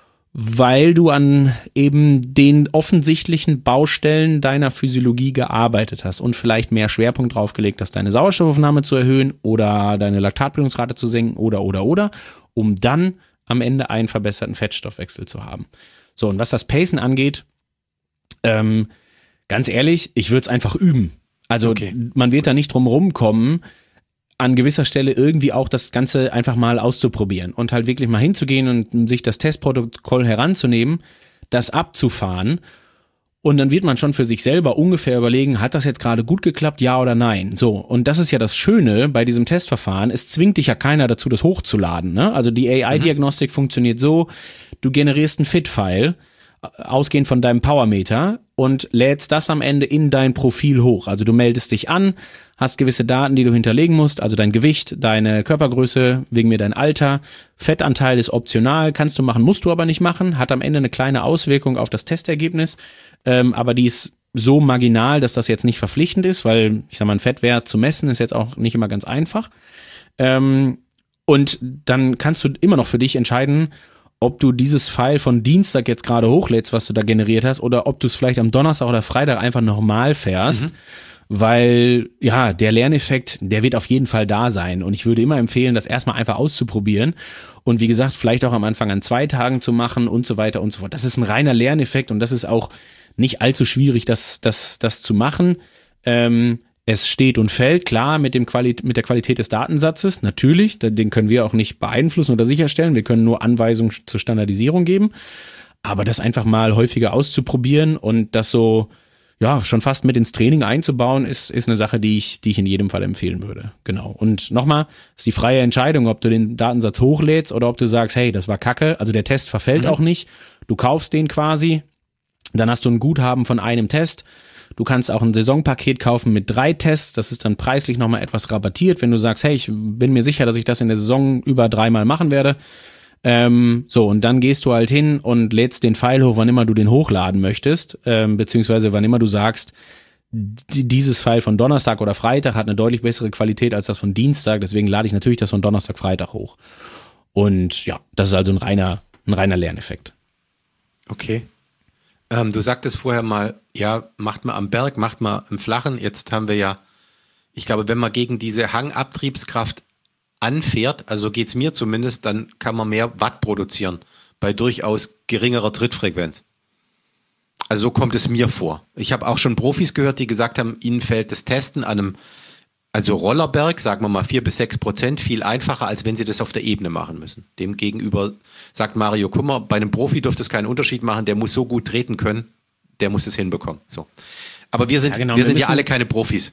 weil du an eben den offensichtlichen Baustellen deiner Physiologie gearbeitet hast und vielleicht mehr Schwerpunkt draufgelegt hast, deine Sauerstoffaufnahme zu erhöhen oder deine Laktatbildungsrate zu senken oder, oder, oder, um dann am Ende einen verbesserten Fettstoffwechsel zu haben. So, und was das Pacen angeht, ähm, ganz ehrlich, ich würde es einfach üben. Also okay. Man wird da nicht drum rumkommen, an gewisser Stelle irgendwie auch das Ganze einfach mal auszuprobieren und halt wirklich mal hinzugehen und sich das Testprotokoll heranzunehmen, das abzufahren und dann wird man schon für sich selber ungefähr überlegen, hat das jetzt gerade gut geklappt, ja oder nein? So, und das ist ja das Schöne bei diesem Testverfahren, es zwingt dich ja keiner dazu, das hochzuladen, ne? Also die A I-Diagnostik mhm. funktioniert so, du generierst einen Fit-File, ausgehend von deinem Powermeter und lädst das am Ende in dein Profil hoch. Also du meldest dich an, hast gewisse Daten, die du hinterlegen musst, also dein Gewicht, deine Körpergröße, wegen mir dein Alter, Fettanteil ist optional, kannst du machen, musst du aber nicht machen, hat am Ende eine kleine Auswirkung auf das Testergebnis, ähm, aber die ist so marginal, dass das jetzt nicht verpflichtend ist, weil, ich sag mal, ein Fettwert zu messen ist jetzt auch nicht immer ganz einfach. Ähm, und dann kannst du immer noch für dich entscheiden, ob du dieses File von Dienstag jetzt gerade hochlädst, was du da generiert hast, oder ob du es vielleicht am Donnerstag oder Freitag einfach normal fährst, mhm. weil, ja, der Lerneffekt, der wird auf jeden Fall da sein und ich würde immer empfehlen, das erstmal einfach auszuprobieren und wie gesagt, vielleicht auch am Anfang an zwei Tagen zu machen und so weiter und so fort. Das ist ein reiner Lerneffekt und das ist auch nicht allzu schwierig, das, das, das zu machen. Ähm, Es steht und fällt, klar, mit dem Quali- mit der Qualität des Datensatzes, natürlich, den können wir auch nicht beeinflussen oder sicherstellen, wir können nur Anweisungen zur Standardisierung geben, aber das einfach mal häufiger auszuprobieren und das so, ja, schon fast mit ins Training einzubauen, ist, ist eine Sache, die ich, die ich in jedem Fall empfehlen würde, genau. Und nochmal, ist die freie Entscheidung, ob du den Datensatz hochlädst oder ob du sagst, hey, das war Kacke, also der Test verfällt mhm. auch nicht, du kaufst den quasi, dann hast du ein Guthaben von einem Test. Du kannst auch ein Saisonpaket kaufen mit drei Tests, das ist dann preislich nochmal etwas rabattiert, wenn du sagst, hey, ich bin mir sicher, dass ich das in der Saison über dreimal machen werde. Ähm, so, und dann gehst du halt hin und lädst den File hoch, wann immer du den hochladen möchtest, ähm, beziehungsweise wann immer du sagst, d- dieses File von Donnerstag oder Freitag hat eine deutlich bessere Qualität als das von Dienstag, deswegen lade ich natürlich das von Donnerstag, Freitag hoch. Und ja, das ist also ein reiner, ein reiner Lerneffekt. Okay. Ähm, du sagtest vorher mal, ja, macht man am Berg, macht man im Flachen. Jetzt haben wir ja, ich glaube, wenn man gegen diese Hangabtriebskraft anfährt, also geht es mir zumindest, dann kann man mehr Watt produzieren bei durchaus geringerer Trittfrequenz. Also so kommt es mir vor. Ich habe auch schon Profis gehört, die gesagt haben, ihnen fällt das Testen an einem, also Rollerberg, sagen wir mal vier bis sechs Prozent, viel einfacher, als wenn sie das auf der Ebene machen müssen. Demgegenüber sagt Mario Kummer, bei einem Profi dürfte es keinen Unterschied machen, der muss so gut treten können, der muss es hinbekommen. So. Aber wir sind, ja, genau, wir, wir sind müssen, ja alle keine Profis.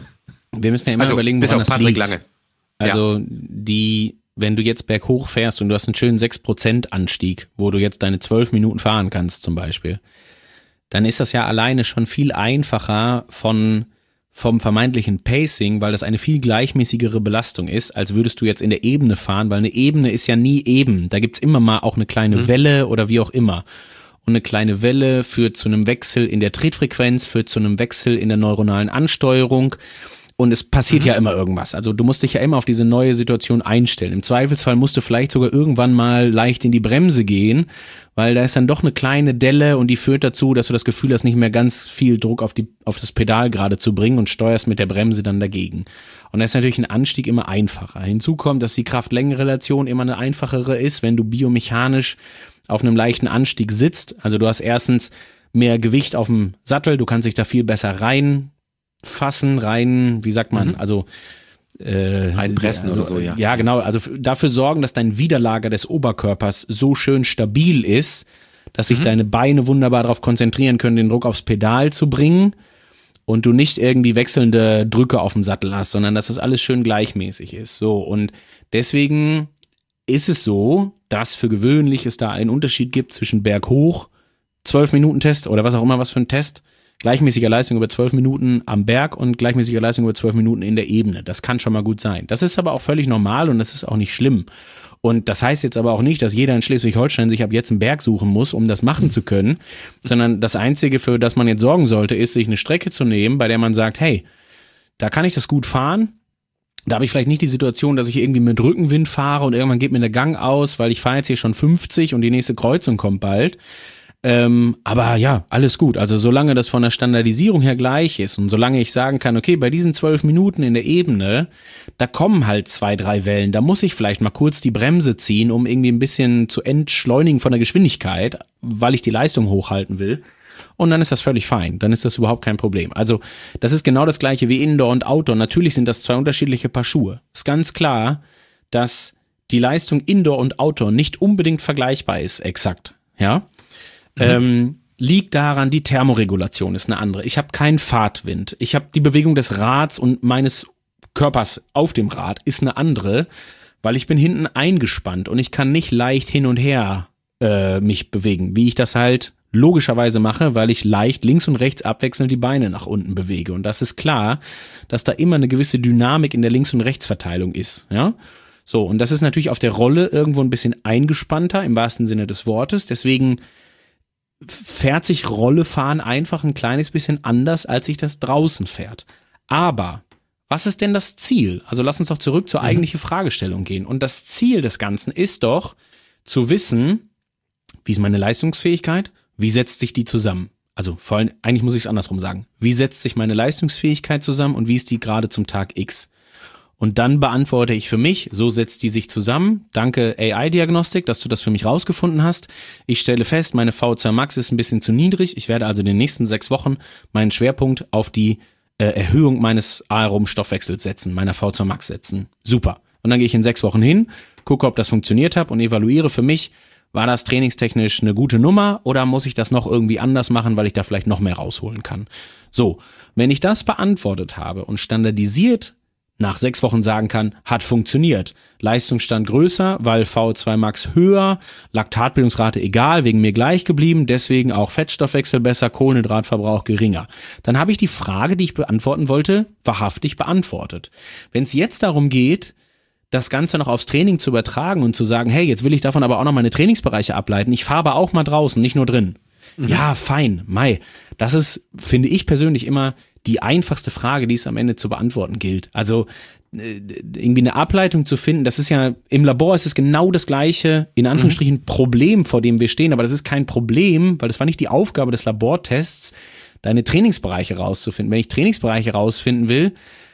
Wir müssen ja immer also, überlegen, bis woran auf das Patrick liegt. Lange. Also ja. die, wenn du jetzt berghoch fährst und du hast einen schönen sechs Prozent Anstieg, wo du jetzt deine zwölf Minuten fahren kannst zum Beispiel, dann ist das ja alleine schon viel einfacher von vom vermeintlichen Pacing, weil das eine viel gleichmäßigere Belastung ist, als würdest du jetzt in der Ebene fahren, weil eine Ebene ist ja nie eben. Da gibt's immer mal auch eine kleine mhm. Welle oder wie auch immer. Und eine kleine Welle führt zu einem Wechsel in der Trittfrequenz, führt zu einem Wechsel in der neuronalen Ansteuerung. Und es passiert mhm. ja immer irgendwas. Also du musst dich ja immer auf diese neue Situation einstellen. Im Zweifelsfall musst du vielleicht sogar irgendwann mal leicht in die Bremse gehen, weil da ist dann doch eine kleine Delle und die führt dazu, dass du das Gefühl hast, nicht mehr ganz viel Druck auf die auf das Pedal gerade zu bringen und steuerst mit der Bremse dann dagegen. Und da ist natürlich ein Anstieg immer einfacher. Hinzu kommt, dass die Kraft-Längen-Relation immer eine einfachere ist, wenn du biomechanisch auf einem leichten Anstieg sitzt. Also du hast erstens mehr Gewicht auf dem Sattel, du kannst dich da viel besser rein fassen, rein, wie sagt man, mhm. also äh, reinpressen also, oder so, ja. Ja, genau, also dafür sorgen, dass dein Widerlager des Oberkörpers so schön stabil ist, dass sich mhm. deine Beine wunderbar darauf konzentrieren können, den Druck aufs Pedal zu bringen und du nicht irgendwie wechselnde Drücke auf dem Sattel hast, sondern dass das alles schön gleichmäßig ist. So, und deswegen ist es so, dass für gewöhnlich es da einen Unterschied gibt zwischen Berghoch, zwölf Minuten Test oder was auch immer was für ein Test, gleichmäßiger Leistung über zwölf Minuten am Berg und gleichmäßiger Leistung über zwölf Minuten in der Ebene. Das kann schon mal gut sein. Das ist aber auch völlig normal und das ist auch nicht schlimm. Und das heißt jetzt aber auch nicht, dass jeder in Schleswig-Holstein sich ab jetzt einen Berg suchen muss, um das machen zu können, sondern das Einzige, für das man jetzt sorgen sollte, ist, sich eine Strecke zu nehmen, bei der man sagt, hey, da kann ich das gut fahren. Da habe ich vielleicht nicht die Situation, dass ich irgendwie mit Rückenwind fahre und irgendwann geht mir der Gang aus, weil ich fahre jetzt hier schon fünfzig und die nächste Kreuzung kommt bald. Ähm, aber ja, alles gut. Also solange das von der Standardisierung her gleich ist und solange ich sagen kann, okay, bei diesen zwölf Minuten in der Ebene, da kommen halt zwei, drei Wellen, da muss ich vielleicht mal kurz die Bremse ziehen, um irgendwie ein bisschen zu entschleunigen von der Geschwindigkeit, weil ich die Leistung hochhalten will. Und dann ist das völlig fein, dann ist das überhaupt kein Problem. Also das ist genau das gleiche wie Indoor und Outdoor. Natürlich sind das zwei unterschiedliche Paar Schuhe. Ist ganz klar, dass die Leistung Indoor und Outdoor nicht unbedingt vergleichbar ist, exakt, ja. Mhm. Ähm, liegt daran, die Thermoregulation ist eine andere. Ich habe keinen Fahrtwind. Ich habe die Bewegung des Rads und meines Körpers auf dem Rad ist eine andere, weil ich bin hinten eingespannt und ich kann nicht leicht hin und her äh, mich bewegen, wie ich das halt logischerweise mache, weil ich leicht links und rechts abwechselnd die Beine nach unten bewege. Und das ist klar, dass da immer eine gewisse Dynamik in der Links- und Rechtsverteilung ist, ja. So, und das ist natürlich auf der Rolle irgendwo ein bisschen eingespannter, im wahrsten Sinne des Wortes. Deswegen fährt sich Rollefahren einfach ein kleines bisschen anders, als sich das draußen fährt. Aber was ist denn das Ziel? Also lass uns doch zurück zur mhm. eigentlichen Fragestellung gehen. Und das Ziel des Ganzen ist doch zu wissen, wie ist meine Leistungsfähigkeit? Wie setzt sich die zusammen? Also vor allem, eigentlich muss ich es andersrum sagen. Wie setzt sich meine Leistungsfähigkeit zusammen und wie ist die gerade zum Tag X? Und dann beantworte ich für mich, so setzt die sich zusammen. Danke A I-Diagnostik, dass du das für mich rausgefunden hast. Ich stelle fest, meine V zwei Max ist ein bisschen zu niedrig. Ich werde also in den nächsten sechs Wochen meinen Schwerpunkt auf die äh, Erhöhung meines Aerom-Stoffwechsels setzen, meiner V zwei Max setzen. Super. Und dann gehe ich in sechs Wochen hin, gucke, ob das funktioniert hat und evaluiere für mich, war das trainingstechnisch eine gute Nummer oder muss ich das noch irgendwie anders machen, weil ich da vielleicht noch mehr rausholen kann. So, wenn ich das beantwortet habe und standardisiert nach sechs Wochen sagen kann, hat funktioniert. Leistungsstand größer, weil V O zwei Max höher, Laktatbildungsrate egal, wegen mir gleich geblieben, deswegen auch Fettstoffwechsel besser, Kohlenhydratverbrauch geringer. Dann habe ich die Frage, die ich beantworten wollte, wahrhaftig beantwortet. Wenn es jetzt darum geht, das Ganze noch aufs Training zu übertragen und zu sagen, hey, jetzt will ich davon aber auch noch meine Trainingsbereiche ableiten, ich fahre aber auch mal draußen, nicht nur drin. Mhm. Ja, fein, Mai. Das ist, finde ich persönlich, immer die einfachste Frage, die es am Ende zu beantworten gilt. Also äh, irgendwie eine Ableitung zu finden, das ist ja, im Labor ist es genau das gleiche, in Anführungsstrichen, mhm. Problem, vor dem wir stehen, aber das ist kein Problem, weil das war nicht die Aufgabe des Labortests, deine Trainingsbereiche rauszufinden. Wenn ich Trainingsbereiche rausfinden will,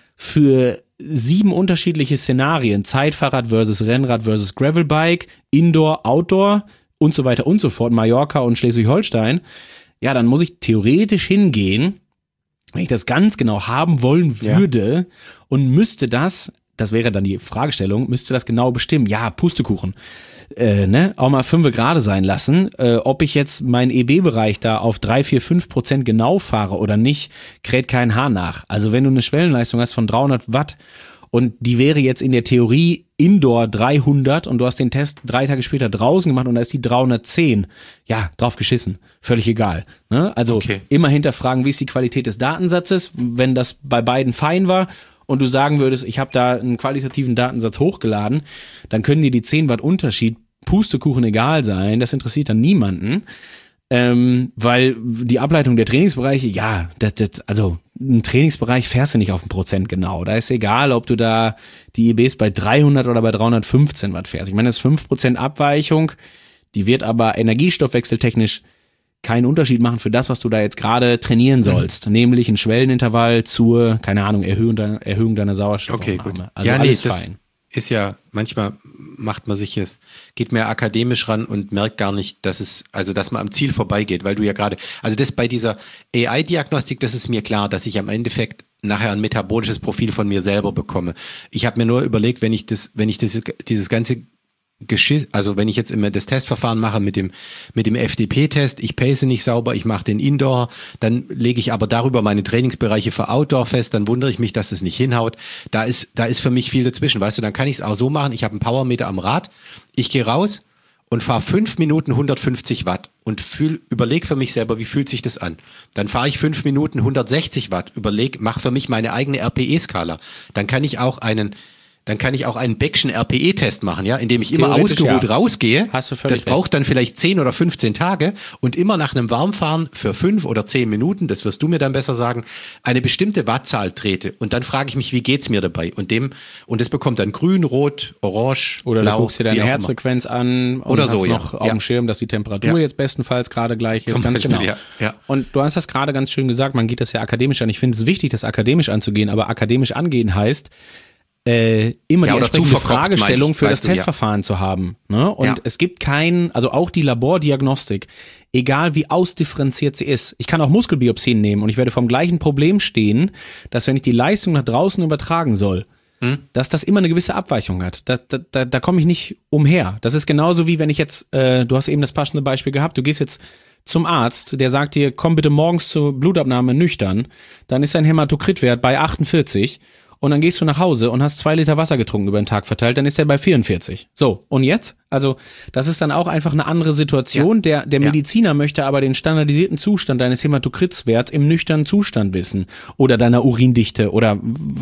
für sieben unterschiedliche Szenarien, Zeitfahrrad versus Rennrad versus Gravelbike, Indoor, Outdoor und so weiter und so fort, Mallorca und Schleswig-Holstein, ja, dann muss ich theoretisch hingehen, wenn ich das ganz genau haben wollen würde ja. und müsste das, das wäre dann die Fragestellung, müsste das genau bestimmen, ja, Pustekuchen, äh, ne, auch mal fünf Grad sein lassen, äh, ob ich jetzt meinen E B-Bereich da auf drei, vier, fünf Prozent genau fahre oder nicht, kräht kein Haar nach. Also wenn du eine Schwellenleistung hast von dreihundert Watt und die wäre jetzt in der Theorie Indoor dreihundert und du hast den Test drei Tage später draußen gemacht und da ist die dreihundertzehn. Ja, drauf geschissen. Völlig egal. Ne? Also okay. Immer hinterfragen, wie ist die Qualität des Datensatzes, wenn das bei beiden fein war und du sagen würdest, ich habe da einen qualitativen Datensatz hochgeladen, dann können dir die zehn Watt Unterschied Pustekuchen egal sein. Das interessiert dann niemanden. Ähm, weil die Ableitung der Trainingsbereiche, ja, das, das, also ein Trainingsbereich fährst du nicht auf ein Prozent genau. Da ist egal, ob du da die E Bs bei dreihundert oder bei dreihundertfünfzehn Watt fährst. Ich meine, das ist fünf Prozent Abweichung, die wird aber energiestoffwechseltechnisch keinen Unterschied machen für das, was du da jetzt gerade trainieren sollst. Mhm. Nämlich ein Schwellenintervall zur, keine Ahnung, Erhöhung, deiner, Erhöhung deiner Sauerstoffaufnahme. Okay, gut. Also ja, alles nee, das fein. Ist ja, manchmal macht man sich jetzt, geht mehr akademisch ran und merkt gar nicht, dass es, also dass man am Ziel vorbeigeht, weil du ja gerade, also das bei dieser A I-Diagnostik, das ist mir klar, dass ich am Endeffekt nachher ein metabolisches Profil von mir selber bekomme. Ich habe mir nur überlegt, wenn ich das, wenn ich das, dieses ganze Geschiss, also wenn ich jetzt immer das Testverfahren mache mit dem mit dem F D P-Test, ich pace nicht sauber, ich mache den Indoor, dann lege ich aber darüber meine Trainingsbereiche für Outdoor fest, dann wundere ich mich, dass es nicht hinhaut. Da ist da ist für mich viel dazwischen, weißt du, dann kann ich es auch so machen, ich habe einen Powermeter am Rad, ich gehe raus und fahre fünf Minuten hundertfünfzig Watt und fühl, überleg für mich selber, wie fühlt sich das an. Dann fahre ich fünf Minuten hundertsechzig Watt, überleg, mache für mich meine eigene R P E-Skala. Dann kann ich auch einen Dann kann ich auch einen Beckschen R P E-Test machen, ja, indem ich immer ausgeruht ja. rausgehe. Hast du völlig das braucht recht. Dann vielleicht zehn oder fünfzehn Tage und immer nach einem Warmfahren für fünf oder zehn Minuten, das wirst du mir dann besser sagen, eine bestimmte Wattzahl trete. Und dann frage ich mich, wie geht's mir dabei? Und dem, und das bekommt dann grün, rot, orange, oder blau. Oder du guckst dir deine Herzfrequenz an und oder hast so, noch ja. auf ja. dem Schirm, dass die Temperatur ja. jetzt bestenfalls gerade gleich ist. Zum ganz Beispiel, genau. Ja. Ja. Und du hast das gerade ganz schön gesagt, man geht das ja akademisch an. Ich finde es wichtig, das akademisch anzugehen, aber akademisch angehen heißt, Äh, immer ja, die entsprechende Fragestellung für das Testverfahren ja. zu haben. Ne? Und ja. es gibt kein, also auch die Labordiagnostik, egal wie ausdifferenziert sie ist. Ich kann auch Muskelbiopsien nehmen und ich werde vom gleichen Problem stehen, dass wenn ich die Leistung nach draußen übertragen soll, hm? dass das immer eine gewisse Abweichung hat. Da, da, da, da komme ich nicht umher. Das ist genauso wie wenn ich jetzt, äh, du hast eben das passende Beispiel gehabt, du gehst jetzt zum Arzt, der sagt dir, komm bitte morgens zur Blutabnahme nüchtern, dann ist dein Hämatokritwert bei achtundvierzig und dann gehst du nach Hause und hast zwei Liter Wasser getrunken über den Tag verteilt, dann ist er bei vierundvierzig. So, und jetzt? Also das ist dann auch einfach eine andere Situation. Ja. Der, der Mediziner ja. möchte aber den standardisierten Zustand deines Hämatokritswerts im nüchternen Zustand wissen oder deiner Urindichte oder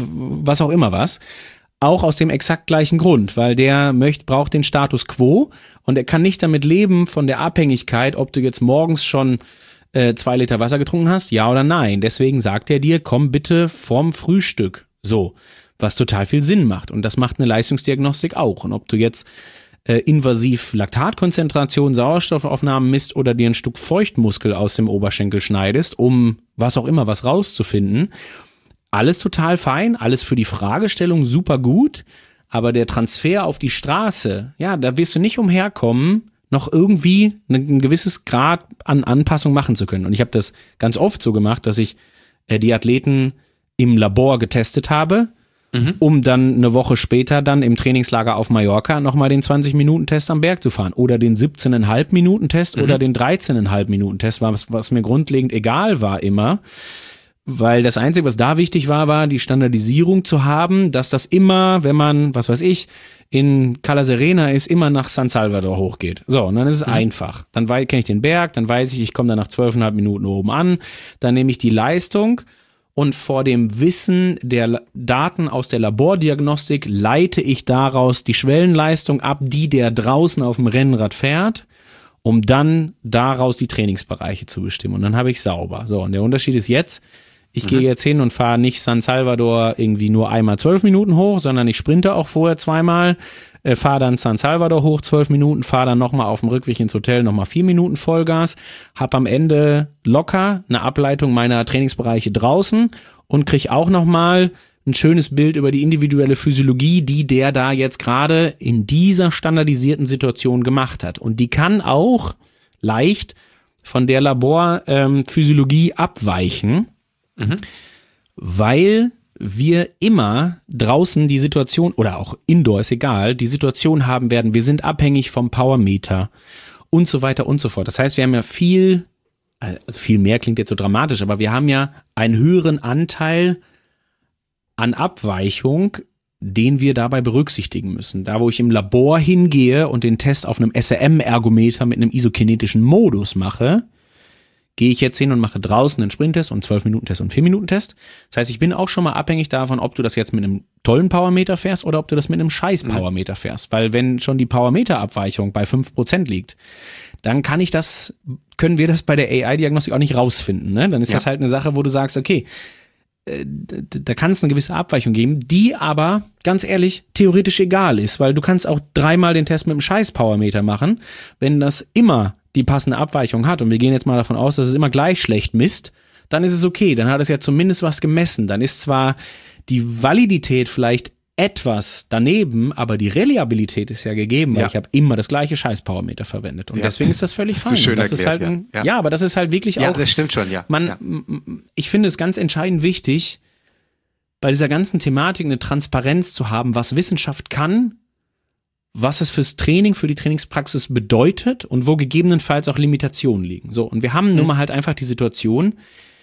was auch immer was. Auch aus dem exakt gleichen Grund, weil der möchte, braucht den Status quo und er kann nicht damit leben von der Abhängigkeit, ob du jetzt morgens schon äh, zwei Liter Wasser getrunken hast, ja oder nein. Deswegen sagt er dir, komm bitte vorm Frühstück. So, was total viel Sinn macht. Und das macht eine Leistungsdiagnostik auch. Und ob du jetzt äh, invasiv Laktatkonzentration, Sauerstoffaufnahmen misst oder dir ein Stück Feuchtmuskel aus dem Oberschenkel schneidest, um was auch immer was rauszufinden, alles total fein, alles für die Fragestellung super gut, aber der Transfer auf die Straße, ja, da wirst du nicht umherkommen, noch irgendwie ein gewisses Grad an Anpassung machen zu können. Und ich habe das ganz oft so gemacht, dass ich äh, die Athleten im Labor getestet habe, mhm. um dann eine Woche später dann im Trainingslager auf Mallorca nochmal den zwanzig-Minuten-Test am Berg zu fahren oder den siebzehn Komma fünf Minuten Test mhm. oder den dreizehn Komma fünf Minuten Test, was, was mir grundlegend egal war immer, Weil das Einzige, was da wichtig war, war die Standardisierung zu haben, dass das immer, wenn man, was weiß ich, in Cala Serena ist, immer nach San Salvador hochgeht. So, und dann ist es mhm. einfach. Dann kenne ich den Berg, dann weiß ich, ich komme da nach zwölfeinhalb Minuten oben an, dann nehme ich die Leistung und vor dem Wissen der Daten aus der Labordiagnostik leite ich daraus die Schwellenleistung ab, die der draußen auf dem Rennrad fährt, um dann daraus die Trainingsbereiche zu bestimmen. Und dann habe ich sauber. So, und der Unterschied ist jetzt, ich mhm. gehe jetzt hin und fahre nicht San Salvador irgendwie nur einmal zwölf Minuten hoch, sondern ich sprinte auch vorher zweimal, äh, fahre dann San Salvador hoch zwölf Minuten, fahre dann nochmal auf dem Rückweg ins Hotel nochmal vier Minuten Vollgas, habe am Ende locker eine Ableitung meiner Trainingsbereiche draußen und kriege auch nochmal ein schönes Bild über die individuelle Physiologie, die der da jetzt gerade in dieser standardisierten Situation gemacht hat. Und die kann auch leicht von der Laborphysiologie ähm, abweichen, mhm. weil wir immer draußen die Situation, oder auch indoor, ist egal, die Situation haben werden, wir sind abhängig vom Powermeter und so weiter und so fort. Das heißt, wir haben ja viel, also viel mehr klingt jetzt so dramatisch, aber wir haben ja einen höheren Anteil an Abweichung, den wir dabei berücksichtigen müssen. Da, wo ich im Labor hingehe und den Test auf einem S R M-Ergometer mit einem isokinetischen Modus mache, gehe ich jetzt hin und mache draußen einen Sprinttest und zwölf-Minuten-Test und vier-Minuten-Test. Das heißt, ich bin auch schon mal abhängig davon, ob du das jetzt mit einem tollen Powermeter fährst oder ob du das mit einem scheiß Powermeter fährst. Weil wenn schon die Powermeter-Abweichung bei fünf Prozent liegt, dann kann ich das, können wir das bei der A I-Diagnostik auch nicht rausfinden. Ne? Dann ist ja. das halt eine Sache, wo du sagst, okay, da kann es eine gewisse Abweichung geben, die aber, ganz ehrlich, theoretisch egal ist, weil du kannst auch dreimal den Test mit einem scheiß Powermeter machen, wenn das immer die passende Abweichung hat und wir gehen jetzt mal davon aus, dass es immer gleich schlecht misst, dann ist es okay, dann hat es ja zumindest was gemessen, dann ist zwar die Validität vielleicht etwas daneben, aber die Reliabilität ist ja gegeben, weil ja. ich habe immer das gleiche Scheiß-Powermeter verwendet und ja. deswegen ist das völlig fein. Das ist schön das erklärt, ist halt ein, ja. ja, aber das ist halt wirklich ja, auch. Ja, das stimmt schon, ja. Man, ja. ich finde es ganz entscheidend wichtig, bei dieser ganzen Thematik eine Transparenz zu haben, was Wissenschaft kann, was es fürs Training, für die Trainingspraxis bedeutet und wo gegebenenfalls auch Limitationen liegen. So, und wir haben mhm. nun mal halt einfach die Situation,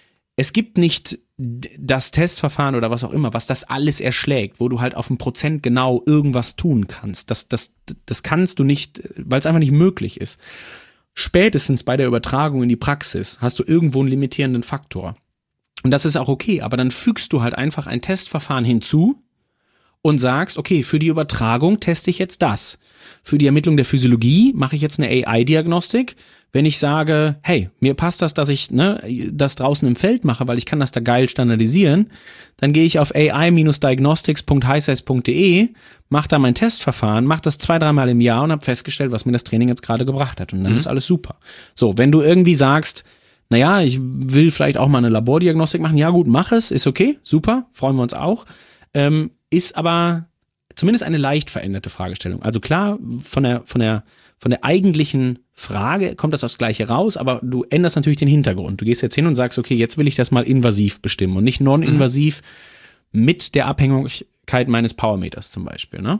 es gibt nicht das Testverfahren oder was auch immer, was das alles erschlägt, wo du halt auf ein Prozent genau irgendwas tun kannst. Das, das, das kannst du nicht, weil es einfach nicht möglich ist. Spätestens bei der Übertragung in die Praxis hast du irgendwo einen limitierenden Faktor. Und das ist auch okay, aber dann fügst du halt einfach ein Testverfahren hinzu und sagst, okay, für die Übertragung teste ich jetzt das. Für die Ermittlung der Physiologie mache ich jetzt eine A I-Diagnostik. Wenn ich sage, hey, mir passt das, dass ich ne, das draußen im Feld mache, weil ich kann das da geil standardisieren, dann gehe ich auf A I Diagnostics Punkt highsize Punkt de, mache da mein Testverfahren, mache das zwei, dreimal im Jahr und habe festgestellt, was mir das Training jetzt gerade gebracht hat. Und dann mhm. ist alles super. So, wenn du irgendwie sagst, naja, ich will vielleicht auch mal eine Labordiagnostik machen, ja gut, mach es, ist okay, super, freuen wir uns auch. Ähm, ist aber zumindest eine leicht veränderte Fragestellung. Also klar, von der, von der, von der eigentlichen Frage kommt das aufs Gleiche raus, aber du änderst natürlich den Hintergrund. Du gehst jetzt hin und sagst, okay, jetzt will ich das mal invasiv bestimmen und nicht non-invasiv mhm. mit der Abhängigkeit meines Powermeters zum Beispiel. Ne?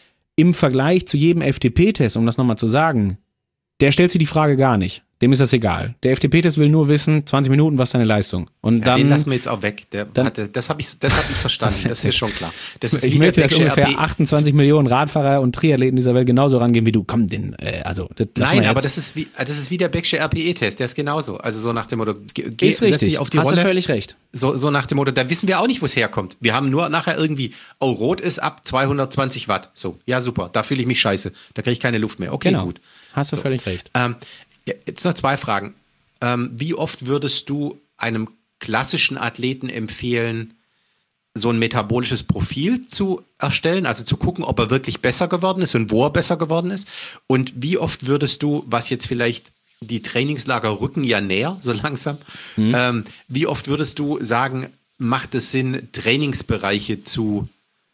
Im Vergleich zu jedem F T P-Test, um das nochmal zu sagen, der stellt sich die Frage gar nicht. Dem ist das egal. Der F T P-Test will nur wissen, zwanzig Minuten, was ist deine Leistung? Und ja, dann, den lassen wir jetzt auch weg. Der dann, hatte, das habe ich, das hab ich verstanden, das ist schon klar. Das ist ich möchte, dass ungefähr R P achtundzwanzig Millionen Radfahrer und Triathleten dieser Welt genauso rangehen wie du. Komm, den, äh, also das Nein, aber das ist, wie, das ist wie der Becksche R P E-Test, der ist genauso. Also so nach dem Motto, geh, ist richtig. Dich auf die Hast Rolle. Du völlig recht. So, so nach dem Motto, da wissen wir auch nicht, wo es herkommt. Wir haben nur nachher irgendwie, oh, rot ist ab zweihundertzwanzig Watt. So, ja super, da fühle ich mich scheiße. Da kriege ich keine Luft mehr. Okay, genau. gut. Hast du so. völlig recht. Ähm, jetzt noch zwei Fragen. Ähm, wie oft würdest du einem klassischen Athleten empfehlen, so ein metabolisches Profil zu erstellen, also zu gucken, ob er wirklich besser geworden ist und wo er besser geworden ist? Und wie oft würdest du, was jetzt vielleicht die Trainingslager rücken ja näher, so langsam, mhm. ähm, wie oft würdest du sagen, macht es Sinn, Trainingsbereiche zu,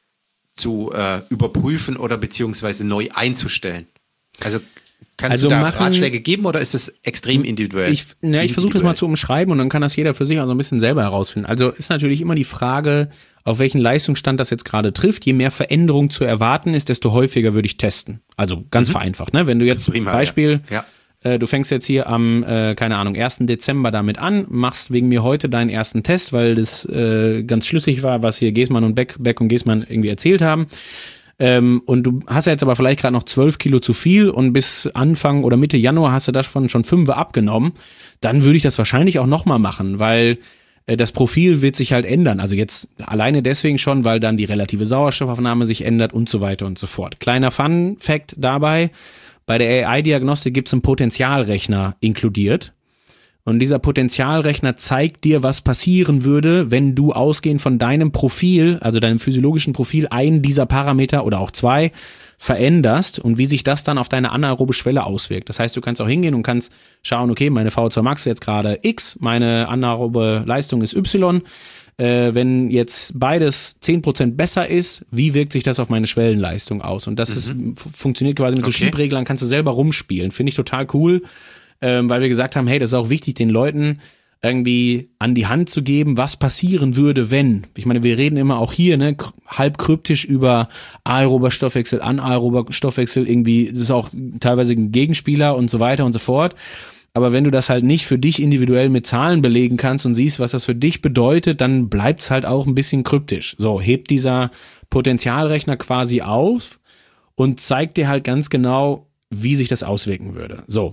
zu äh, überprüfen oder beziehungsweise neu einzustellen? Also Kannst also du da machen, Ratschläge geben oder ist das extrem individuell? Ich, ne, ich versuche das mal zu umschreiben und dann kann das jeder für sich auch so ein bisschen selber herausfinden. Also ist natürlich immer die Frage, auf welchen Leistungsstand das jetzt gerade trifft. Je mehr Veränderung zu erwarten ist, desto häufiger würde ich testen. Also ganz mhm. vereinfacht. Ne? Wenn du jetzt Prima, Beispiel, ja. äh, du fängst jetzt hier am, äh, keine Ahnung, ersten Dezember damit an, machst wegen mir heute deinen ersten Test, weil das äh, ganz schlüssig war, was hier Geßmann und Beck, Beck und Geßmann irgendwie erzählt haben. Ähm, und du hast ja jetzt aber vielleicht gerade noch zwölf Kilo zu viel und bis Anfang oder Mitte Januar hast du davon schon fünf abgenommen, dann würde ich das wahrscheinlich auch nochmal machen, weil das Profil wird sich halt ändern. Also jetzt alleine deswegen schon, weil dann die relative Sauerstoffaufnahme sich ändert und so weiter und so fort. Kleiner Fun-Fact dabei, bei der A I-Diagnostik gibt es einen Potenzialrechner inkludiert. Und dieser Potenzialrechner zeigt dir, was passieren würde, wenn du ausgehend von deinem Profil, also deinem physiologischen Profil, einen dieser Parameter oder auch zwei veränderst und wie sich das dann auf deine anaerobe Schwelle auswirkt. Das heißt, du kannst auch hingehen und kannst schauen, okay, meine V O zwei Max ist jetzt gerade X, meine anaerobe Leistung ist Y. Äh, wenn jetzt beides zehn Prozent besser ist, wie wirkt sich das auf meine Schwellenleistung aus? Und das mhm. ist, funktioniert quasi mit so okay. Schiebreglern, kannst du selber rumspielen. Finde ich total cool, ähm, weil wir gesagt haben, hey, das ist auch wichtig, den Leuten irgendwie an die Hand zu geben, was passieren würde, wenn. Ich meine, wir reden immer auch hier, ne, halb kryptisch über aerober Stoffwechsel, anaerober Stoffwechsel, irgendwie, das ist auch teilweise ein Gegenspieler und so weiter und so fort. Aber wenn du das halt nicht für dich individuell mit Zahlen belegen kannst und siehst, was das für dich bedeutet, dann bleibt's halt auch ein bisschen kryptisch. So, hebt dieser Potenzialrechner quasi auf und zeigt dir halt ganz genau, wie sich das auswirken würde. So.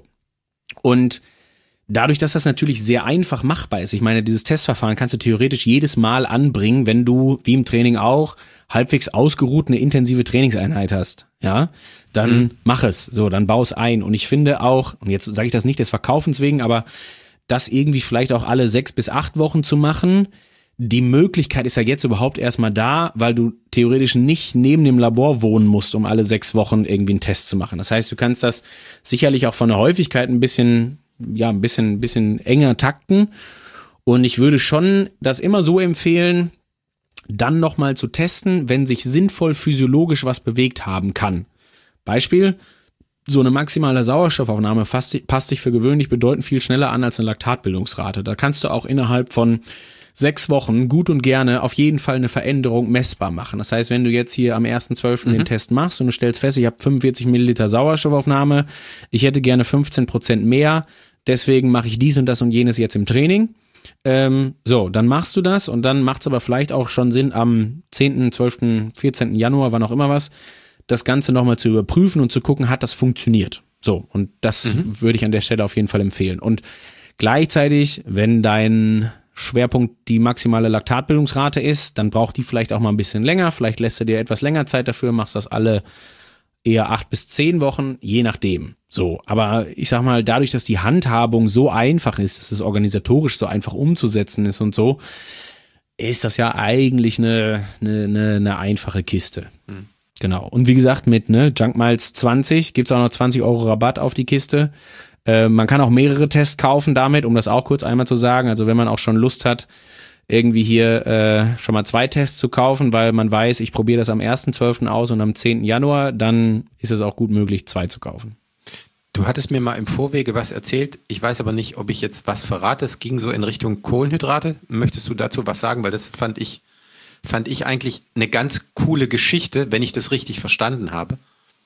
Und dadurch, dass das natürlich sehr einfach machbar ist, ich meine, dieses Testverfahren kannst du theoretisch jedes Mal anbringen, wenn du, wie im Training auch, halbwegs ausgeruht eine intensive Trainingseinheit hast, ja, dann mhm. mach es, so, dann bau es ein. Und ich finde auch, und jetzt sage ich das nicht des Verkaufens wegen, aber das irgendwie vielleicht auch alle sechs bis acht Wochen zu machen, die Möglichkeit ist ja jetzt überhaupt erstmal da, weil du theoretisch nicht neben dem Labor wohnen musst, um alle sechs Wochen irgendwie einen Test zu machen. Das heißt, du kannst das sicherlich auch von der Häufigkeit ein bisschen ja, ein bisschen, ein bisschen enger takten. Und ich würde schon das immer so empfehlen, dann nochmal zu testen, wenn sich sinnvoll physiologisch was bewegt haben kann. Beispiel, so eine maximale Sauerstoffaufnahme passt, passt sich für gewöhnlich bedeutend viel schneller an als eine Laktatbildungsrate. Da kannst du auch innerhalb von sechs Wochen gut und gerne auf jeden Fall eine Veränderung messbar machen. Das heißt, wenn du jetzt hier am ersten zwölften Mhm. den Test machst und du stellst fest, ich habe fünfundvierzig Milliliter Sauerstoffaufnahme, ich hätte gerne fünfzehn Prozent mehr, deswegen mache ich dies und das und jenes jetzt im Training. Ähm, so, dann machst du das und dann macht es aber vielleicht auch schon Sinn, am zehnten, zwölften, vierzehnten Januar, wann auch immer was, das Ganze nochmal zu überprüfen und zu gucken, hat das funktioniert. So, und das mhm. würde ich an der Stelle auf jeden Fall empfehlen. Und gleichzeitig, wenn dein Schwerpunkt die maximale Laktatbildungsrate ist, dann braucht die vielleicht auch mal ein bisschen länger, vielleicht lässt du dir etwas länger Zeit dafür, machst das alle eher acht bis zehn Wochen, je nachdem. So, aber ich sag mal, dadurch, dass die Handhabung so einfach ist, dass es organisatorisch so einfach umzusetzen ist und so, ist das ja eigentlich eine, eine, eine, eine einfache Kiste. Hm. Genau. Und wie gesagt, mit ne, Junk Miles zwanzig gibt's auch noch zwanzig Euro Rabatt auf die Kiste. Äh, man kann auch mehrere Tests kaufen damit, um das auch kurz einmal zu sagen. Also wenn man auch schon Lust hat, irgendwie hier äh, schon mal zwei Tests zu kaufen, weil man weiß, ich probiere das am ersten zwölften aus und am zehnten Januar, dann ist es auch gut möglich, zwei zu kaufen. Du hattest mir mal im Vorwege was erzählt. Ich weiß aber nicht, ob ich jetzt was verrate. Es ging so in Richtung Kohlenhydrate. Möchtest du dazu was sagen? Weil das fand ich, fand ich eigentlich eine ganz coole Geschichte, wenn ich das richtig verstanden habe.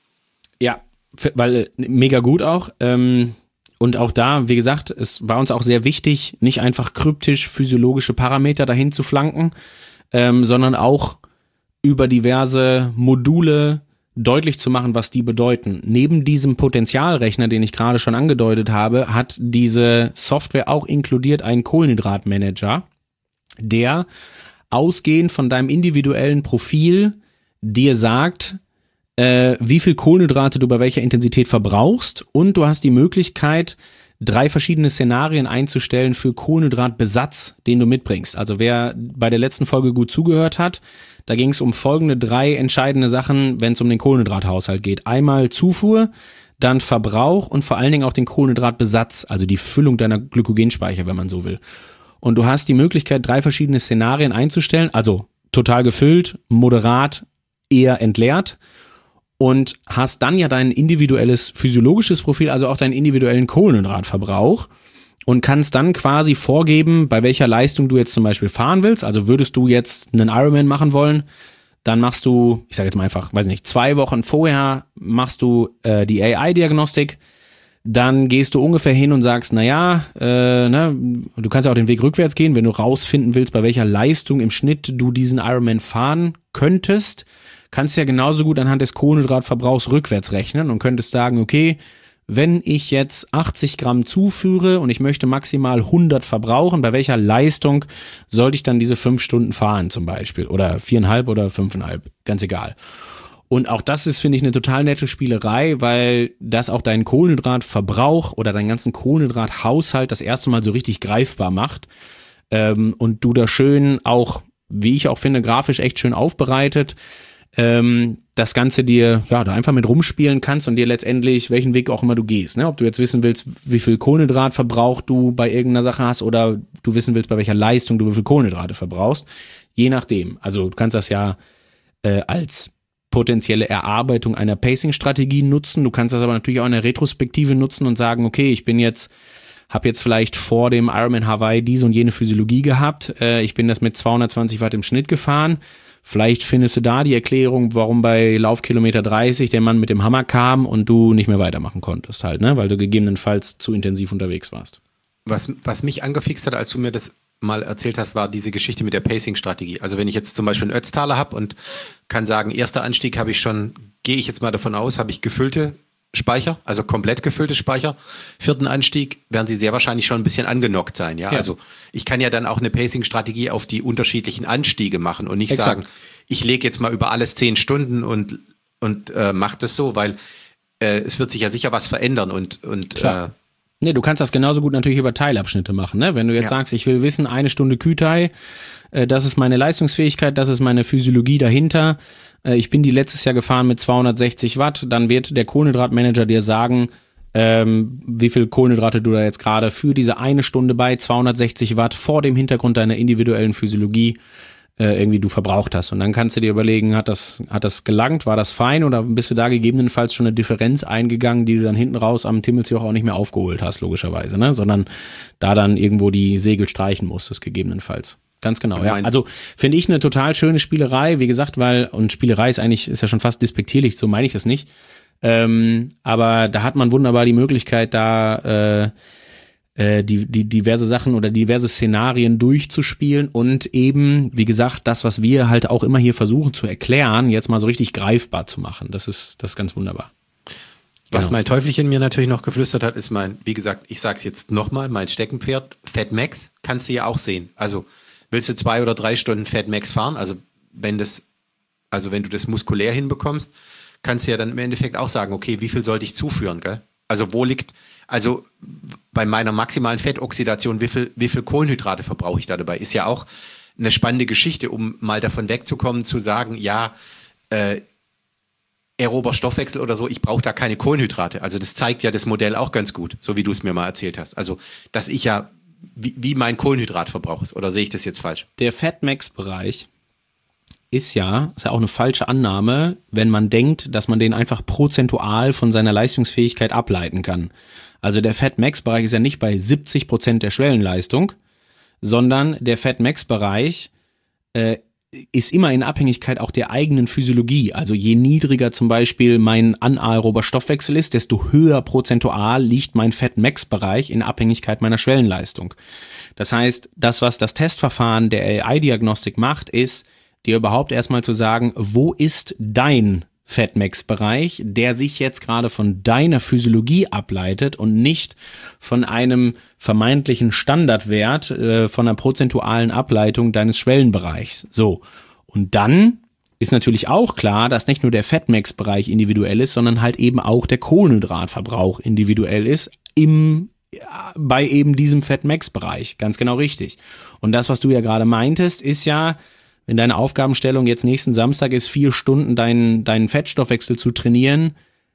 Ja, weil mega gut auch. Ähm, und auch da, wie gesagt, es war uns auch sehr wichtig, nicht einfach kryptisch physiologische Parameter dahin zu flanken, ähm, sondern auch über diverse Module deutlich zu machen, was die bedeuten. Neben diesem Potenzialrechner, den ich gerade schon angedeutet habe, hat diese Software auch inkludiert einen Kohlenhydratmanager, der ausgehend von deinem individuellen Profil dir sagt, äh, wie viel Kohlenhydrate du bei welcher Intensität verbrauchst, und du hast die Möglichkeit, drei verschiedene Szenarien einzustellen für Kohlenhydratbesatz, den du mitbringst. Also wer bei der letzten Folge gut zugehört hat, da ging es um folgende drei entscheidende Sachen, wenn es um den Kohlenhydrathaushalt geht. Einmal Zufuhr, dann Verbrauch und vor allen Dingen auch den Kohlenhydratbesatz, also die Füllung deiner Glykogenspeicher, wenn man so will. Und du hast die Möglichkeit, drei verschiedene Szenarien einzustellen, also total gefüllt, moderat, eher entleert, und hast dann ja dein individuelles physiologisches Profil, also auch deinen individuellen Kohlenhydratverbrauch, und kannst dann quasi vorgeben, bei welcher Leistung du jetzt zum Beispiel fahren willst. Also würdest du jetzt einen Ironman machen wollen, dann machst du, ich sage jetzt mal einfach, weiß nicht, zwei Wochen vorher machst du äh, die A I-Diagnostik, Dann gehst du ungefähr hin und sagst, naja, äh, ne, du kannst ja auch den Weg rückwärts gehen, wenn du rausfinden willst, bei welcher Leistung im Schnitt du diesen Ironman fahren könntest, kannst ja genauso gut anhand des Kohlenhydratverbrauchs rückwärts rechnen und könntest sagen, okay, wenn ich jetzt achtzig Gramm zuführe und ich möchte maximal hundert verbrauchen, bei welcher Leistung sollte ich dann diese fünf Stunden fahren zum Beispiel oder viereinhalb oder fünfeinhalb, ganz egal. Und auch das ist, finde ich, eine total nette Spielerei, weil das auch deinen Kohlenhydratverbrauch oder deinen ganzen Kohlenhydrathaushalt das erste Mal so richtig greifbar macht. Ähm, und du da schön auch, wie ich auch finde, grafisch echt schön aufbereitet, ähm, das Ganze dir, ja, da einfach mit rumspielen kannst und dir letztendlich, welchen Weg auch immer du gehst, ne? Ob du jetzt wissen willst, wie viel Kohlenhydratverbrauch du bei irgendeiner Sache hast oder du wissen willst, bei welcher Leistung du wie viel Kohlenhydrate verbrauchst. Je nachdem. Also du kannst das ja äh, als potenzielle Erarbeitung einer Pacing-Strategie nutzen. Du kannst das aber natürlich auch in der Retrospektive nutzen und sagen, okay, ich bin jetzt, habe jetzt vielleicht vor dem Ironman Hawaii diese und jene Physiologie gehabt. Äh, ich bin das mit zweihundertzwanzig Watt im Schnitt gefahren. Vielleicht findest du da die Erklärung, warum bei Laufkilometer dreißig der Mann mit dem Hammer kam und du nicht mehr weitermachen konntest halt, ne? Weil du gegebenenfalls zu intensiv unterwegs warst. Was, was mich angefixt hat, als du mir das mal erzählt hast, war diese Geschichte mit der Pacing-Strategie. Also wenn ich jetzt zum Beispiel einen Ötztaler habe und kann sagen, erster Anstieg habe ich schon, gehe ich jetzt mal davon aus, habe ich gefüllte Speicher, also komplett gefüllte Speicher. Vierten Anstieg werden sie sehr wahrscheinlich schon ein bisschen angenockt sein. Ja, ja. Also ich kann ja dann auch eine Pacing-Strategie auf die unterschiedlichen Anstiege machen und nicht Exakt. sagen, ich lege jetzt mal über alles zehn Stunden und, und äh, mache das so, weil äh, es wird sich ja sicher was verändern und, und äh, nee, du kannst das genauso gut natürlich über Teilabschnitte machen, ne? Wenn du jetzt ja. sagst, ich will wissen, eine Stunde Kütai, äh, das ist meine Leistungsfähigkeit, das ist meine Physiologie dahinter, äh, ich bin die letztes Jahr gefahren mit zweihundertsechzig Watt, dann wird der Kohlenhydratmanager dir sagen, ähm, wie viel Kohlenhydrate du da jetzt gerade für diese eine Stunde bei zweihundertsechzig Watt vor dem Hintergrund deiner individuellen Physiologie irgendwie du verbraucht hast. Und dann kannst du dir überlegen, hat das, hat das gelangt, war das fein oder bist du da gegebenenfalls schon eine Differenz eingegangen, die du dann hinten raus am Timmelsjoch auch nicht mehr aufgeholt hast, logischerweise, ne? Sondern da dann irgendwo die Segel streichen musstest, gegebenenfalls. Ganz genau, ja. Also finde ich eine total schöne Spielerei, wie gesagt, weil, und Spielerei ist eigentlich, ist ja schon fast despektierlich, so meine ich das nicht. Ähm, aber da hat man wunderbar die Möglichkeit, da äh, Die, die diverse Sachen oder diverse Szenarien durchzuspielen und eben, wie gesagt, das, was wir halt auch immer hier versuchen zu erklären, jetzt mal so richtig greifbar zu machen. Das ist, das ist ganz wunderbar. Was genau. mein Teufelchen mir natürlich noch geflüstert hat, ist mein, wie gesagt, ich sag's jetzt nochmal, mein Steckenpferd, Fat Max, kannst du ja auch sehen. Also willst du zwei oder drei Stunden Fat Max fahren, also wenn das, also wenn du das muskulär hinbekommst, kannst du ja dann im Endeffekt auch sagen, okay, wie viel sollte ich zuführen, gell? Also wo liegt, also bei meiner maximalen Fettoxidation, wie viel, wie viel Kohlenhydrate verbrauche ich da dabei? Ist ja auch eine spannende Geschichte, um mal davon wegzukommen, zu sagen, ja, äh, aerober Stoffwechsel oder so, ich brauche da keine Kohlenhydrate. Also das zeigt ja das Modell auch ganz gut, so wie du es mir mal erzählt hast. Also, dass ich ja, wie, wie mein Kohlenhydratverbrauch ist. Oder sehe ich das jetzt falsch? Der Fat-Max-Bereich ist ja, ist ja auch eine falsche Annahme, wenn man denkt, dass man den einfach prozentual von seiner Leistungsfähigkeit ableiten kann. Also der Fat-Max-Bereich ist ja nicht bei siebzig Prozent der Schwellenleistung, sondern der Fat-Max-Bereich äh, ist immer in Abhängigkeit auch der eigenen Physiologie. Also je niedriger zum Beispiel mein anaerober Stoffwechsel ist, desto höher prozentual liegt mein Fat-Max-Bereich in Abhängigkeit meiner Schwellenleistung. Das heißt, das, was das Testverfahren der A I-Diagnostik macht, ist, dir überhaupt erstmal zu sagen, wo ist dein Fat-Max-Bereich, der sich jetzt gerade von deiner Physiologie ableitet und nicht von einem vermeintlichen Standardwert, äh, von einer prozentualen Ableitung deines Schwellenbereichs. So. Und dann ist natürlich auch klar, dass nicht nur der Fat-Max-Bereich individuell ist, sondern halt eben auch der Kohlenhydratverbrauch individuell ist im ja, bei eben diesem Fat-Max-Bereich. Ganz genau richtig. Und das, was du ja gerade meintest, ist ja, wenn deine Aufgabenstellung jetzt nächsten Samstag ist, vier Stunden deinen, deinen Fettstoffwechsel zu trainieren,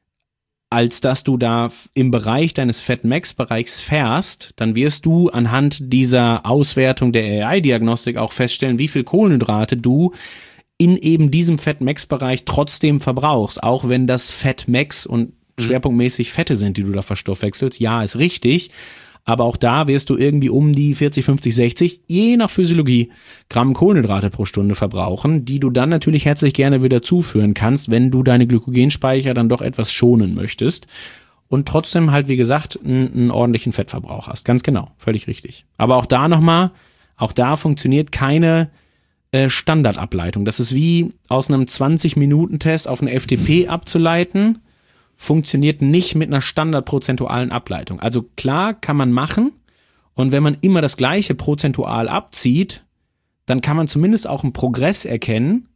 als dass du da im Bereich deines Fat-Max-Bereichs fährst, dann wirst du anhand dieser Auswertung der A I-Diagnostik auch feststellen, wie viel Kohlenhydrate du in eben diesem Fat-Max-Bereich trotzdem verbrauchst, auch wenn das Fat-Max und schwerpunktmäßig Fette sind, die du da verstoffwechselst. Ja, ist richtig. Aber auch da wirst du irgendwie um die vierzig, fünfzig, sechzig, je nach Physiologie, Gramm Kohlenhydrate pro Stunde verbrauchen, die du dann natürlich herzlich gerne wieder zuführen kannst, wenn du deine Glykogenspeicher dann doch etwas schonen möchtest. und trotzdem halt, wie gesagt, einen, einen ordentlichen Fettverbrauch hast. Ganz genau, völlig richtig. Aber auch da nochmal, auch da funktioniert keine äh, Standardableitung. Das ist wie aus einem zwanzig-Minuten-Test auf eine F T P abzuleiten, funktioniert nicht mit einer standardprozentualen Ableitung. Also klar kann man machen, und wenn man immer das gleiche prozentual abzieht, dann kann man zumindest auch einen Progress erkennen,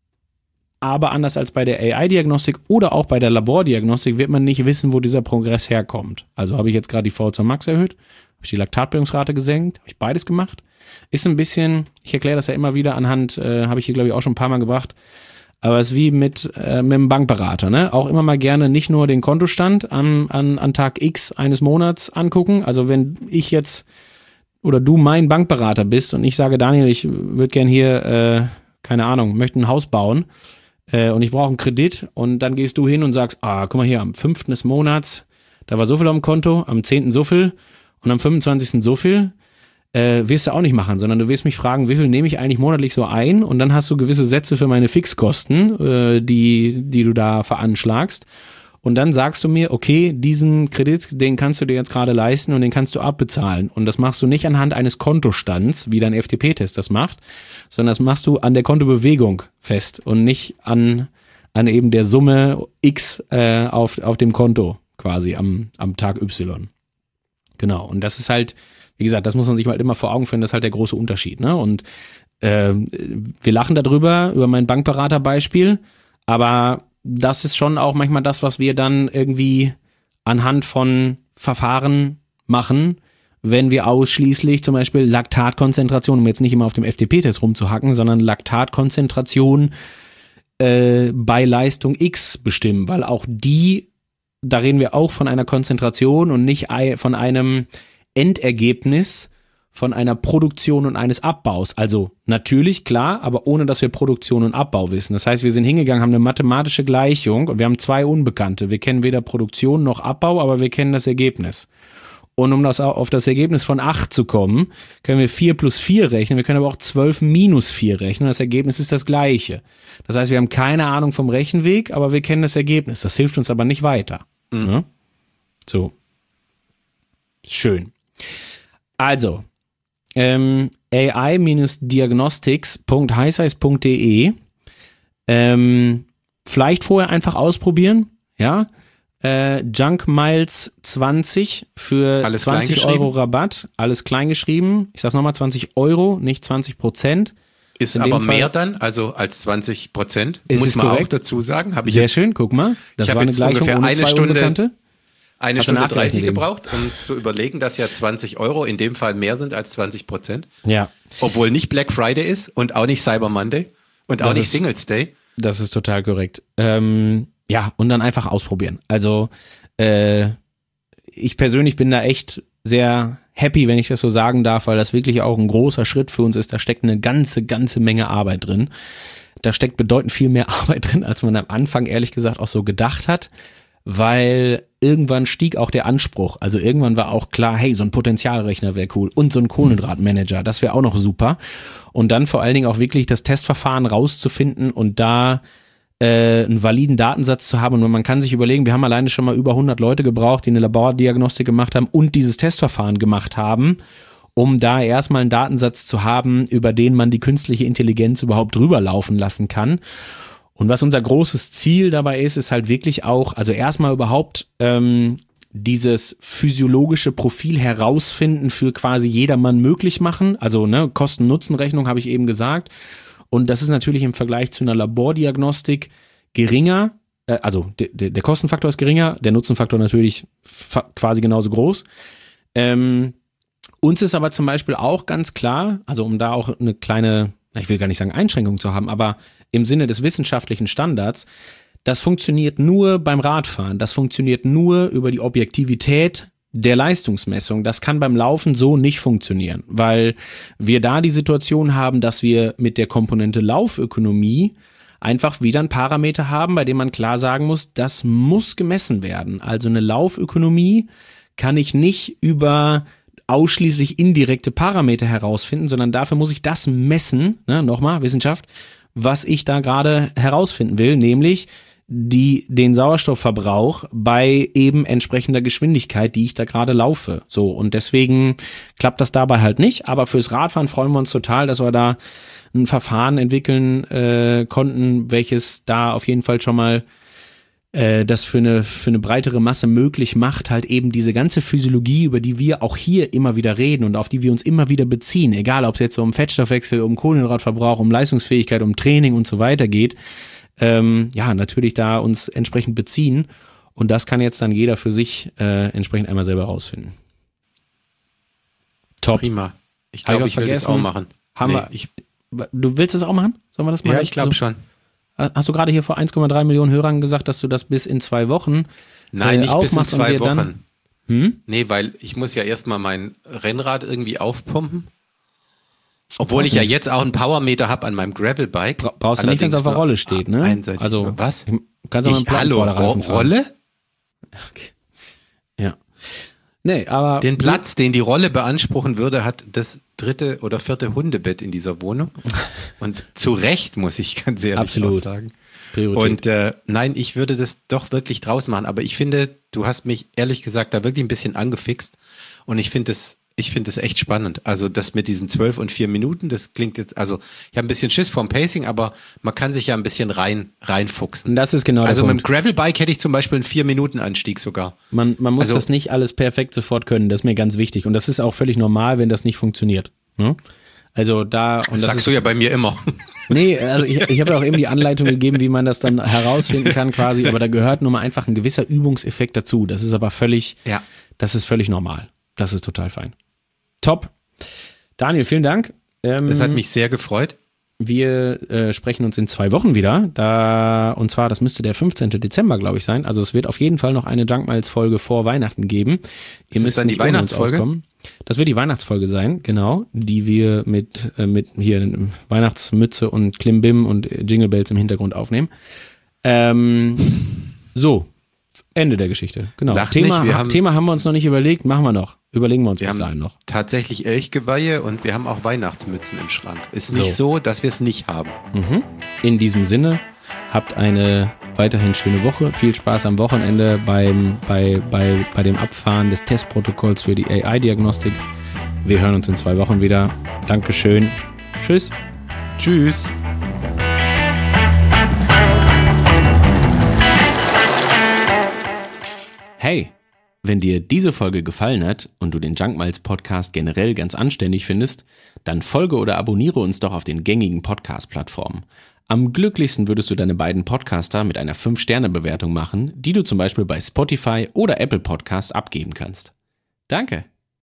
aber anders als bei der A I-Diagnostik oder auch bei der Labordiagnostik wird man nicht wissen, wo dieser Progress herkommt. Also habe ich jetzt gerade die V zwei Max erhöht, habe ich die Laktatbildungsrate gesenkt, habe ich beides gemacht. Ist ein bisschen, ich erkläre das ja immer wieder anhand, äh, habe ich hier glaube ich auch schon ein paar Mal gebracht, aber es ist wie mit, äh, mit einem Bankberater, ne? Auch immer mal gerne nicht nur den Kontostand an, an, an Tag X eines Monats angucken. Also wenn ich jetzt oder du mein Bankberater bist und ich sage, Daniel, ich würde gern hier, äh, keine Ahnung, möchte ein Haus bauen, und ich brauche einen Kredit, und dann gehst du hin und sagst, ah, guck mal hier, am fünften des Monats, da war so viel auf dem Konto, am zehnten so viel und am fünfundzwanzigsten so viel, äh, wirst du auch nicht machen, sondern du wirst mich fragen, wie viel nehme ich eigentlich monatlich so ein, und dann hast du gewisse Sätze für meine Fixkosten, äh, die, die du da veranschlagst, und dann sagst du mir, okay, diesen Kredit, den kannst du dir jetzt gerade leisten und den kannst du abbezahlen, und das machst du nicht anhand eines Kontostands, wie dein F T P-Test das macht, sondern das machst du an der Kontobewegung fest und nicht an, an eben der Summe X äh, auf, auf dem Konto quasi am, am Tag Y. Genau, und das ist halt, wie gesagt, das muss man sich halt immer vor Augen führen, das ist halt der große Unterschied, ne? Und äh, wir lachen darüber, über mein Bankberaterbeispiel, aber das ist schon auch manchmal das, was wir dann irgendwie anhand von Verfahren machen, wenn wir ausschließlich zum Beispiel Laktatkonzentration, um jetzt nicht immer auf dem F T P-Test rumzuhacken, sondern Laktatkonzentration äh, bei Leistung X bestimmen, weil auch die, da reden wir auch von einer Konzentration und nicht von einem Endergebnis, von einer Produktion und eines Abbaus. Also natürlich, klar, aber ohne, dass wir Produktion und Abbau wissen. Das heißt, wir sind hingegangen, haben eine mathematische Gleichung und wir haben zwei Unbekannte. Wir kennen weder Produktion noch Abbau, aber wir kennen das Ergebnis. Und um das auf das Ergebnis von acht zu kommen, können wir vier plus vier rechnen, wir können aber auch zwölf minus vier rechnen. Das Ergebnis ist das gleiche. Das heißt, wir haben keine Ahnung vom Rechenweg, aber wir kennen das Ergebnis. Das hilft uns aber nicht weiter. Mhm. Ja? So. Schön. Also, Ähm, A I Diagnostics Punkt highsize Punkt de ähm, vielleicht vorher einfach ausprobieren, ja, äh, Junk Miles zwanzig für alles zwanzig Euro Rabatt, alles kleingeschrieben, ich sag's nochmal, zwanzig Euro, nicht zwanzig Prozent. Ist aber Fall, mehr dann, also als zwanzig Prozent, muss man korrekt. Auch dazu sagen. Hab ich Sehr jetzt, schön, guck mal, das ich war eine Gleichung ungefähr ohne eine zwei Stunde, Unbekannte. Eine Stunde dreißig gebraucht, um zu überlegen, dass ja zwanzig Euro in dem Fall mehr sind als zwanzig Prozent. Ja. Obwohl nicht Black Friday ist und auch nicht Cyber Monday und auch das nicht ist, Singles Day. Das ist total korrekt. Ähm, ja, und dann einfach ausprobieren. Also äh, ich persönlich bin da echt sehr happy, wenn ich das so sagen darf, weil das wirklich auch ein großer Schritt für uns ist. Da steckt eine ganze, ganze Menge Arbeit drin. Da steckt bedeutend viel mehr Arbeit drin, als man am Anfang ehrlich gesagt auch so gedacht hat. Weil irgendwann stieg auch der Anspruch, also irgendwann war auch klar, hey, so ein Potenzialrechner wäre cool und so ein Kohlenhydratmanager, das wäre auch noch super. Und dann vor allen Dingen auch wirklich das Testverfahren rauszufinden und da äh, einen validen Datensatz zu haben. Und man kann sich überlegen, wir haben alleine schon mal über hundert Leute gebraucht, die eine Labordiagnostik gemacht haben und dieses Testverfahren gemacht haben, um da erstmal einen Datensatz zu haben, über den man die künstliche Intelligenz überhaupt drüber laufen lassen kann. Und was unser großes Ziel dabei ist, ist halt wirklich auch, also erstmal überhaupt ähm, dieses physiologische Profil herausfinden für quasi jedermann möglich machen. Also ne, Kosten-Nutzen-Rechnung habe ich eben gesagt. Und das ist natürlich im Vergleich zu einer Labordiagnostik geringer. Äh, also de, de, der Kostenfaktor ist geringer, der Nutzenfaktor natürlich fa- quasi genauso groß. Ähm, uns ist aber zum Beispiel auch ganz klar, also um da auch eine kleine, ich will gar nicht sagen Einschränkung zu haben, aber im Sinne des wissenschaftlichen Standards, das funktioniert nur beim Radfahren, das funktioniert nur über die Objektivität der Leistungsmessung. Das kann beim Laufen so nicht funktionieren, weil wir da die Situation haben, dass wir mit der Komponente Laufökonomie einfach wieder einen Parameter haben, bei dem man klar sagen muss, das muss gemessen werden. Also eine Laufökonomie kann ich nicht über ausschließlich indirekte Parameter herausfinden, sondern dafür muss ich das messen, ne, nochmal Wissenschaft, was ich da gerade herausfinden will, nämlich die, den Sauerstoffverbrauch bei eben entsprechender Geschwindigkeit, die ich da gerade laufe. So, und deswegen klappt das dabei halt nicht. Aber fürs Radfahren freuen wir uns total, dass wir da ein Verfahren entwickeln äh, konnten, welches da auf jeden Fall schon mal äh, das für eine, für eine breitere Masse möglich macht, halt eben diese ganze Physiologie, über die wir auch hier immer wieder reden und auf die wir uns immer wieder beziehen, egal ob es jetzt um Fettstoffwechsel, um Kohlenhydratverbrauch, um Leistungsfähigkeit, um Training und so weiter geht, ähm, ja, natürlich da uns entsprechend beziehen, und das kann jetzt dann jeder für sich äh, entsprechend einmal selber rausfinden. Top. Prima. Ich glaube, ich, ich will das auch machen. Haben nee, wir, ich, du willst es auch machen? Sollen wir das machen? Ja, ich glaube also, schon. Hast du gerade hier vor eins Komma drei Millionen Hörern gesagt, dass du das bis in zwei Wochen Nein, äh, nicht bis in zwei Wochen. Dann, hm? Nee, weil ich muss ja erstmal mein Rennrad irgendwie aufpumpen. Obwohl ich ja nicht. jetzt auch einen Powermeter habe an meinem Gravelbike. Bra- brauchst du nicht, wenn es auf der Rolle steht, ne? Einseitig. Also, was? Kannst du mal einen Hallo, Plattenvorderreifen Ro- Rolle? Okay. Ja. Nee, aber. Den Platz, den die Rolle beanspruchen würde, hat das dritte oder vierte Hundebett in dieser Wohnung. Und zu Recht, muss ich ganz ehrlich Absolut. sagen. Priorität. Und äh, nein, ich würde das doch wirklich draußen machen. Aber ich finde, du hast mich ehrlich gesagt da wirklich ein bisschen angefixt. Und ich finde es Ich finde das echt spannend. Also das mit diesen zwölf und vier Minuten, das klingt jetzt, also ich habe ein bisschen Schiss vom Pacing, aber man kann sich ja ein bisschen rein reinfuchsen. Das ist genau der Also Punkt. mit dem Gravelbike hätte ich zum Beispiel einen vier Minuten Anstieg sogar. Man, man muss also, das nicht alles perfekt sofort können, das ist mir ganz wichtig. Und das ist auch völlig normal, wenn das nicht funktioniert. Ne? Also da. Und das das sagst ist, du ja bei mir immer. Nee, also ich, ich habe ja auch eben die Anleitung gegeben, wie man das dann herausfinden kann quasi, aber da gehört nun mal einfach ein gewisser Übungseffekt dazu. Das ist aber völlig, ja. das ist völlig normal. Das ist total fein. Top. Daniel, vielen Dank. Ähm, das hat mich sehr gefreut. Wir äh, sprechen uns in zwei Wochen wieder. Da, und zwar, das müsste der fünfzehnten Dezember, glaube ich, sein. Also es wird auf jeden Fall noch eine Junk Miles Folge vor Weihnachten geben. Ihr ist müsst dann die nicht ohne uns Weihnachtsfolge? auskommen. Das wird die Weihnachtsfolge sein, genau, die wir mit, äh, mit hier Weihnachtsmütze und Klimbim und Jingle Bells im Hintergrund aufnehmen. Ähm, so, Ende der Geschichte. Genau. Lacht Thema, nicht, wir ha- haben- Thema haben wir uns noch nicht überlegt, machen wir noch. Überlegen wir uns Wir bis haben dahin noch. tatsächlich Elchgeweihe und wir haben auch Weihnachtsmützen im Schrank. Ist nicht so, so dass wir es nicht haben. Mhm. In diesem Sinne, habt eine weiterhin schöne Woche. Viel Spaß am Wochenende beim, bei, bei, bei dem Abfahren des Testprotokolls für die A I-Diagnostik. Wir hören uns in zwei Wochen wieder. Dankeschön. Tschüss. Tschüss. Hey, wenn dir diese Folge gefallen hat und du den Junk Miles Podcast generell ganz anständig findest, dann folge oder abonniere uns doch auf den gängigen Podcast-Plattformen. Am glücklichsten würdest du deine beiden Podcaster mit einer fünf Sterne Bewertung machen, die du zum Beispiel bei Spotify oder Apple Podcasts abgeben kannst. Danke.